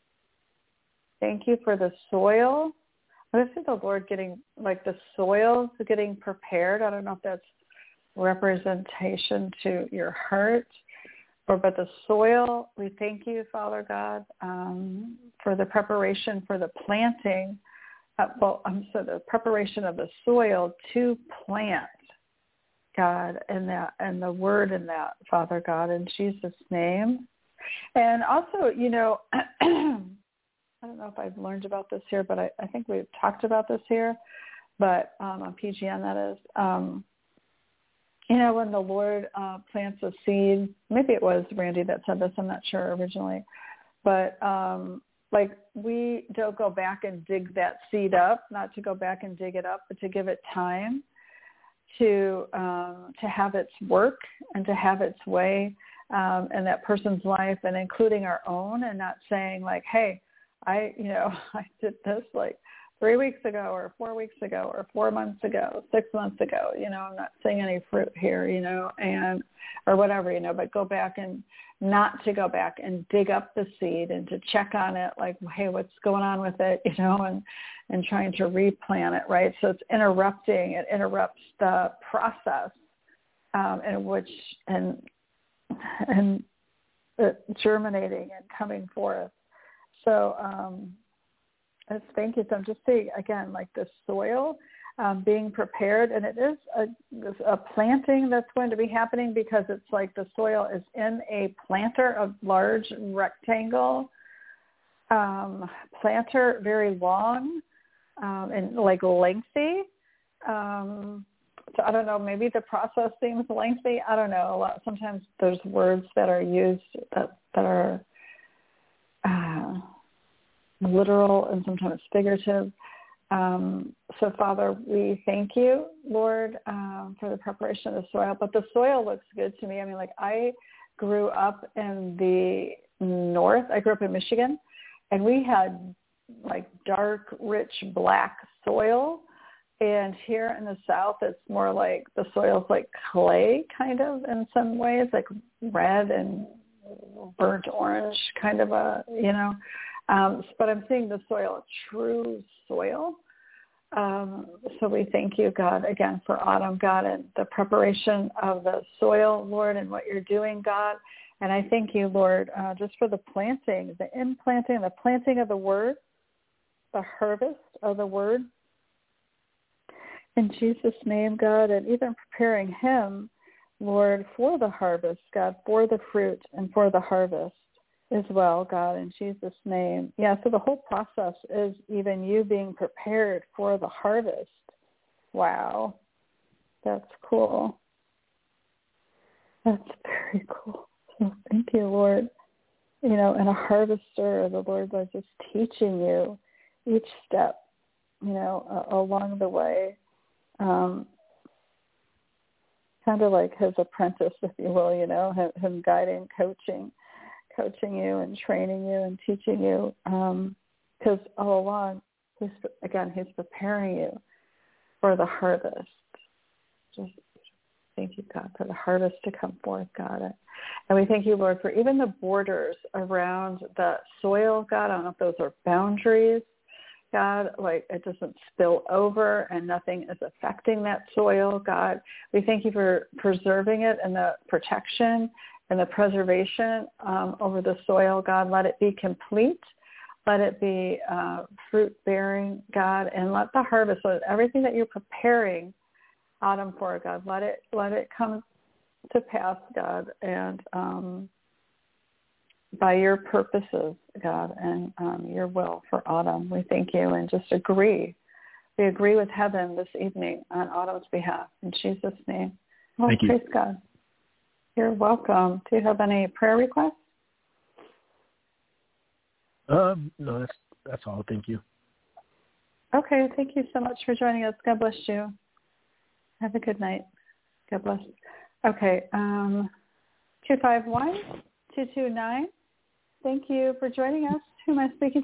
Thank you for the soil. I see the Lord getting, like the soil getting prepared. I don't know if that's representation to your heart, or but the soil, we thank you, Father God, um, for the preparation for the planting. Uh, well, I'm so the preparation of the soil to plant, God, and that and the word in that, Father God, in Jesus' name. And also, you know, I don't know if I've learned about this here, but I, I think we've talked about this here, but um, on P G N that is, um, you know, when the Lord uh, plants a seed, maybe it was Randy that said this, I'm not sure originally, but um, like we don't go back and dig that seed up, not to go back and dig it up, but to give it time to um, to have its work and to have its way um, in that person's life, and including our own, and not saying like, hey, I, you know, I did this like three weeks ago or four weeks ago or four months ago, six months ago, you know, I'm not seeing any fruit here, you know, and, or whatever, you know, but go back and not to go back and dig up the seed and to check on it like, hey, what's going on with it, you know, and, and trying to replant it, right? So it's interrupting, it interrupts the process um, in which, and, and uh, germinating and coming forth. So um, let's thank you. So I'm just saying, again, like the soil um, being prepared, and it is a, a planting that's going to be happening because it's like the soil is in a planter, a large rectangle um, planter, very long um, and like lengthy. Um, so I don't know, maybe the process seems lengthy. I don't know. A lot, sometimes there's words that are used that, that are Uh, literal and sometimes figurative. Um, so, Father, we thank you, Lord, um, for the preparation of the soil. But the soil looks good to me. I mean, like I grew up in the north. I grew up in Michigan, and we had like dark, rich, black soil. And here in the south, it's more like the soil's like clay, kind of in some ways, like red and burnt orange kind of a, you know, um, but I'm seeing the soil, true soil, Um, so we thank you, God, again for autumn, God, and the preparation of the soil, Lord, and what you're doing, God. And I thank you, Lord, uh, just for the planting, the implanting, the planting of the word, the harvest of the word. In Jesus' name, God, and even preparing him, Lord, for the harvest, God, for the fruit and for the harvest as well, God, in Jesus' name. Yeah, so the whole process is even you being prepared for the harvest. Wow. That's cool. That's very cool. So thank you, Lord. You know, and a harvester, the Lord was just teaching you each step, you know, uh, along the way. Um, kind of like his apprentice, if you will, you know, him, him guiding, coaching, coaching you and training you and teaching you. Because um, all along, he's, again, he's preparing you for the harvest. Just thank you, God, for the harvest to come forth, God. And we thank you, Lord, for even the borders around the soil, God. I don't know if those are boundaries, God, like it doesn't spill over and nothing is affecting that soil, God. We thank you for preserving it and the protection and the preservation um, over the soil, God. Let it be complete. Let it be uh, fruit-bearing, God, and let the harvest, let everything that you're preparing autumn for, God, let it let it come to pass, God, and um, by your purposes, God, and um, your will for autumn. We thank you and just agree. We agree with heaven this evening on autumn's behalf. In Jesus' name. Oh, thank praise you. God. You're welcome. Do you have any prayer requests? Um, no, that's that's all. Thank you. Okay. Thank you so much for joining us. God bless you. Have a good night. God bless. Okay. Um, two five one, two two nine. Thank you for joining us. Who am I speaking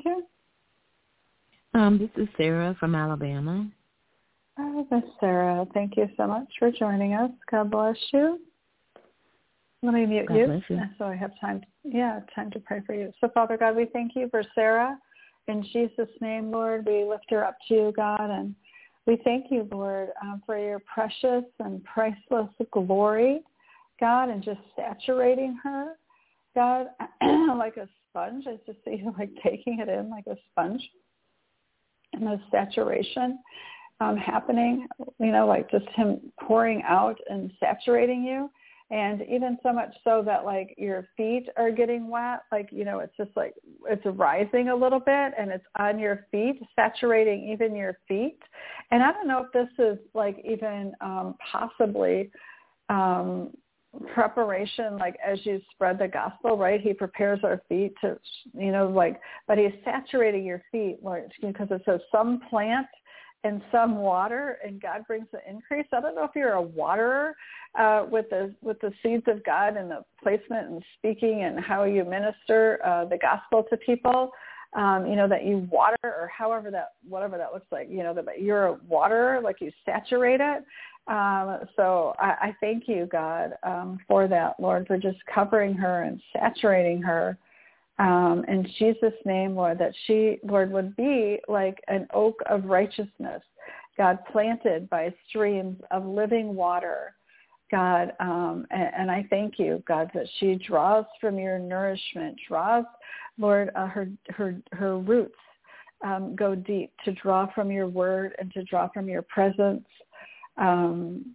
to? Um, this is Sarah from Alabama. Oh, Miss Sarah. Thank you so much for joining us. God bless you. Let me mute God you, bless you. so I have time. Yeah, time to pray for you. So, Father God, we thank you for Sarah. In Jesus' name, Lord, we lift her up to you, God, and we thank you, Lord, um, for your precious and priceless glory, God, and just saturating her, God, like a sponge. I just see you like taking it in like a sponge, and the saturation um, happening, you know, like just him pouring out and saturating you. And even so much so that like your feet are getting wet, like, you know, it's just like it's rising a little bit and it's on your feet, saturating even your feet. And I don't know if this is like even um, possibly um, preparation, like as you spread the gospel, right? He prepares our feet to, you know, like, but he's saturating your feet, like, because it says some plant and some water, and God brings the increase. I don't know if you're a waterer uh, with the with the seeds of God and the placement and speaking and how you minister uh, the gospel to people. Um, you know, that you water, or however that, whatever that looks like. You know, that you're a waterer, like you saturate it. Um, so I, I thank you, God, um, for that, Lord, for just covering her and saturating her. Um, in Jesus' name, Lord, that she, Lord, would be like an oak of righteousness, God, planted by streams of living water, God. Um, and, and I thank you, God, that she draws from your nourishment, draws, Lord, uh, her her her roots um, go deep to draw from your word and to draw from your presence um,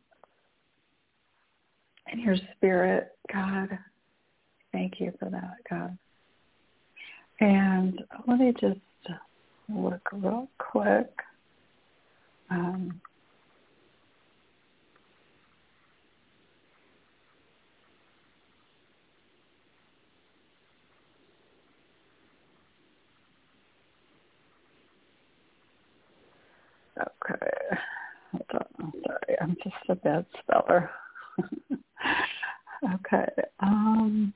and your spirit, God. Thank you for that, God. And let me just look real quick. Um, okay. Hold on. I'm sorry. I'm just a bad speller. Okay. Um,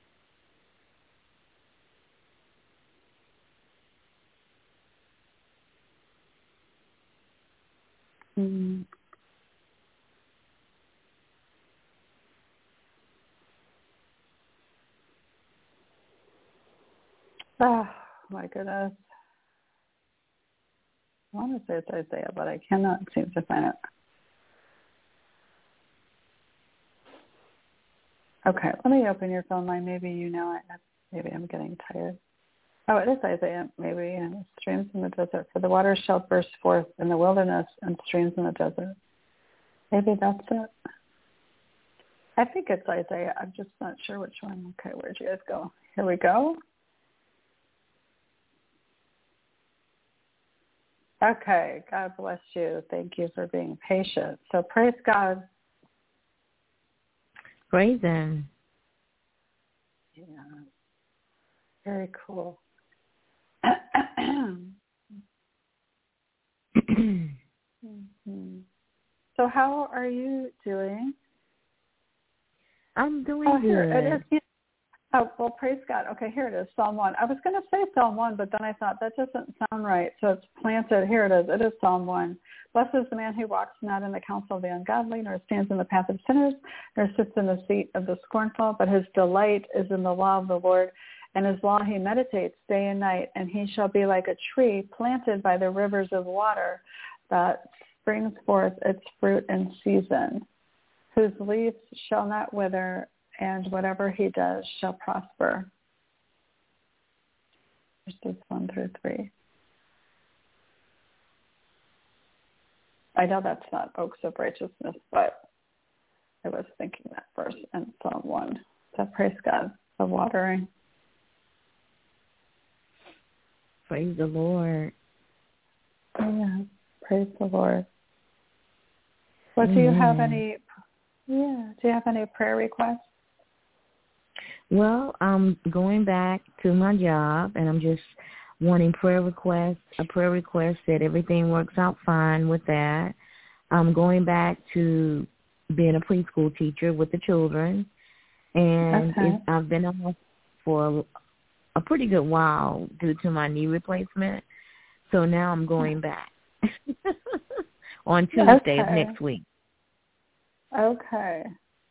hmm. Oh, my goodness. I want to say it's Isaiah, but I cannot seem to find it. Okay, let me open your phone line. Maybe you know it. Maybe I'm getting tired. Oh, it is Isaiah, maybe. And streams in the desert. For the waters shall burst forth in the wilderness and streams in the desert. Maybe that's it. I think it's Isaiah. I'm just not sure which one. Okay, where'd you guys go? Here we go. Okay, God bless you. Thank you for being patient. So praise God. Praise Him. Yeah. Very cool. mm-hmm. So how are you doing? I'm doing oh, good. Here it is. Oh, well, praise God. Okay, here it is, Psalm one. I was going to say Psalm one, but then I thought that doesn't sound right. So it's planted. Here it is. It is Psalm one. Blessed is the man who walks not in the counsel of the ungodly, nor stands in the path of sinners, nor sits in the seat of the scornful, but his delight is in the law of the Lord, and his law he meditates day and night, and he shall be like a tree planted by the rivers of water that brings forth its fruit in season, whose leaves shall not wither, and whatever he does shall prosper. Verses one through three. I know that's not Oaks of Righteousness, but I was thinking that verse in Psalm one. So praise God for watering. Praise the Lord. Yeah, praise the Lord. Well, do you have any? Yeah, do you have any prayer requests? Well, I'm going back to my job, and I'm just wanting prayer requests, a prayer request that everything works out fine with that. I'm going back to being a preschool teacher with the children, and okay. it's, I've been off for a, a pretty good while due to my knee replacement, so now I'm going back on Tuesday okay. of next week. Okay.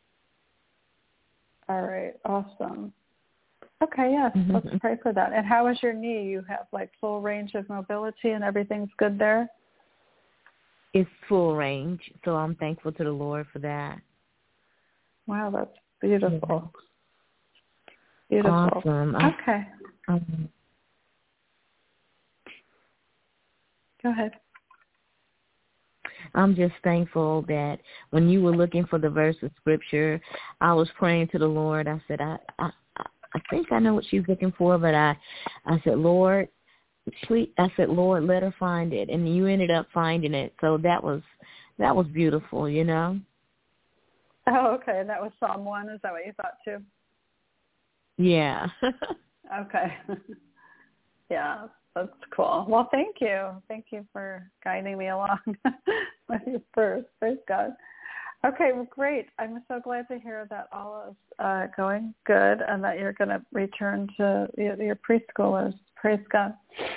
All right. Awesome. Okay. Yes. Mm-hmm. Let's pray for that. And how is your knee? You have like full range of mobility and everything's good there? It's full range. So I'm thankful to the Lord for that. Wow. That's beautiful. Beautiful. Awesome. Okay. Um, Go ahead. I'm just thankful that when you were looking for the verse of scripture, I was praying to the Lord. I said, I, I, I think I know what she's looking for, but I, I said, Lord, please, I said, Lord, let her find it, and you ended up finding it. So that was, that was beautiful, you know. Oh, okay. That was Psalm one. Is that what you thought too? Yeah. Okay. Yeah. That's cool. Well, thank you. Thank you for guiding me along with your first. Praise God. Okay, well, great. I'm so glad to hear that all is uh, going good and that you're going to return to your, your preschoolers. Praise God.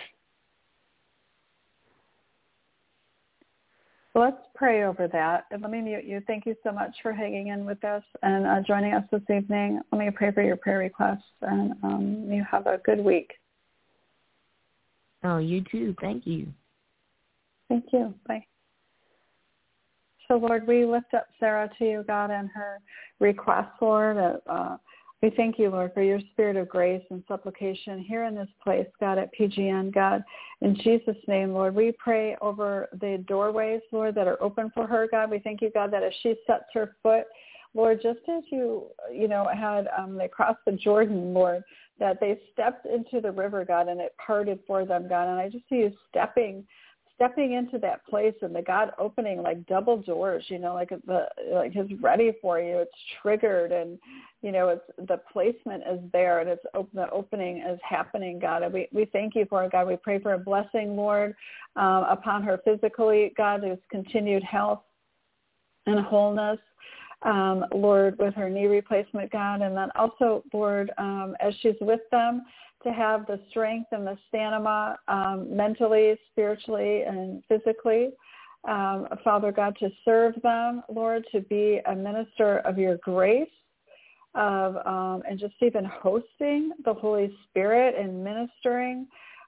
Well, let's pray over that. And let me mute you. Thank you so much for hanging in with us and uh, joining us this evening. Let me pray for your prayer requests, and um, you have a good week. Oh, you too. Thank you. Thank you. Bye. So, Lord, we lift up Sarah to you, God, and her request, Lord. Uh, we thank you, Lord, for your spirit of grace and supplication here in this place, God, at P G N, God. In Jesus' name, Lord, we pray over the doorways, Lord, that are open for her, God. We thank you, God, that as she sets her foot, Lord, just as you, you know, had, um, they crossed the Jordan, Lord, that they stepped into the river, God, and it parted for them, God. And I just see you stepping, stepping into that place, and the God opening like double doors, you know, like the like is ready for you. It's triggered, and you know, it's the placement is there, and it's open, the opening is happening, God. And we we thank you for it, God. We pray for a blessing, Lord, um, upon her physically, God, there's continued health and wholeness. Um, Lord, with her knee replacement, God, and then also, Lord, um, as she's with them, to have the strength and the stamina um, mentally, spiritually, and physically, um, Father God, to serve them, Lord, to be a minister of your grace, of um, and just even hosting the Holy Spirit and ministering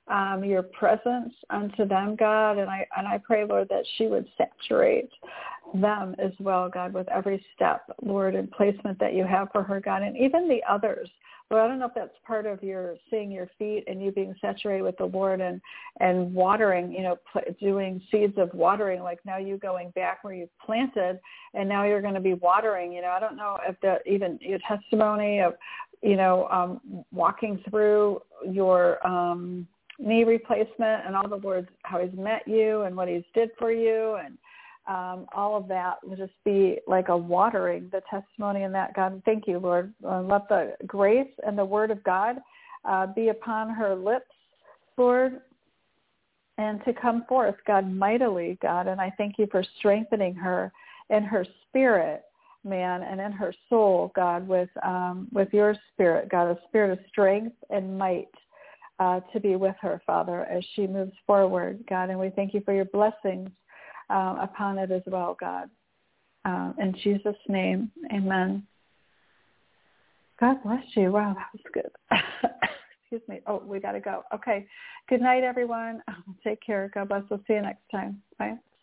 um, your presence unto them, God. And I and I pray, Lord, that she would saturate them as well, God, with every step, Lord, and placement that you have for her, God, and even the others. Lord, I don't know if that's part of your seeing your feet and you being saturated with the Lord and, and watering, you know, pl- doing seeds of watering, like now you going back where you've planted and now you're going to be watering. You know, I don't know if the even your testimony of, you know, um, walking through your um, knee replacement and all the Lord, how he's met you and what he's did for you and Um, all of that will just be like a watering, the testimony in that, God. Thank you, Lord. Uh, let the grace and the word of God uh, be upon her lips, Lord, and to come forth, God, mightily, God. And I thank you for strengthening her in her spirit, man, and in her soul, God, with um, with your spirit, God, a spirit of strength and might uh, to be with her, Father, as she moves forward, God. And we thank you for your blessings Uh, upon it as well, God. Uh, in Jesus' name, amen. God bless you. Wow, that was good. Excuse me. Oh, we got to go. Okay. Good night, everyone. Take care. God bless. We'll see you next time. Bye.